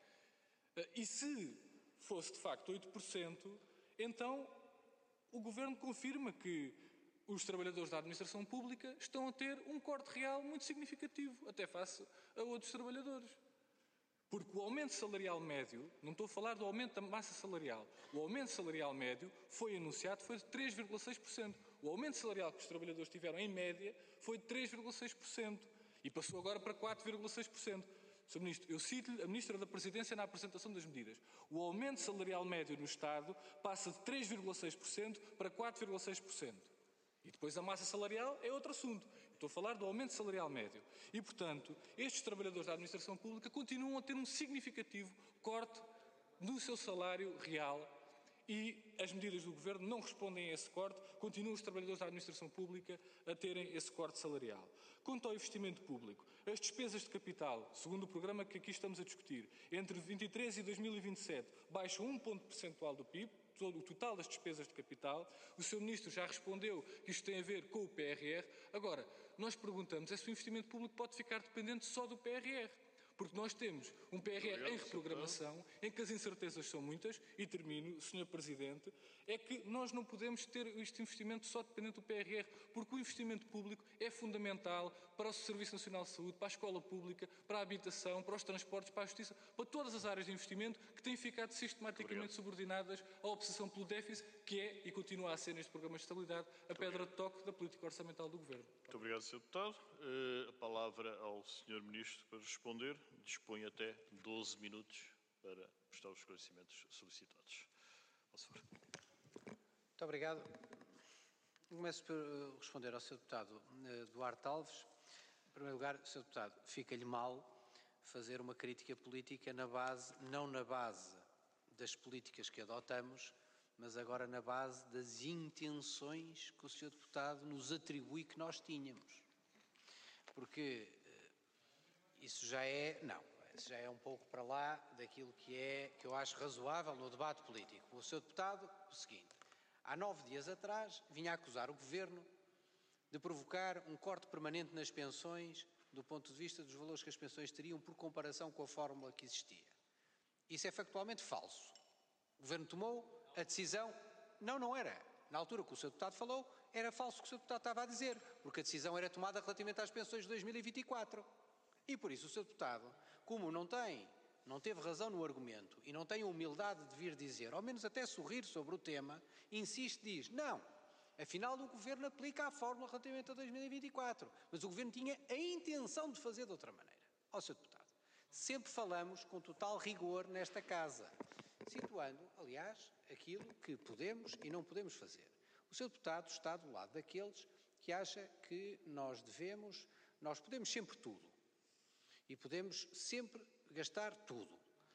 Uh, e se fosse de facto oito por cento, então o Governo confirma que os trabalhadores da administração pública estão a ter um corte real muito significativo, até face a outros trabalhadores. Porque o aumento salarial médio, não estou a falar do aumento da massa salarial, o aumento salarial médio foi anunciado, foi de três vírgula seis por cento. O aumento salarial que os trabalhadores tiveram em média foi de três vírgula seis por cento e passou agora para quatro vírgula seis por cento. senhor Ministro, eu cito-lhe a Ministra da Presidência na apresentação das medidas. O aumento salarial médio no Estado passa de três vírgula seis por cento para quatro vírgula seis por cento. E depois a massa salarial é outro assunto. Estou a falar do aumento salarial médio. E, portanto, estes trabalhadores da administração pública continuam a ter um significativo corte no seu salário real e as medidas do Governo não respondem a esse corte, continuam os trabalhadores da administração pública a terem esse corte salarial. Quanto ao investimento público, as despesas de capital, segundo o programa que aqui estamos a discutir, entre vinte e três e dois mil e vinte e sete, baixam um ponto percentual do P I B, todo o total das despesas de capital. O senhor Ministro já respondeu que isto tem a ver com o P R R. Agora, nós perguntamos é se o investimento público pode ficar dependente só do P R R. Porque nós temos um P R R em reprogramação, em que as incertezas são muitas, e termino, senhor Presidente, é que nós não podemos ter este investimento só dependente do P R R, porque o investimento público é fundamental para o Serviço Nacional de Saúde, para a escola pública, para a habitação, para os transportes, para a justiça, para todas as áreas de investimento que têm ficado sistematicamente subordinadas à obsessão pelo déficit, que é e continua a ser neste programa de estabilidade a pedra de toque da política orçamental do Governo. Muito obrigado, senhor Deputado. Uh, a palavra ao senhor Ministro para responder. Dispõe até doze minutos para prestar os esclarecimentos solicitados. Muito obrigado. Começo por responder ao senhor Deputado Duarte Alves. Em primeiro lugar, senhor Deputado, fica-lhe mal fazer uma crítica política na base, não na base das políticas que adotamos, mas agora na base das intenções que o senhor Deputado nos atribui que nós tínhamos. Porque isso já é, não, isso já é um pouco para lá daquilo que é, que eu acho razoável no debate político. O senhor Deputado, o seguinte, há nove dias atrás vinha a acusar o Governo de provocar um corte permanente nas pensões do ponto de vista dos valores que as pensões teriam por comparação com a fórmula que existia. Isso é factualmente falso. O Governo tomou a decisão, não, não era. Na altura que o senhor Deputado falou, era falso o que o senhor Deputado estava a dizer, porque a decisão era tomada relativamente às pensões de dois mil e vinte e quatro. E por isso o senhor Deputado, como não tem, não teve razão no argumento e não tem a humildade de vir dizer, ao menos até sorrir sobre o tema, insiste e diz, não, afinal o Governo aplica a fórmula relativamente a dois mil e vinte e quatro, mas o Governo tinha a intenção de fazer de outra maneira. Ó senhor Deputado, sempre falamos com total rigor nesta casa, situando, aliás, aquilo que podemos e não podemos fazer. O senhor Deputado está do lado daqueles que acha que nós devemos, nós podemos sempre tudo. E podemos sempre gastar tudo,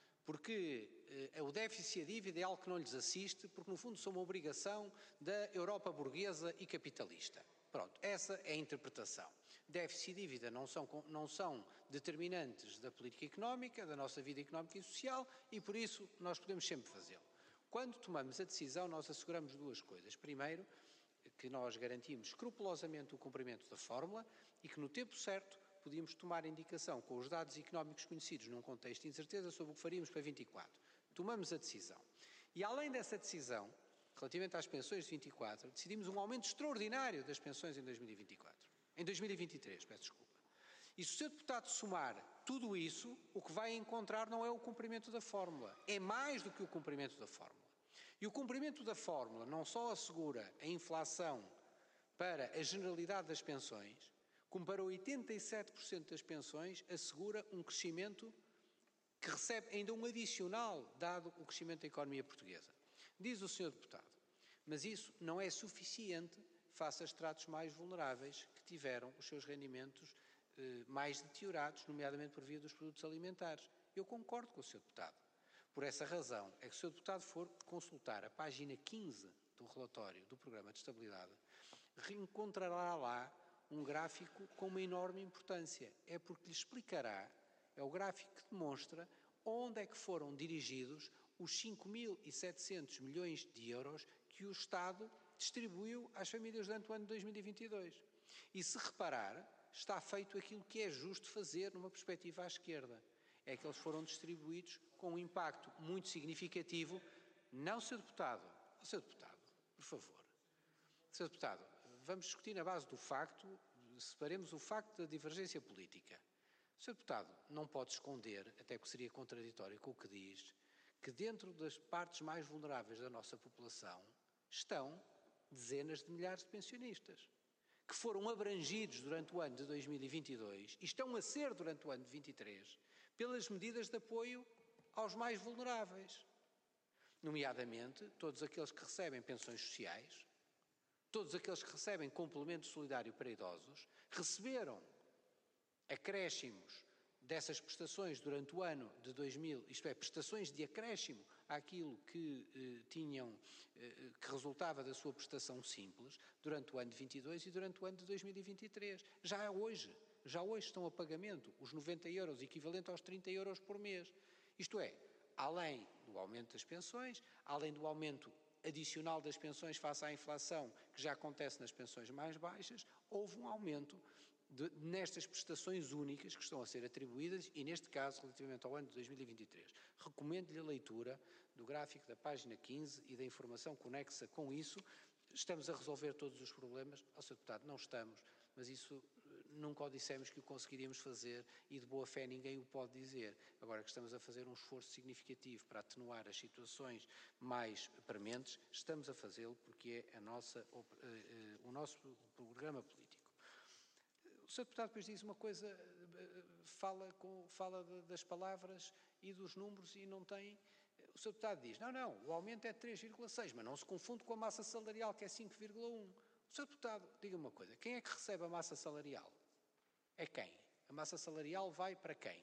porque eh, o déficit e a dívida é algo que não lhes assiste, porque no fundo são uma obrigação da Europa burguesa e capitalista. Pronto, essa é a interpretação. Déficit e dívida não são, não são determinantes da política económica, da nossa vida económica e social, e por isso nós podemos sempre fazê-lo. Quando tomamos a decisão, nós asseguramos duas coisas. Primeiro, que nós garantimos escrupulosamente o cumprimento da fórmula e que no tempo certo podíamos tomar indicação com os dados económicos conhecidos num contexto de incerteza sobre o que faríamos para vinte e quatro. Tomamos a decisão. E além dessa decisão, relativamente às pensões de vinte e quatro, decidimos um aumento extraordinário das pensões em dois mil e vinte e quatro. Em dois mil e vinte e três, peço desculpa. E se o senhor Deputado somar tudo isso, o que vai encontrar não é o cumprimento da fórmula, é mais do que o cumprimento da fórmula. E o cumprimento da fórmula não só assegura a inflação para a generalidade das pensões, como para oitenta e sete por cento das pensões, assegura um crescimento que recebe ainda um adicional, dado o crescimento da economia portuguesa. Diz o senhor Deputado, mas isso não é suficiente face a estratos mais vulneráveis que tiveram os seus rendimentos eh, mais deteriorados, nomeadamente por via dos produtos alimentares. Eu concordo com o senhor Deputado. Por essa razão, é que se o senhor Deputado for consultar a página quinze do relatório do Programa de Estabilidade, reencontrará lá um gráfico com uma enorme importância. É porque lhe explicará, é o gráfico que demonstra onde é que foram dirigidos os cinco mil e setecentos milhões de euros que o Estado distribuiu às famílias durante o ano de dois mil e vinte e dois. E se reparar, está feito aquilo que é justo fazer numa perspectiva à esquerda. É que eles foram distribuídos com um impacto muito significativo. Não, senhor Deputado, senhor Deputado, por favor. senhor Deputado, vamos discutir na base do facto, separemos o facto da divergência política. O senhor Deputado não pode esconder, até porque seria contraditório com o que diz, que dentro das partes mais vulneráveis da nossa população estão dezenas de milhares de pensionistas, que foram abrangidos durante o ano de dois mil e vinte e dois e estão a ser durante o ano de vinte e três pelas medidas de apoio aos mais vulneráveis, nomeadamente todos aqueles que recebem pensões sociais, todos aqueles que recebem complemento solidário para idosos, receberam acréscimos dessas prestações durante o ano de dois mil, isto é, prestações de acréscimo àquilo que eh, tinham, eh, que resultava da sua prestação simples, durante o ano de vinte e dois e durante o ano de dois mil e vinte e três. Já hoje, já hoje estão a pagamento os noventa euros, equivalente aos trinta euros por mês. Isto é, além do aumento das pensões, além do aumento adicional das pensões face à inflação, que já acontece nas pensões mais baixas, houve um aumento de, nestas prestações únicas que estão a ser atribuídas e, neste caso, relativamente ao ano de dois mil e vinte e três. Recomendo-lhe a leitura do gráfico da página quinze e da informação conexa com isso. Estamos a resolver todos os problemas? Ó senhor Deputado, não estamos, mas isso nunca o dissemos que o conseguiríamos fazer e de boa fé ninguém o pode dizer. Agora que estamos a fazer um esforço significativo para atenuar as situações mais prementes, estamos a fazê-lo porque é a nossa, o nosso programa político. O senhor Deputado depois diz uma coisa, fala, com, fala das palavras e dos números e não tem... O senhor Deputado diz, não, não, o aumento é de três vírgula seis, mas não se confunde com a massa salarial que é cinco vírgula um. O senhor Deputado, diga uma coisa, quem é que recebe a massa salarial? É quem? A massa salarial vai para quem?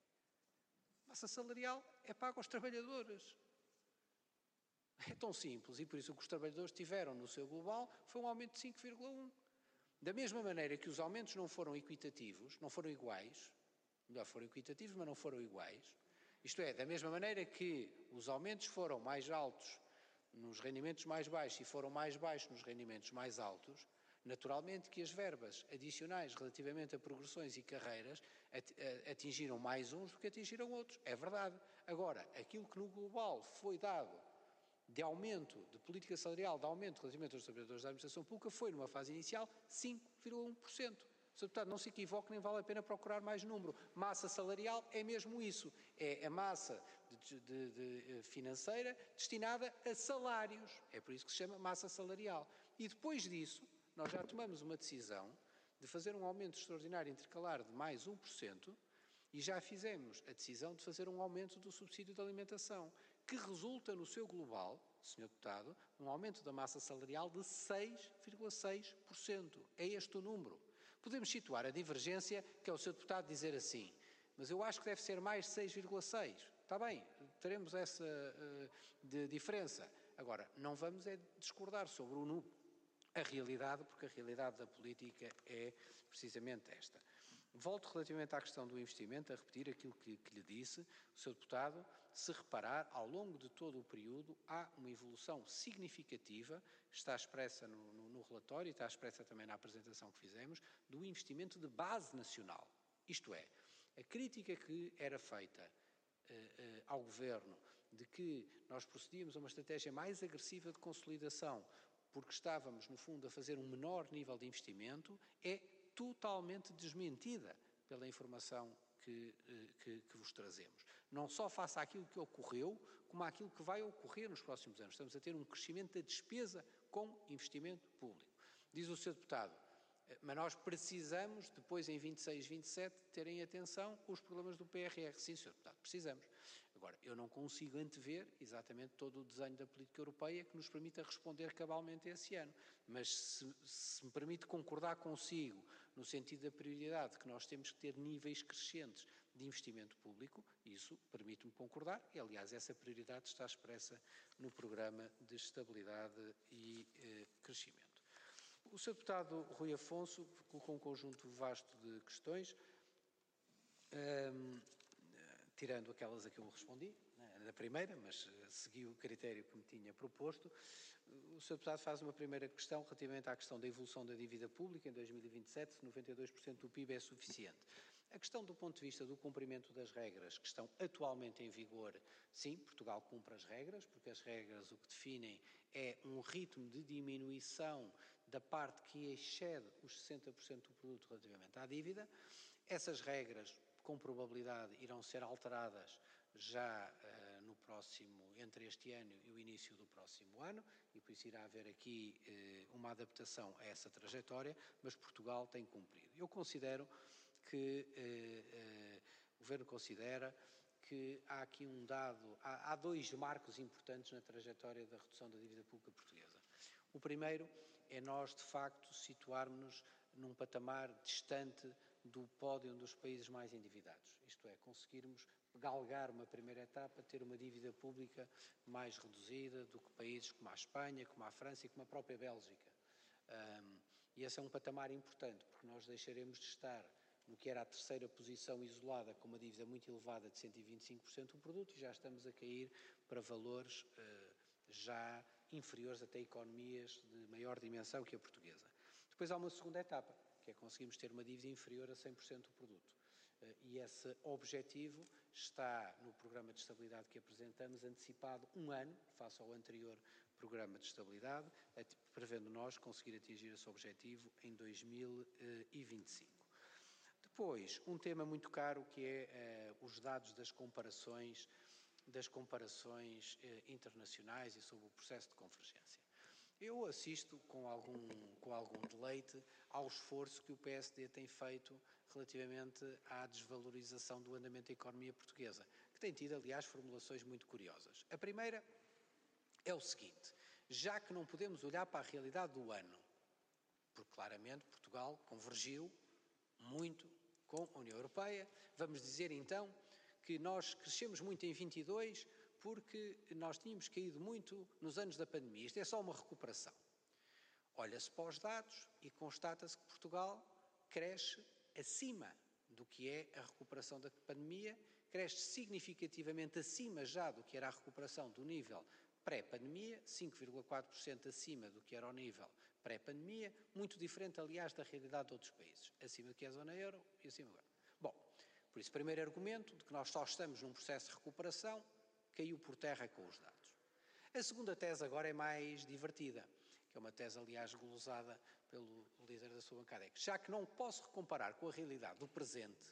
A massa salarial é paga aos trabalhadores. É tão simples e por isso o que os trabalhadores tiveram no seu global foi um aumento de cinco vírgula um. Da mesma maneira que os aumentos não foram equitativos, não foram iguais, melhor, foram equitativos, mas não foram iguais, isto é, da mesma maneira que os aumentos foram mais altos nos rendimentos mais baixos e foram mais baixos nos rendimentos mais altos, naturalmente que as verbas adicionais relativamente a progressões e carreiras atingiram mais uns do que atingiram outros. É verdade. Agora, aquilo que no global foi dado de aumento, de política salarial, de aumento relativamente aos trabalhadores da administração pública, foi numa fase inicial cinco vírgula um por cento. senhor Deputado, não se equivoque, nem vale a pena procurar mais número. Massa salarial é mesmo isso. É a massa de, de, de financeira destinada a salários. É por isso que se chama massa salarial. E depois disso, nós já tomamos uma decisão de fazer um aumento extraordinário intercalar de mais um por cento e já fizemos a decisão de fazer um aumento do subsídio de alimentação, que resulta no seu global, senhor Deputado, um aumento da massa salarial de seis vírgula seis por cento. É este o número. Podemos situar a divergência, que é o senhor Deputado dizer assim, mas eu acho que deve ser mais seis vírgula seis. Está bem, teremos essa uh, de diferença. Agora, não vamos é discordar sobre o número, a realidade, porque a realidade da política é precisamente esta. Volto relativamente à questão do investimento, a repetir aquilo que, que lhe disse, o senhor Deputado, se reparar, ao longo de todo o período, há uma evolução significativa, está expressa no, no, no relatório e está expressa também na apresentação que fizemos, do investimento de base nacional. Isto é, a crítica que era feita uh, uh, ao Governo de que nós procedíamos a uma estratégia mais agressiva de consolidação porque estávamos, no fundo, a fazer um menor nível de investimento, é totalmente desmentida pela informação que, que, que vos trazemos. Não só face àquilo que ocorreu, como àquilo que vai ocorrer nos próximos anos. Estamos a ter um crescimento da despesa com investimento público. Diz o senhor Deputado, mas nós precisamos, depois em vinte e seis, vinte e sete, terem atenção os problemas do P R R. Sim, senhor Deputado, precisamos. Agora, eu não consigo antever exatamente todo o desenho da política europeia que nos permita responder cabalmente a esse ano. Mas se, se me permite concordar consigo no sentido da prioridade que nós temos que ter níveis crescentes de investimento público, isso permite-me concordar e, aliás, essa prioridade está expressa no Programa de Estabilidade e eh, Crescimento. O senhor Deputado Rui Afonso colocou um conjunto vasto de questões, um, tirando aquelas a que eu respondi, né, da primeira, mas uh, segui o critério que me tinha proposto. O senhor Deputado faz uma primeira questão relativamente à questão da evolução da dívida pública em dois mil e vinte e sete, se noventa e dois por cento do P I B é suficiente. A questão do ponto de vista do cumprimento das regras que estão atualmente em vigor, sim, Portugal cumpre as regras, porque as regras o que definem é um ritmo de diminuição da parte que excede os sessenta por cento do produto relativamente à dívida. Essas regras, com probabilidade, irão ser alteradas já uh, no próximo, entre este ano e o início do próximo ano, e por isso irá haver aqui uh, uma adaptação a essa trajetória, mas Portugal tem cumprido. Eu considero que uh, uh, o Governo considera que há aqui um dado, há, há dois marcos importantes na trajetória da redução da dívida pública portuguesa. O primeiro é nós, de facto, situarmos-nos num patamar distante do pódio dos países mais endividados. Isto é, conseguirmos galgar uma primeira etapa, ter uma dívida pública mais reduzida do que países como a Espanha, como a França e como a própria Bélgica. Um, e esse é um patamar importante, porque nós deixaremos de estar no que era a terceira posição isolada, com uma dívida muito elevada de cento e vinte e cinco por cento do produto, e já estamos a cair para valores uh, já inferiores até a economias de maior dimensão que a portuguesa. Depois há uma segunda etapa, que é conseguirmos ter uma dívida inferior a cem por cento do produto. E esse objetivo está no programa de estabilidade que apresentamos, antecipado um ano, face ao anterior programa de estabilidade, prevendo nós conseguir atingir esse objetivo em dois mil e vinte e cinco. Depois, um tema muito caro que é eh, os dados das comparações, das comparações eh, internacionais e sobre o processo de convergência. Eu assisto com algum, com algum deleite ao esforço que o P S D tem feito relativamente à desvalorização do andamento da economia portuguesa, que tem tido, aliás, formulações muito curiosas. A primeira é o seguinte: já que não podemos olhar para a realidade do ano, porque claramente Portugal convergiu muito com a União Europeia, vamos dizer então que nós crescemos muito em vinte e dois porque nós tínhamos caído muito nos anos da pandemia. Isto é só uma recuperação. Olha-se para os dados e constata-se que Portugal cresce acima do que é a recuperação da pandemia, cresce significativamente acima já do que era a recuperação do nível pré-pandemia, cinco vírgula quatro por cento acima do que era o nível pré-pandemia, muito diferente, aliás, da realidade de outros países, acima do que é a zona euro e acima do... Bom, por isso, primeiro argumento de que nós só estamos num processo de recuperação, caiu por terra com os dados. A segunda tese agora é mais divertida, que é uma tese, aliás, glosada pelo líder da sua bancada, é que já que não posso comparar com a realidade do presente,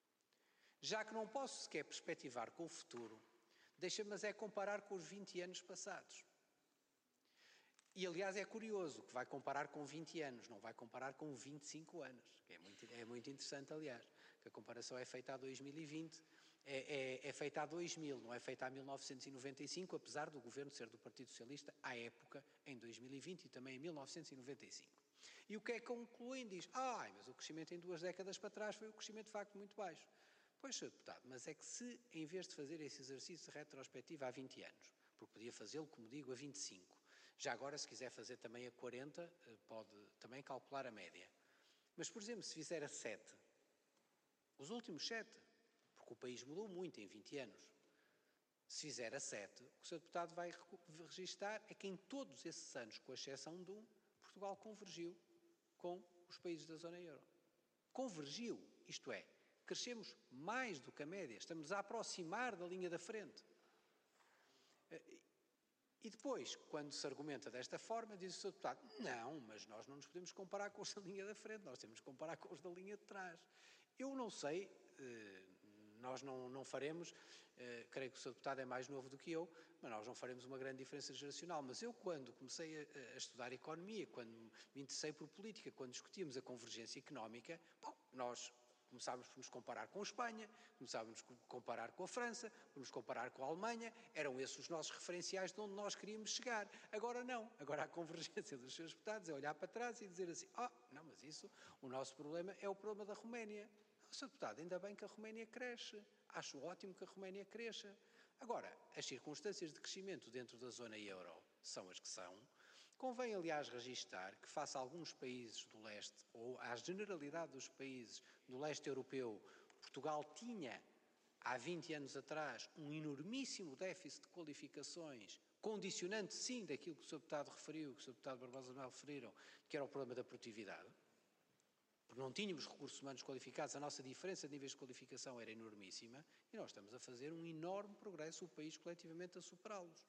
já que não posso sequer perspectivar com o futuro, deixa-me mas é comparar com os vinte anos passados. E, aliás, é curioso que vai comparar com vinte anos, não vai comparar com vinte e cinco anos, que é muito, é muito interessante, aliás, que a comparação é feita a dois mil e vinte, é, é, é feita a dois mil, não é feita a mil novecentos e noventa e cinco, apesar do governo ser do Partido Socialista à época, em dois mil e vinte e também em mil novecentos e noventa e cinco. E o que é que concluem? Diz, ah, mas o crescimento em duas décadas para trás foi um crescimento de facto muito baixo. Pois, senhor Deputado, mas é que se, em vez de fazer esse exercício de retrospectiva há vinte anos, porque podia fazê-lo, como digo, a vinte e cinco, já agora, se quiser fazer também a quarenta, pode também calcular a média. Mas, por exemplo, se fizer a sete, os últimos sete, porque o país mudou muito em vinte anos, se fizer a sete, o que o senhor Deputado vai registar é que em todos esses anos, com exceção de um, Portugal convergiu com os países da zona euro. Convergiu, isto é, crescemos mais do que a média, estamos a aproximar da linha da frente. E depois, quando se argumenta desta forma, diz o senhor Deputado, não, mas nós não nos podemos comparar com os da linha da frente, nós temos que comparar com os da linha de trás. Eu não sei, nós não, não faremos, creio que o senhor Deputado é mais novo do que eu, mas nós não faremos uma grande diferença geracional. Mas eu, quando comecei a, a estudar economia, quando me interessei por política, quando discutíamos a convergência económica, bom, nós começávamos por nos comparar com a Espanha, começávamos por comparar com a França, por nos comparar com a Alemanha, eram esses os nossos referenciais de onde nós queríamos chegar. Agora não, agora a convergência dos seus deputados é olhar para trás e dizer assim, ah, não, mas isso, o nosso problema é o problema da Roménia. Não, senhor Deputado, ainda bem que a Roménia cresce, acho ótimo que a Roménia cresça. Agora, as circunstâncias de crescimento dentro da zona euro são as que são. Convém, aliás, registar que, face a alguns países do leste, ou à generalidade dos países do leste europeu, Portugal tinha, há vinte anos atrás, um enormíssimo déficit de qualificações, condicionante, sim, daquilo que o senhor Deputado referiu, que o senhor Deputado Barbosa Mel referiram, que era o problema da produtividade. Porque não tínhamos recursos humanos qualificados, a nossa diferença de níveis de qualificação era enormíssima, e nós estamos a fazer um enorme progresso, o país coletivamente a superá-los.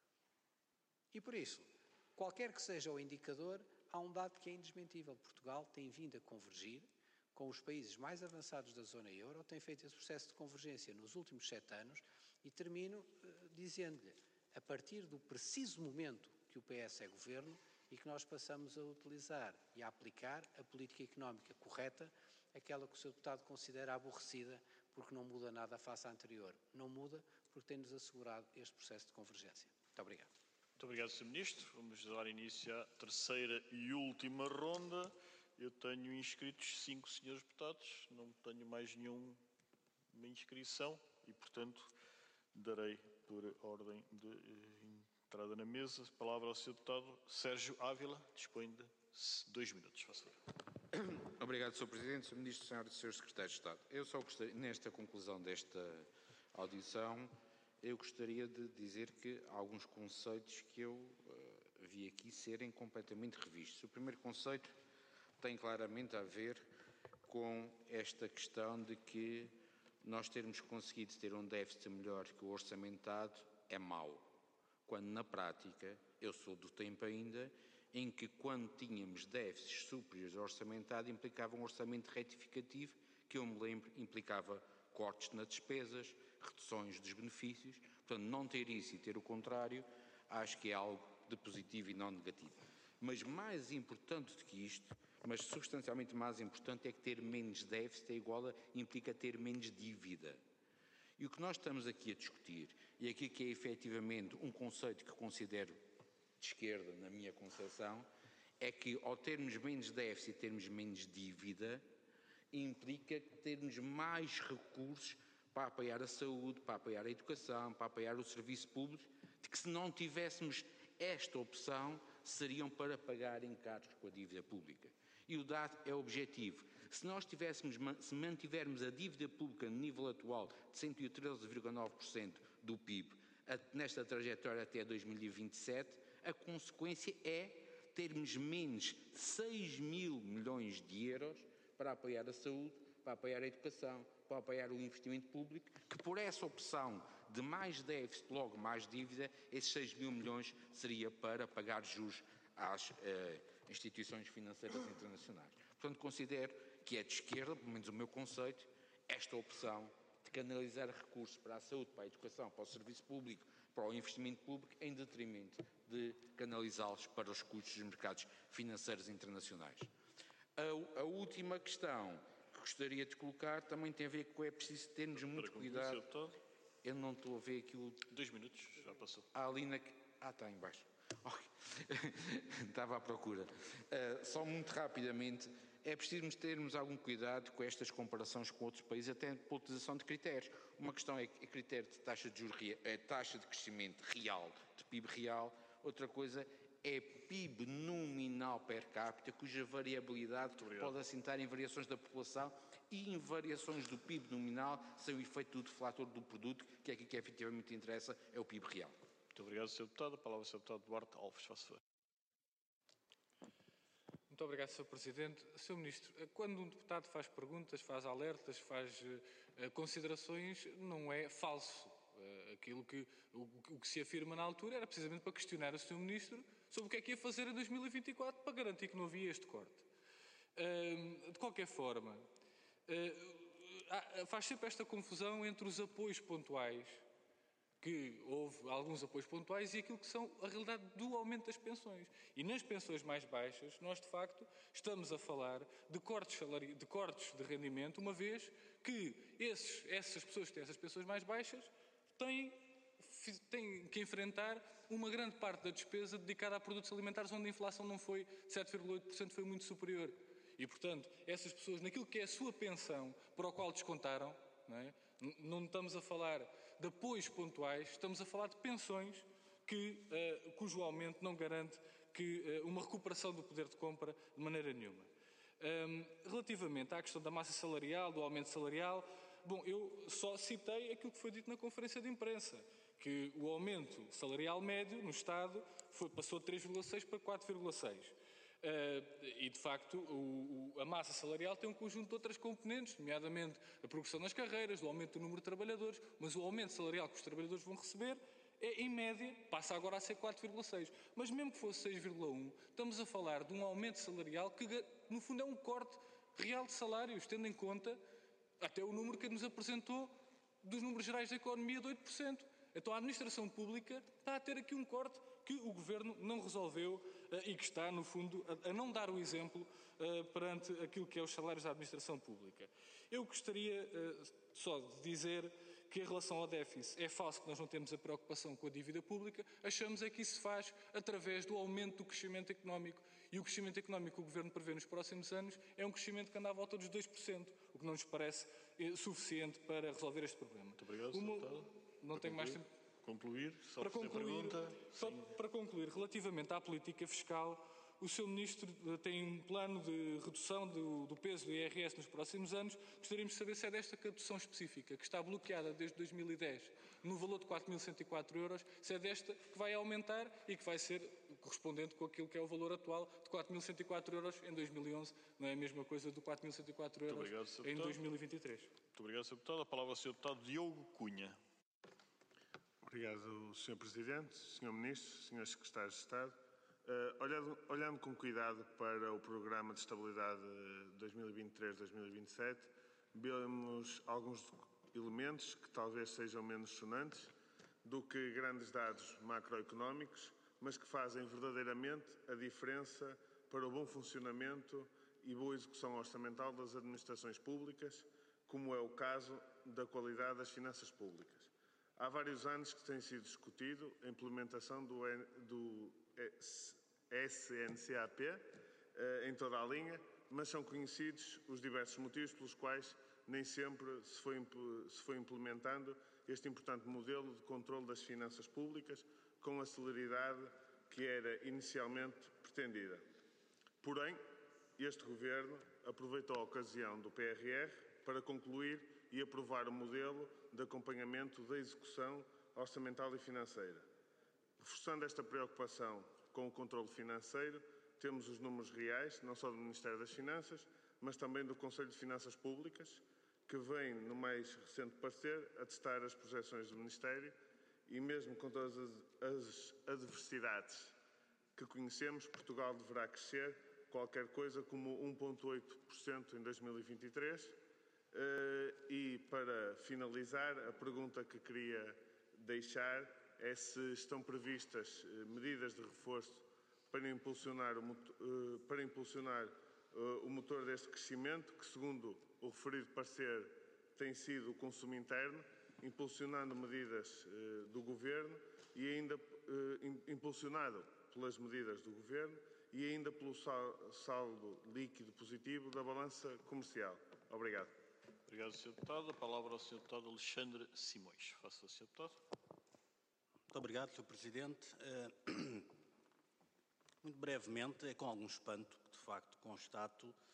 E por isso, qualquer que seja o indicador, há um dado que é indesmentível. Portugal tem vindo a convergir com os países mais avançados da zona euro, tem feito esse processo de convergência nos últimos sete anos e termino uh, dizendo-lhe, a partir do preciso momento que o P S é governo e que nós passamos a utilizar e a aplicar a política económica correta, aquela que o senhor Deputado considera aborrecida porque não muda nada face à anterior. Não muda porque tem-nos assegurado este processo de convergência. Muito obrigado. Muito obrigado, senhor Ministro. Vamos dar início à terceira e última ronda. Eu tenho inscritos cinco senhores deputados, não tenho mais nenhuma inscrição e, portanto, darei por ordem de entrada na mesa. Palavra ao senhor deputado Sérgio Ávila. Dispõe de dois minutos. Faça favor. Obrigado, senhor Presidente, senhor Ministro, senhor e senhor Secretário de Estado. Eu só gostaria, nesta conclusão desta audição, eu gostaria de dizer que há alguns conceitos que eu uh, vi aqui serem completamente revistos. O primeiro conceito tem claramente a ver com esta questão de que nós termos conseguido ter um déficit melhor que o orçamentado é mau, quando na prática eu sou do tempo ainda em que quando tínhamos déficits superiores ao orçamentado implicava um orçamento retificativo que eu me lembro implicava cortes nas despesas, reduções dos benefícios. Portanto, não ter isso e ter o contrário acho que é algo de positivo e não negativo. Mas mais importante do que isto, mas substancialmente mais importante, é que ter menos déficit é igual a, implica ter menos dívida. E o que nós estamos aqui a discutir, e aqui que é efetivamente um conceito que considero de esquerda, na minha concepção, é que ao termos menos déficit e termos menos dívida, implica termos mais recursos para apoiar a saúde, para apoiar a educação, para apoiar o serviço público, de que se não tivéssemos esta opção, seriam para pagar encargos com a dívida pública. E o dado é objetivo. Se nós tivéssemos, se mantivermos a dívida pública no nível atual de cento e treze vírgula nove por cento do P I B, nesta trajetória até dois mil e vinte e sete, a consequência é termos menos seis mil milhões de euros para apoiar a saúde, para apoiar a educação, para apoiar o investimento público, que por essa opção de mais déficit, logo mais dívida, esses seis mil milhões seria para pagar juros às eh, instituições financeiras internacionais. Portanto, considero que é de esquerda, pelo menos o meu conceito, esta opção de canalizar recursos para a saúde, para a educação, para o serviço público, para o investimento público, em detrimento de canalizá-los para os custos dos mercados financeiros internacionais. A, a última questão que gostaria de colocar também tem a ver com é preciso termos muito cuidado. Eu não estou a ver aquilo. Dois minutos, já passou. Há ali na. Ah, está em baixo. Estava à procura. Uh, só muito rapidamente, é preciso termos algum cuidado com estas comparações com outros países, até pela utilização de critérios. Uma questão é critério de taxa de juros, é taxa de crescimento real, de P I B real. Outra coisa é P I B nominal per capita, cuja variabilidade pode assentar em variações da população e em variações do P I B nominal, sem o efeito do deflator do produto, que é aqui que efetivamente interessa, é o P I B real. Muito obrigado, senhor Deputado. A palavra ao senhor Deputado Duarte Alves. Faça favor. Muito obrigado, senhor Presidente. senhor Ministro, quando um deputado faz perguntas, faz alertas, faz uh, considerações, não é falso. Uh, aquilo que o, o que se afirma na altura era precisamente para questionar o senhor Ministro sobre o que é que ia fazer em dois mil e vinte e quatro para garantir que não havia este corte. Uh, de qualquer forma, uh, faz sempre esta confusão entre os apoios pontuais, que houve alguns apoios pontuais, e aquilo que são a realidade do aumento das pensões. E nas pensões mais baixas, nós de facto estamos a falar de cortes, salari... de, cortes de rendimento, uma vez que esses, essas pessoas que têm essas pensões mais baixas têm, têm que enfrentar uma grande parte da despesa dedicada a produtos alimentares, onde a inflação não foi de sete vírgula oito por cento, foi muito superior. E, portanto, essas pessoas, naquilo que é a sua pensão, para o qual descontaram, não é? Não estamos a falar de apoios pontuais, estamos a falar de pensões que, uh, cujo aumento não garante que, uh, uma recuperação do poder de compra de maneira nenhuma. Um, relativamente à questão da massa salarial, do aumento salarial, bom, eu só citei aquilo que foi dito na conferência de imprensa, que o aumento salarial médio no Estado foi, passou de três vírgula seis para quatro vírgula seis. Uh, e, de facto, o, o, a massa salarial tem um conjunto de outras componentes, nomeadamente a progressão nas carreiras, o aumento do número de trabalhadores, mas o aumento salarial que os trabalhadores vão receber, é, em média, passa agora a ser quatro vírgula seis. Mas mesmo que fosse seis vírgula um, estamos a falar de um aumento salarial que, no fundo, é um corte real de salários, tendo em conta até o número que nos apresentou dos números gerais da economia de oito por cento. Então a administração pública está a ter aqui um corte que o Governo não resolveu uh, e que está, no fundo, a, a não dar o exemplo uh, perante aquilo que é os salários da administração pública. Eu gostaria uh, só de dizer que, em relação ao déficit, é falso que nós não temos a preocupação com a dívida pública, achamos é que isso se faz através do aumento do crescimento económico. E o crescimento económico que o Governo prevê nos próximos anos é um crescimento que anda à volta dos dois por cento, o que não nos parece uh, suficiente para resolver este problema. Muito obrigado, senhor Deputado. Não tenho mais tempo. Concluir, só para concluir, pergunta. Só para concluir, relativamente à política fiscal, o senhor Ministro tem um plano de redução do, do peso do I R S nos próximos anos. Gostaríamos de saber se é desta redução específica, que está bloqueada desde dois mil e dez no valor de quatro mil cento e quatro euros, se é desta que vai aumentar e que vai ser correspondente com aquilo que é o valor atual de quatro mil cento e quatro euros em dois mil e onze, não é a mesma coisa do quatro mil cento e quatro euros obrigado, senhor em Deputado. dois mil e vinte e três. Muito obrigado, senhor Deputado. A palavra ao senhor Deputado Diogo Cunha. Obrigado, senhor Presidente, senhor Ministro, senhores Secretários de Estado. Uh, olhando, olhando com cuidado para o Programa de Estabilidade dois mil e vinte e três a dois mil e vinte e sete, vemos alguns elementos que talvez sejam menos sonantes do que grandes dados macroeconómicos, mas que fazem verdadeiramente a diferença para o bom funcionamento e boa execução orçamental das administrações públicas, como é o caso da qualidade das finanças públicas. Há vários anos que tem sido discutido a implementação do, do S N C A P em toda a linha, mas são conhecidos os diversos motivos pelos quais nem sempre se foi, se foi implementando este importante modelo de controle das finanças públicas com a celeridade que era inicialmente pretendida. Porém, este Governo aproveitou a ocasião do P R R para concluir e aprovar o modelo de acompanhamento da execução orçamental e financeira. Reforçando esta preocupação com o controle financeiro, temos os números reais, não só do Ministério das Finanças, mas também do Conselho de Finanças Públicas, que vem, no mais recente parecer, atestar as projeções do Ministério e mesmo com todas as adversidades que conhecemos, Portugal deverá crescer qualquer coisa como um vírgula oito por cento em dois mil e vinte e três. E, para finalizar, a pergunta que queria deixar é se estão previstas medidas de reforço para impulsionar o motor, para impulsionar o motor deste crescimento, que, segundo o referido parecer, tem sido o consumo interno, impulsionando medidas do Governo e ainda impulsionado pelas medidas do Governo e ainda pelo saldo líquido positivo da balança comercial. Obrigado. Obrigado, senhor Deputado. A palavra ao senhor Deputado Alexandre Simões. Faça, senhor Deputado. Muito obrigado, senhor Presidente. Uh, muito brevemente, é com algum espanto que, de facto, constato uh,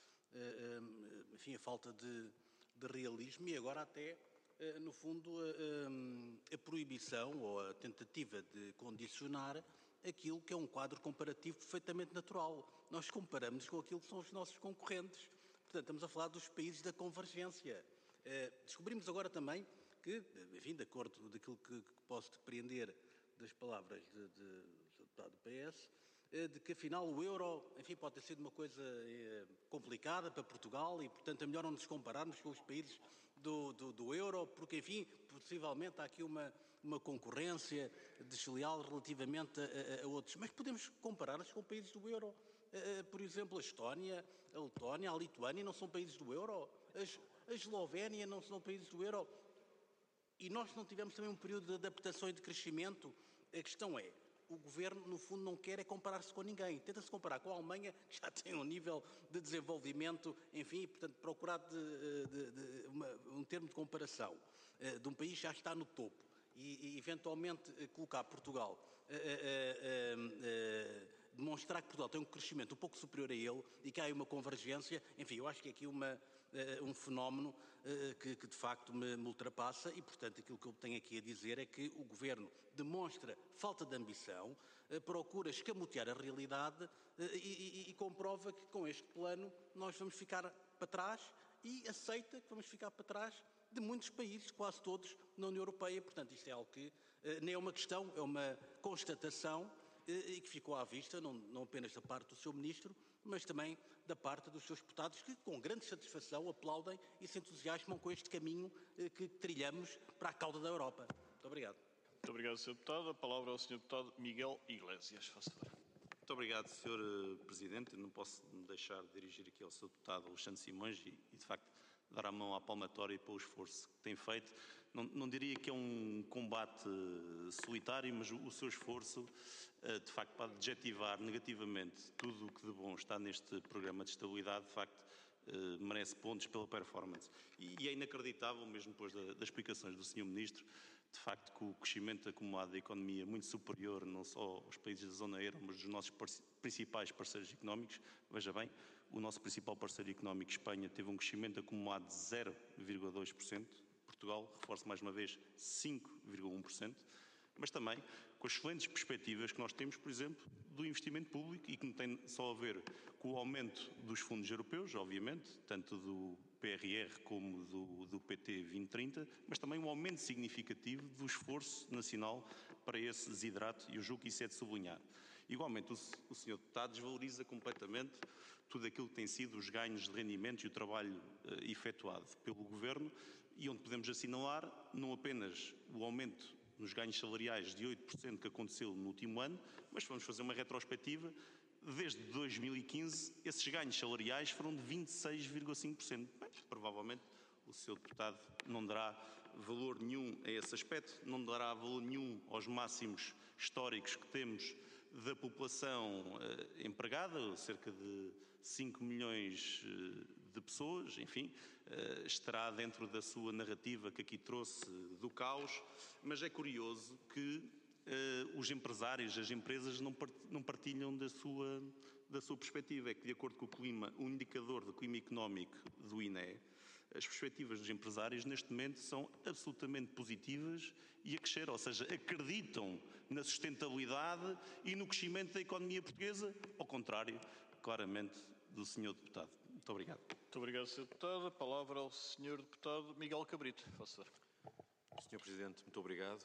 uh, enfim, a falta de, de realismo e agora até, uh, no fundo, uh, a proibição ou a tentativa de condicionar aquilo que é um quadro comparativo perfeitamente natural. Nós comparamos com aquilo que são os nossos concorrentes. Portanto, estamos a falar dos países da convergência. Uh, descobrimos agora também que, enfim, de acordo com aquilo que, que posso depreender das palavras de, de, do deputado do P S, uh, de que afinal o euro, enfim, pode ter sido uma coisa uh, complicada para Portugal e, portanto, é melhor não nos compararmos com os países do, do, do euro, porque, enfim, possivelmente há aqui uma, uma concorrência desleal relativamente a, a, a outros. Mas podemos comparar-nos com países do euro. Uh, por exemplo, a Estónia, a Letónia, a Lituânia não são países do euro, as, a Eslovénia não são países do euro. E nós não tivemos também um período de adaptação e de crescimento. A questão é, o Governo, no fundo, não quer é comparar-se com ninguém. Tenta-se comparar com a Alemanha, que já tem um nível de desenvolvimento, enfim, portanto, procurar de, de, de uma, um termo de comparação uh, de um país que já está no topo e, e eventualmente, uh, colocar Portugal... Uh, uh, uh, uh, demonstrar que Portugal tem um crescimento um pouco superior a ele e que há uma convergência, enfim, eu acho que é aqui uma, uh, um fenómeno uh, que, que de facto me, me ultrapassa e, portanto, aquilo que eu tenho aqui a dizer é que o Governo demonstra falta de ambição, uh, procura escamotear a realidade uh, e, e, e comprova que com este plano nós vamos ficar para trás e aceita que vamos ficar para trás de muitos países, quase todos, na União Europeia. Portanto, isto é algo que uh, nem é uma questão, é uma constatação e que ficou à vista, não, não apenas da parte do seu Ministro, mas também da parte dos seus deputados, que com grande satisfação aplaudem e se entusiasmam com este caminho que trilhamos para a cauda da Europa. Muito obrigado. Muito obrigado, senhor Deputado. A palavra ao senhor Deputado Miguel Iglesias. Faça favor. Muito obrigado, senhor Presidente. Eu não posso me deixar de dirigir aqui ao senhor Deputado Alexandre Simões e, e, de facto, dar a mão à palmatória pelo esforço que tem feito. Não, não diria que é um combate solitário, mas o, o seu esforço, de facto, para adjetivar negativamente tudo o que de bom está neste programa de estabilidade, de facto, merece pontos pela performance. E, e é inacreditável, mesmo depois da, das explicações do senhor Ministro, de facto, que o crescimento acumulado da economia é muito superior, não só aos países da zona euro, mas dos nossos par- principais parceiros económicos. Veja bem, o nosso principal parceiro económico, Espanha, teve um crescimento acumulado de zero vírgula dois por cento. Portugal, reforço mais uma vez, cinco vírgula um por cento. Mas também com as excelentes perspectivas que nós temos, por exemplo, do investimento público e que não tem só a ver com o aumento dos fundos europeus, obviamente, tanto do P R R como do, do P T vinte trinta, mas também um aumento significativo do esforço nacional para esse desidrato, e eu julgo que isso é de sublinhar. Igualmente, o, o senhor Deputado desvaloriza completamente tudo aquilo que tem sido os ganhos de rendimentos e o trabalho uh, efetuado pelo Governo, e onde podemos assinalar não apenas o aumento nos ganhos salariais de oito por cento que aconteceu no último ano, mas vamos fazer uma retrospectiva, desde dois mil e quinze, esses ganhos salariais foram de vinte e seis vírgula cinco por cento. Bem, provavelmente o senhor Deputado não dará valor nenhum a esse aspecto, não dará valor nenhum aos máximos históricos que temos da população eh, empregada, cerca de cinco milhões de pessoas, enfim, eh, estará dentro da sua narrativa que aqui trouxe do caos, mas é curioso que eh, os empresários, as empresas não partilham da sua, da sua perspectiva. É que, de acordo com o clima, o indicador do clima económico do I N E, as perspectivas dos empresários neste momento são absolutamente positivas e a crescer, ou seja, acreditam na sustentabilidade e no crescimento da economia portuguesa, ao contrário, claramente, do senhor Deputado. Muito obrigado. Muito obrigado, senhor Deputado. A palavra ao senhor Deputado Miguel Cabrito. Faça. senhor Presidente, muito obrigado.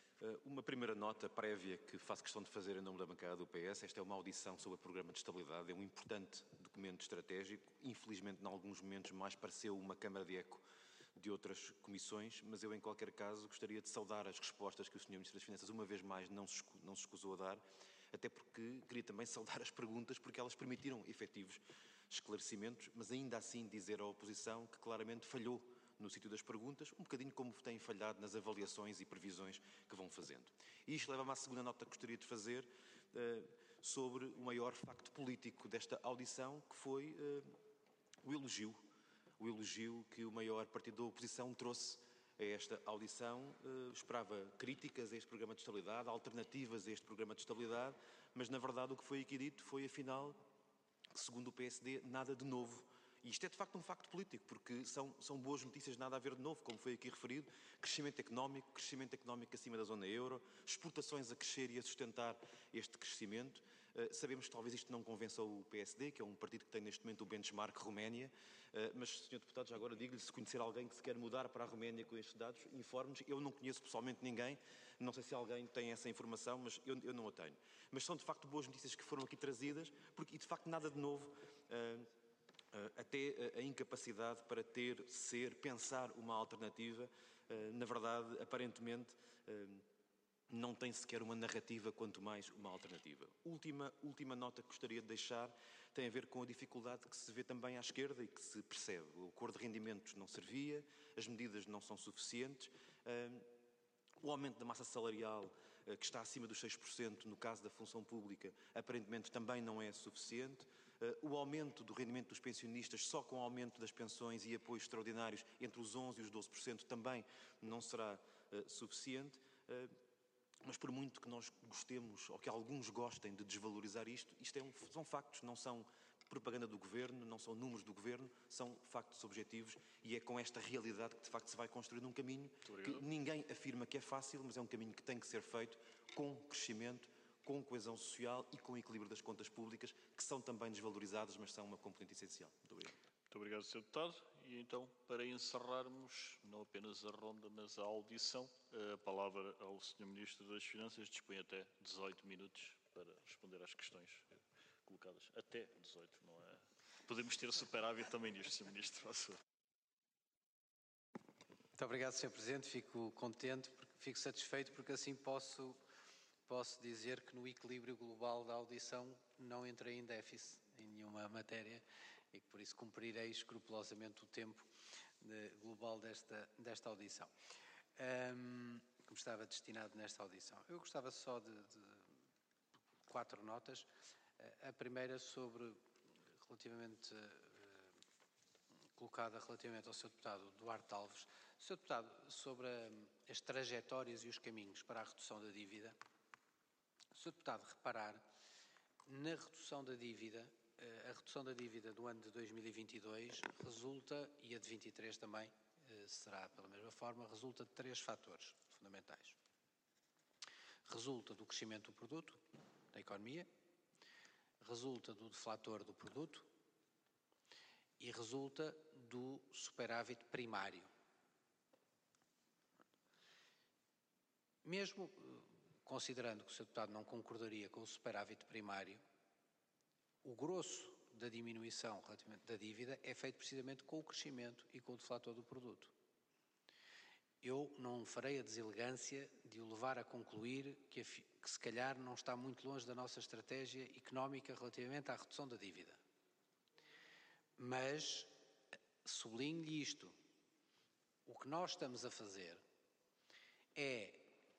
Uma primeira nota prévia que faço questão de fazer em nome da bancada do P S. Esta é uma audição sobre o Programa de Estabilidade. É um importante documento estratégico. Infelizmente, em alguns momentos, mais pareceu uma câmara de eco de outras comissões, mas eu, em qualquer caso, gostaria de saudar as respostas que o senhor Ministro das Finanças, uma vez mais, não se, não se escusou a dar, até porque queria também saudar as perguntas, porque elas permitiram efetivos esclarecimentos, mas ainda assim dizer à oposição que claramente falhou no sítio das perguntas, um bocadinho como tem falhado nas avaliações e previsões que vão fazendo. E isto leva-me à segunda nota que gostaria de fazer uh, sobre o maior facto político desta audição, que foi uh, o elogio, o elogio que o maior partido da oposição trouxe a esta audição. Uh, esperava críticas a este programa de estabilidade, alternativas a este programa de estabilidade, mas na verdade o que foi aqui dito foi, afinal, que segundo o P S D, nada de novo. E isto é de facto um facto político, porque são, são boas notícias, nada a ver de novo, como foi aqui referido, crescimento económico, crescimento económico acima da zona euro, exportações a crescer e a sustentar este crescimento. Uh, sabemos que talvez isto não convença o P S D, que é um partido que tem neste momento o benchmark Roménia, uh, mas, senhor Deputado, já agora digo-lhe, se conhecer alguém que se quer mudar para a Roménia com estes dados, informe-nos. Eu não conheço pessoalmente ninguém, não sei se alguém tem essa informação, mas eu, eu não a tenho. Mas são de facto boas notícias que foram aqui trazidas, porque, e de facto nada de novo, uh, Uh, até uh, a incapacidade para ter, ser, pensar uma alternativa, uh, na verdade, aparentemente, uh, não tem sequer uma narrativa, quanto mais uma alternativa. Última, última nota que gostaria de deixar tem a ver com a dificuldade que se vê também à esquerda e que se percebe. O acordo de rendimentos não servia, as medidas não são suficientes, uh, o aumento da massa salarial, uh, que está acima dos seis por cento no caso da função pública, aparentemente também não é suficiente. Uh, o aumento do rendimento dos pensionistas, só com o aumento das pensões e apoios extraordinários, entre os onze por cento e os doze por cento, também não será uh, suficiente. Uh, mas por muito que nós gostemos, ou que alguns gostem de desvalorizar isto, isto é um, são factos, não são propaganda do Governo, não são números do Governo, são factos objetivos, e é com esta realidade que de facto se vai construir um caminho que ninguém afirma que é fácil, mas é um caminho que tem que ser feito com crescimento, com coesão social e com equilíbrio das contas públicas, que são também desvalorizadas, mas são uma componente essencial. Muito obrigado. Muito obrigado, senhor Deputado. E então, para encerrarmos não apenas a ronda, mas a audição, a palavra ao senhor Ministro das Finanças. Dispõe até dezoito minutos para responder às questões colocadas. Até dezoito, não é? Podemos ter superávit também nisto, senhor Ministro. Muito obrigado, senhor Presidente. Fico contente, fico satisfeito, porque assim posso... Posso dizer que no equilíbrio global da audição não entrei em déficit em nenhuma matéria e que por isso cumprirei escrupulosamente o tempo de, global desta, desta audição, um, como estava destinado nesta audição. Eu gostava só de, de quatro notas. A primeira sobre, relativamente, uh, colocada relativamente ao senhor Deputado Duarte Alves. senhor Deputado, sobre a, as trajetórias e os caminhos para a redução da dívida, senhor Deputado, reparar, na redução da dívida, a redução da dívida do ano de dois mil e vinte e dois resulta, e a de vinte e três também será pela mesma forma, resulta de três fatores fundamentais. Resulta do crescimento do produto, da economia, resulta do deflator do produto e resulta do superávit primário. Mesmo considerando que o senhor Deputado não concordaria com o superávit primário, o grosso da diminuição relativamente da dívida é feito precisamente com o crescimento e com o deflator do produto. Eu não farei a deselegância de o levar a concluir que, a, que se calhar não está muito longe da nossa estratégia económica relativamente à redução da dívida. Mas sublinho-lhe isto. O que nós estamos a fazer é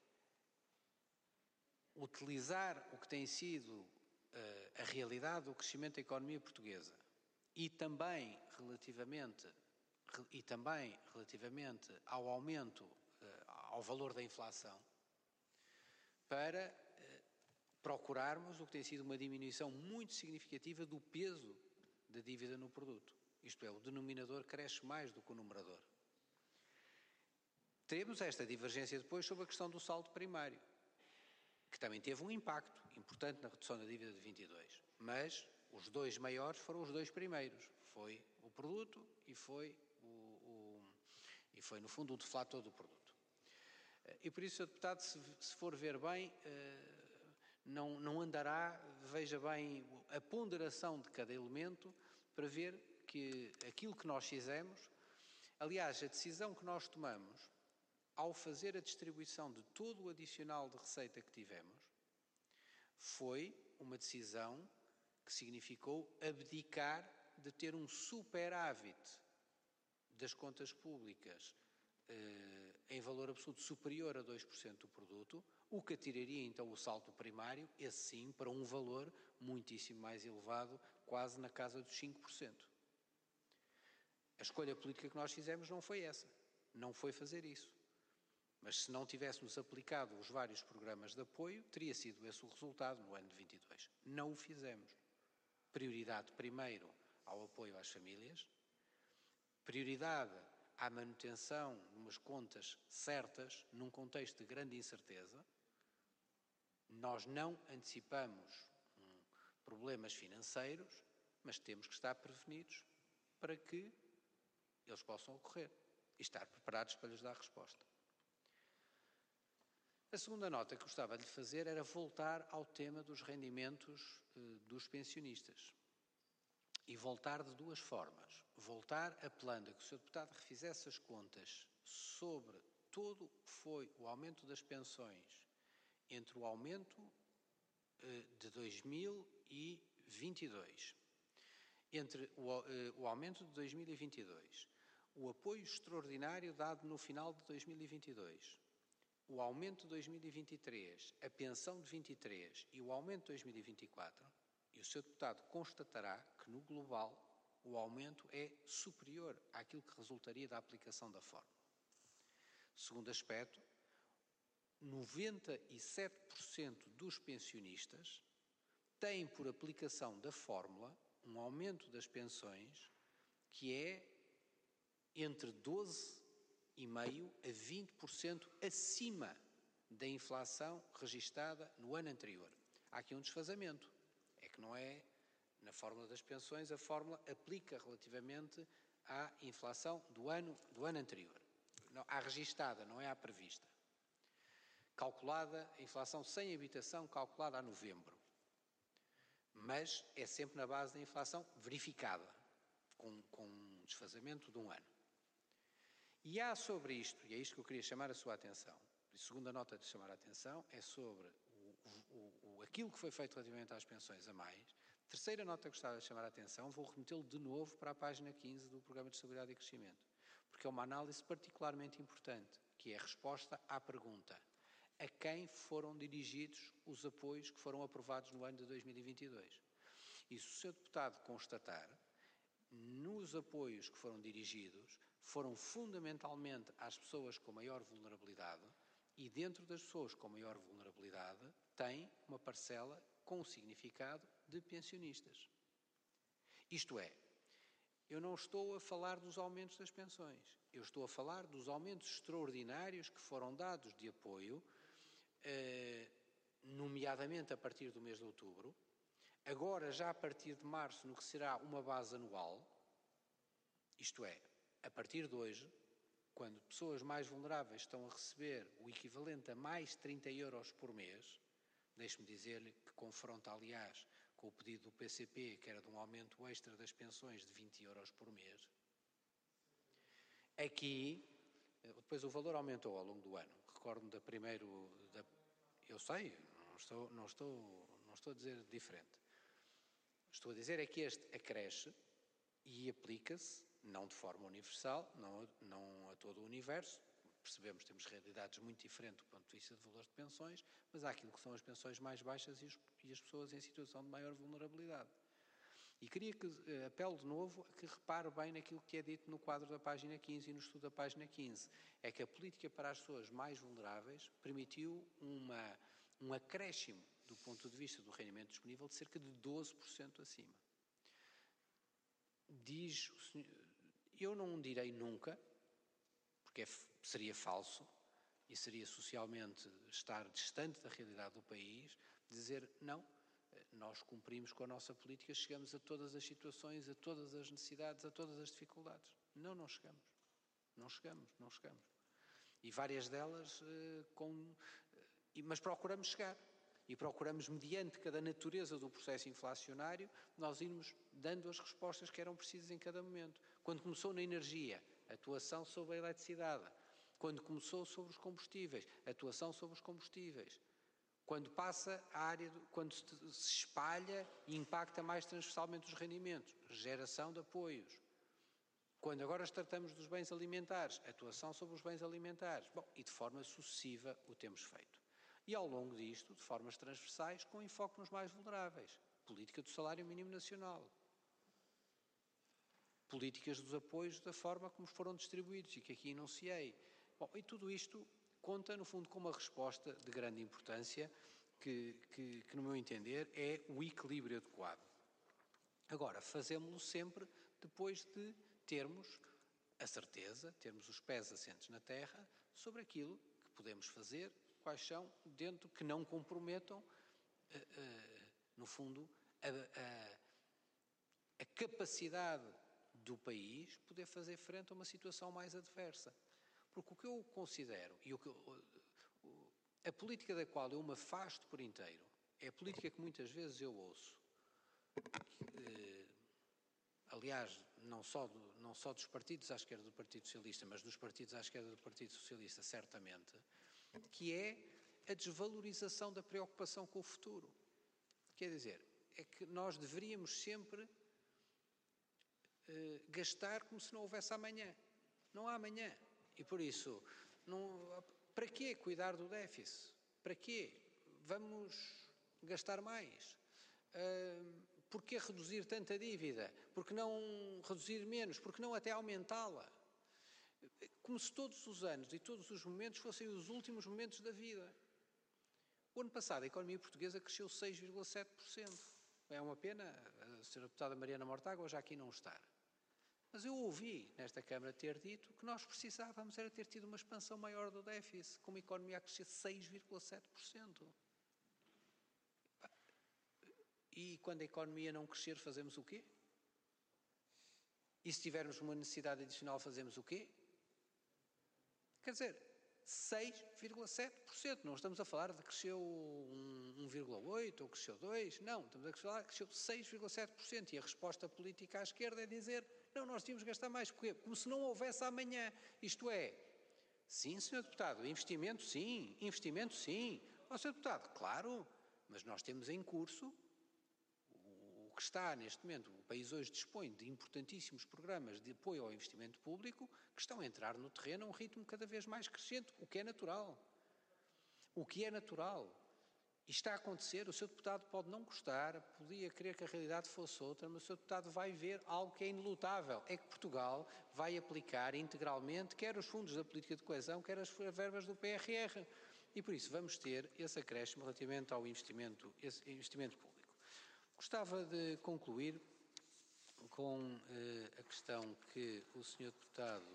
utilizar o que tem sido uh, a realidade do crescimento da economia portuguesa e também relativamente, re, e também relativamente ao aumento, uh, ao valor da inflação, para uh, procurarmos o que tem sido uma diminuição muito significativa do peso da dívida no produto. Isto é, o denominador cresce mais do que o numerador. Teremos esta divergência depois sobre a questão do saldo primário, que também teve um impacto importante na redução da dívida de vinte e dois. Mas os dois maiores foram os dois primeiros. Foi o produto e foi, o, o, e foi no fundo, o deflator do produto. E por isso, senhor Deputado, se, se for ver bem, não, não andará, veja bem a ponderação de cada elemento para ver que aquilo que nós fizemos, aliás, a decisão que nós tomamos ao fazer a distribuição de todo o adicional de receita que tivemos, foi uma decisão que significou abdicar de ter um superávit das contas públicas eh, em valor absoluto superior a dois por cento do produto, o que atiraria então o saldo primário, esse sim, para um valor muitíssimo mais elevado, quase na casa dos cinco por cento. A escolha política que nós fizemos não foi essa, não foi fazer isso. Mas se não tivéssemos aplicado os vários programas de apoio, teria sido esse o resultado no ano de vinte e dois. Não o fizemos. Prioridade primeiro ao apoio às famílias, prioridade à manutenção de umas contas certas num contexto de grande incerteza. Nós não antecipamos hum, problemas financeiros, mas temos que estar prevenidos para que eles possam ocorrer e estar preparados para lhes dar resposta. A segunda nota que gostava de lhe fazer era voltar ao tema dos rendimentos eh, dos pensionistas. E voltar de duas formas. Voltar apelando a que o senhor Deputado refizesse as contas sobre todo o que foi o aumento das pensões entre o aumento eh, de dois mil e vinte e dois, entre o, eh, o aumento de dois mil e vinte e dois, o apoio extraordinário dado no final de dois mil e vinte e dois, o aumento de dois mil e vinte e três, a pensão de vinte e três e o aumento de dois mil e vinte e quatro, e o senhor Deputado constatará que, no global, o aumento é superior àquilo que resultaria da aplicação da fórmula. Segundo aspecto, noventa e sete por cento dos pensionistas têm, por aplicação da fórmula, um aumento das pensões que é entre doze vírgula cinco por cento a vinte por cento acima da inflação registada no ano anterior. Há aqui um desfazamento. É que não é, na fórmula das pensões, a fórmula aplica relativamente à inflação do ano, do ano anterior. Não, à registada, não é à prevista. Calculada, a inflação sem habitação calculada a novembro. Mas é sempre na base da inflação verificada, com, com um desfazamento de um ano. E há sobre isto, e é isto que eu queria chamar a sua atenção, a segunda nota de chamar a atenção é sobre o, o, o, aquilo que foi feito relativamente às pensões a mais. Terceira nota que gostava de chamar a atenção, vou remetê-lo de novo para a página quinze do Programa de Estabilidade e Crescimento, porque é uma análise particularmente importante, que é a resposta à pergunta: a quem foram dirigidos os apoios que foram aprovados no ano de dois mil e vinte e dois? E se o senhor Deputado constatar, nos apoios que foram dirigidos, foram fundamentalmente às pessoas com maior vulnerabilidade, e dentro das pessoas com maior vulnerabilidade tem uma parcela com o significado de pensionistas. Isto é, eu não estou a falar dos aumentos das pensões, eu estou a falar dos aumentos extraordinários que foram dados de apoio, eh, nomeadamente a partir do mês de outubro, agora já a partir de março no que será uma base anual, isto é, a partir de hoje, quando pessoas mais vulneráveis estão a receber o equivalente a mais trinta euros por mês, deixe-me dizer-lhe que confronta, aliás, com o pedido do P C P, que era de um aumento extra das pensões de vinte euros por mês. Aqui, depois o valor aumentou ao longo do ano. Recordo-me da primeiro... Da, eu sei, não estou, não, estou, não estou a dizer diferente. Estou a dizer é que este acresce e aplica-se, não de forma universal, não, não a todo o universo. Percebemos que temos realidades muito diferentes do ponto de vista de valores de pensões, mas há aquilo que são as pensões mais baixas e, os, e as pessoas em situação de maior vulnerabilidade. E queria que, uh, apelo de novo, a que repare bem naquilo que é dito no quadro da página quinze e no estudo da página quinze. É que a política para as pessoas mais vulneráveis permitiu uma, um acréscimo do ponto de vista do rendimento disponível de cerca de doze por cento acima. Diz o senhor, eu não direi nunca, porque é, seria falso e seria socialmente estar distante da realidade do país, dizer não, nós cumprimos com a nossa política, chegamos a todas as situações, a todas as necessidades, a todas as dificuldades. Não, não chegamos. Não chegamos, não chegamos. E várias delas, eh, com, eh, mas procuramos chegar. E procuramos, mediante cada natureza do processo inflacionário, nós irmos dando as respostas que eram precisas em cada momento. Quando começou na energia, atuação sobre a eletricidade. Quando começou sobre os combustíveis, atuação sobre os combustíveis. Quando passa a área, do, quando se, se espalha e impacta mais transversalmente os rendimentos, geração de apoios. Quando agora tratamos dos bens alimentares, atuação sobre os bens alimentares. Bom, e de forma sucessiva o temos feito. E ao longo disto, de formas transversais, com enfoque nos mais vulneráveis. Política do salário mínimo nacional. Políticas dos apoios da forma como foram distribuídos e que aqui enunciei. Bom, e tudo isto conta, no fundo, com uma resposta de grande importância que, que, que no meu entender, é o equilíbrio adequado. Agora, fazemos-lo sempre depois de termos a certeza, termos os pés assentes na terra sobre aquilo que podemos fazer, quais são, dentro que não comprometam, uh, uh, no fundo, a, a, a capacidade do país poder fazer frente a uma situação mais adversa. Porque o que eu considero, e o que eu, a política da qual eu me afasto por inteiro, é a política que muitas vezes eu ouço. Que, aliás, não só, do, não só dos partidos à esquerda do Partido Socialista, mas dos partidos à esquerda do Partido Socialista, certamente, que é a desvalorização da preocupação com o futuro. Quer dizer, é que nós deveríamos sempre eh, gastar como se não houvesse amanhã. Não há amanhã. E por isso, não, para quê cuidar do déficit? Para quê? Vamos gastar mais? Uh, por que reduzir tanta dívida? Por que não reduzir menos? Por que não até aumentá-la? Como se todos os anos e todos os momentos fossem os últimos momentos da vida. O ano passado a economia portuguesa cresceu seis vírgula sete por cento. É uma pena a senhora deputada Mariana Mortágua já aqui não estar. Mas eu ouvi nesta Câmara ter dito que nós precisávamos era ter tido uma expansão maior do déficit, com uma economia a crescer seis vírgula sete por cento. E quando a economia não crescer, fazemos o quê? E se tivermos uma necessidade adicional, fazemos o quê? Quer dizer, seis vírgula sete por cento. Não estamos a falar de que cresceu um vírgula oito por cento ou cresceu dois por cento. Não, estamos a falar de que cresceu seis vírgula sete por cento. E a resposta política à esquerda é dizer, não, nós tínhamos que gastar mais. Porquê? Como se não houvesse amanhã. Isto é, sim, senhor Deputado, investimento sim, investimento sim. Ó, senhor Deputado, claro, mas nós temos em curso o que está neste momento, o país hoje dispõe de importantíssimos programas de apoio ao investimento público que estão a entrar no terreno a um ritmo cada vez mais crescente, o que é natural. O que é natural. E está a acontecer, o seu deputado pode não gostar, podia querer que a realidade fosse outra, mas o seu deputado vai ver algo que é inelutável, é que Portugal vai aplicar integralmente quer os fundos da política de coesão, quer as verbas do P R R. E por isso vamos ter esse acréscimo relativamente ao investimento, esse investimento público. Gostava de concluir com eh, a questão que o senhor deputado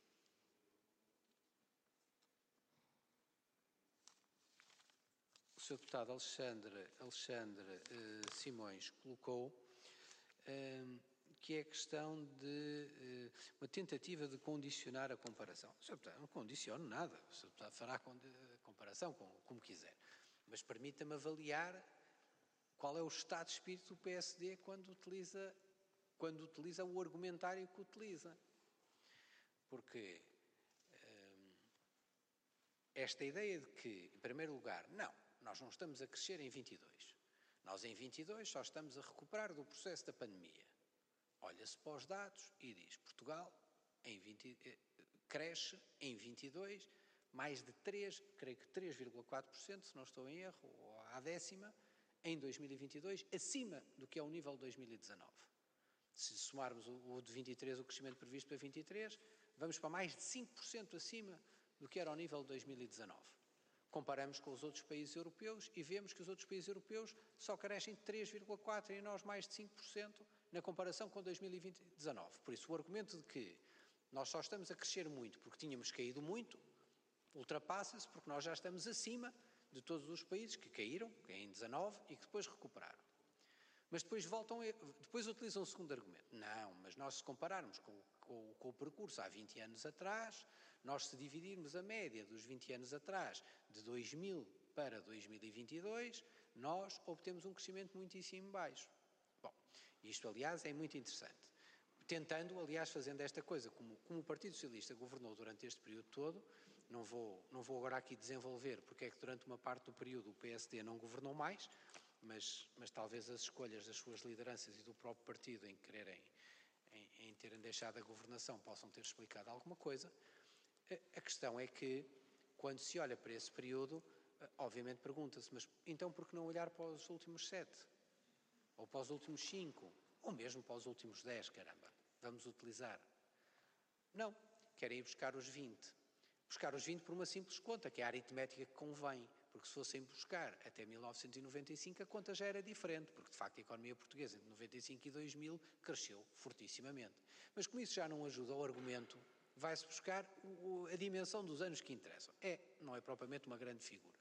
o senhor Deputado Alexandre, Alexandre uh, Simões colocou, uh, que é a questão de uh, uma tentativa de condicionar a comparação. O senhor Deputado, não condiciono nada, o senhor Deputado fará a comparação com, como quiser, mas permita-me avaliar qual é o estado de espírito do P S D quando utiliza, quando utiliza o argumentário que utiliza. Porque hum, esta ideia de que, em primeiro lugar, não, nós não estamos a crescer em vinte e dois. Nós em vinte e dois só estamos a recuperar do processo da pandemia. Olha-se para os dados e diz, Portugal em vinte, eh, cresce em vinte e dois mais de três, creio que três vírgula quatro por cento, se não estou em erro, ou à décima, em dois mil e vinte e dois, acima do que é o nível de dois mil e dezanove. Se somarmos o, o de vinte e três, o crescimento previsto para vinte e três, vamos para mais de cinco por cento acima do que era o nível de dois mil e dezanove. Comparamos com os outros países europeus e vemos que os outros países europeus só crescem três vírgula quatro por cento e nós mais de cinco por cento na comparação com dois mil e dezanove. Por isso, o argumento de que nós só estamos a crescer muito porque tínhamos caído muito, ultrapassa-se porque nós já estamos acima de todos os países que caíram, em dezanove, e que depois recuperaram. Mas depois voltam, a, depois utilizam o segundo argumento. Não, mas nós se compararmos com, com, com o percurso há vinte anos atrás, nós se dividirmos a média dos vinte anos atrás, de dois mil para dois mil e vinte e dois, nós obtemos um crescimento muitíssimo baixo. Bom, isto aliás é muito interessante. Tentando, aliás, fazendo esta coisa, como, como o Partido Socialista governou durante este período todo, não vou, não vou agora aqui desenvolver porque é que durante uma parte do período o P S D não governou mais, mas, mas talvez as escolhas das suas lideranças e do próprio partido em quererem, em, em terem deixado a governação possam ter explicado alguma coisa. A, a questão é que, quando se olha para esse período, obviamente pergunta-se, mas então por que não olhar para os últimos sete? Ou para os últimos cinco? Ou mesmo para os últimos dez, caramba? Vamos utilizar. Não, querem ir buscar os vinte. Buscar os vinte por uma simples conta, que é a aritmética que convém, porque se fossem buscar até mil novecentos e noventa e cinco a conta já era diferente, porque de facto a economia portuguesa entre noventa e cinco e dois mil cresceu fortissimamente. Mas como isso já não ajuda ao argumento, vai-se buscar o, a dimensão dos anos que interessam. É, não é propriamente uma grande figura.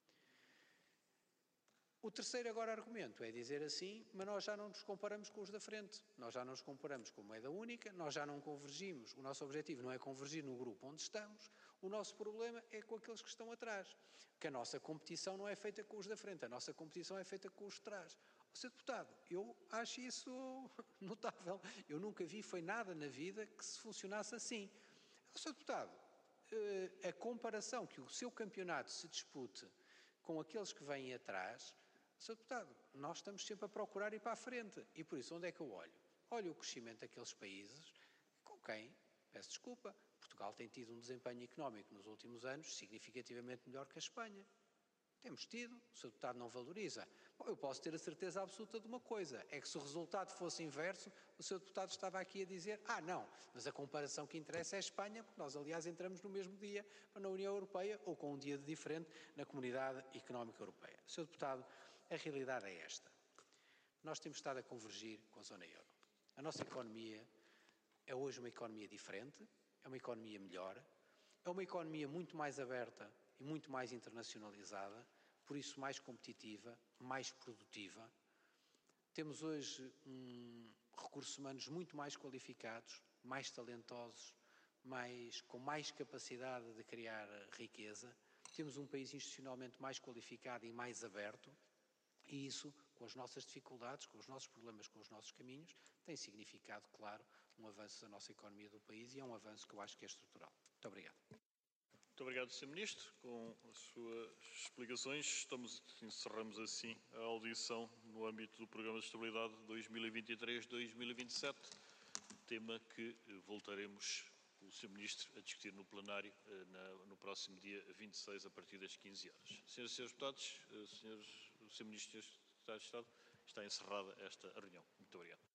O terceiro agora argumento é dizer assim, mas nós já não nos comparamos com os da frente, nós já não nos comparamos com moeda única, nós já não convergimos, o nosso objetivo não é convergir no grupo onde estamos, o nosso problema é com aqueles que estão atrás, que a nossa competição não é feita com os da frente, a nossa competição é feita com os de trás. Ó, senhor Deputado, eu acho isso notável, eu nunca vi, foi nada na vida que se funcionasse assim. Ó, senhor Deputado, a comparação que o seu campeonato se dispute com aqueles que vêm atrás, senhor Deputado, nós estamos sempre a procurar ir para a frente. E por isso, onde é que eu olho? Olho o crescimento daqueles países com quem, peço desculpa, Portugal tem tido um desempenho económico nos últimos anos significativamente melhor que a Espanha. Temos tido, o senhor Deputado não valoriza. Bom, eu posso ter a certeza absoluta de uma coisa, é que se o resultado fosse inverso, o senhor Deputado estava aqui a dizer, ah não, mas a comparação que interessa é a Espanha, porque nós aliás entramos no mesmo dia na União Europeia ou com um dia de diferente na Comunidade Económica Europeia. senhor Deputado, a realidade é esta. Nós temos estado a convergir com a zona euro. A nossa economia é hoje uma economia diferente, é uma economia melhor, é uma economia muito mais aberta e muito mais internacionalizada, por isso mais competitiva, mais produtiva. Temos hoje um, recursos humanos muito mais qualificados, mais talentosos, mais, com mais capacidade de criar riqueza. Temos um país institucionalmente mais qualificado e mais aberto. E isso, com as nossas dificuldades, com os nossos problemas, com os nossos caminhos, tem significado, claro, um avanço da nossa economia do país e é um avanço que eu acho que é estrutural. Muito obrigado. Muito obrigado, senhor Ministro. Com as suas explicações, estamos, encerramos assim a audição no âmbito do Programa de Estabilidade dois mil e vinte e três a dois mil e vinte e sete, tema que voltaremos com o senhor Ministro a discutir no plenário na, no próximo dia vinte e seis, a partir das quinze horas. Senhoras e senhores deputados, senhores, o senhor Ministro e senhores secretários de Estado, está encerrada esta reunião. Muito obrigado.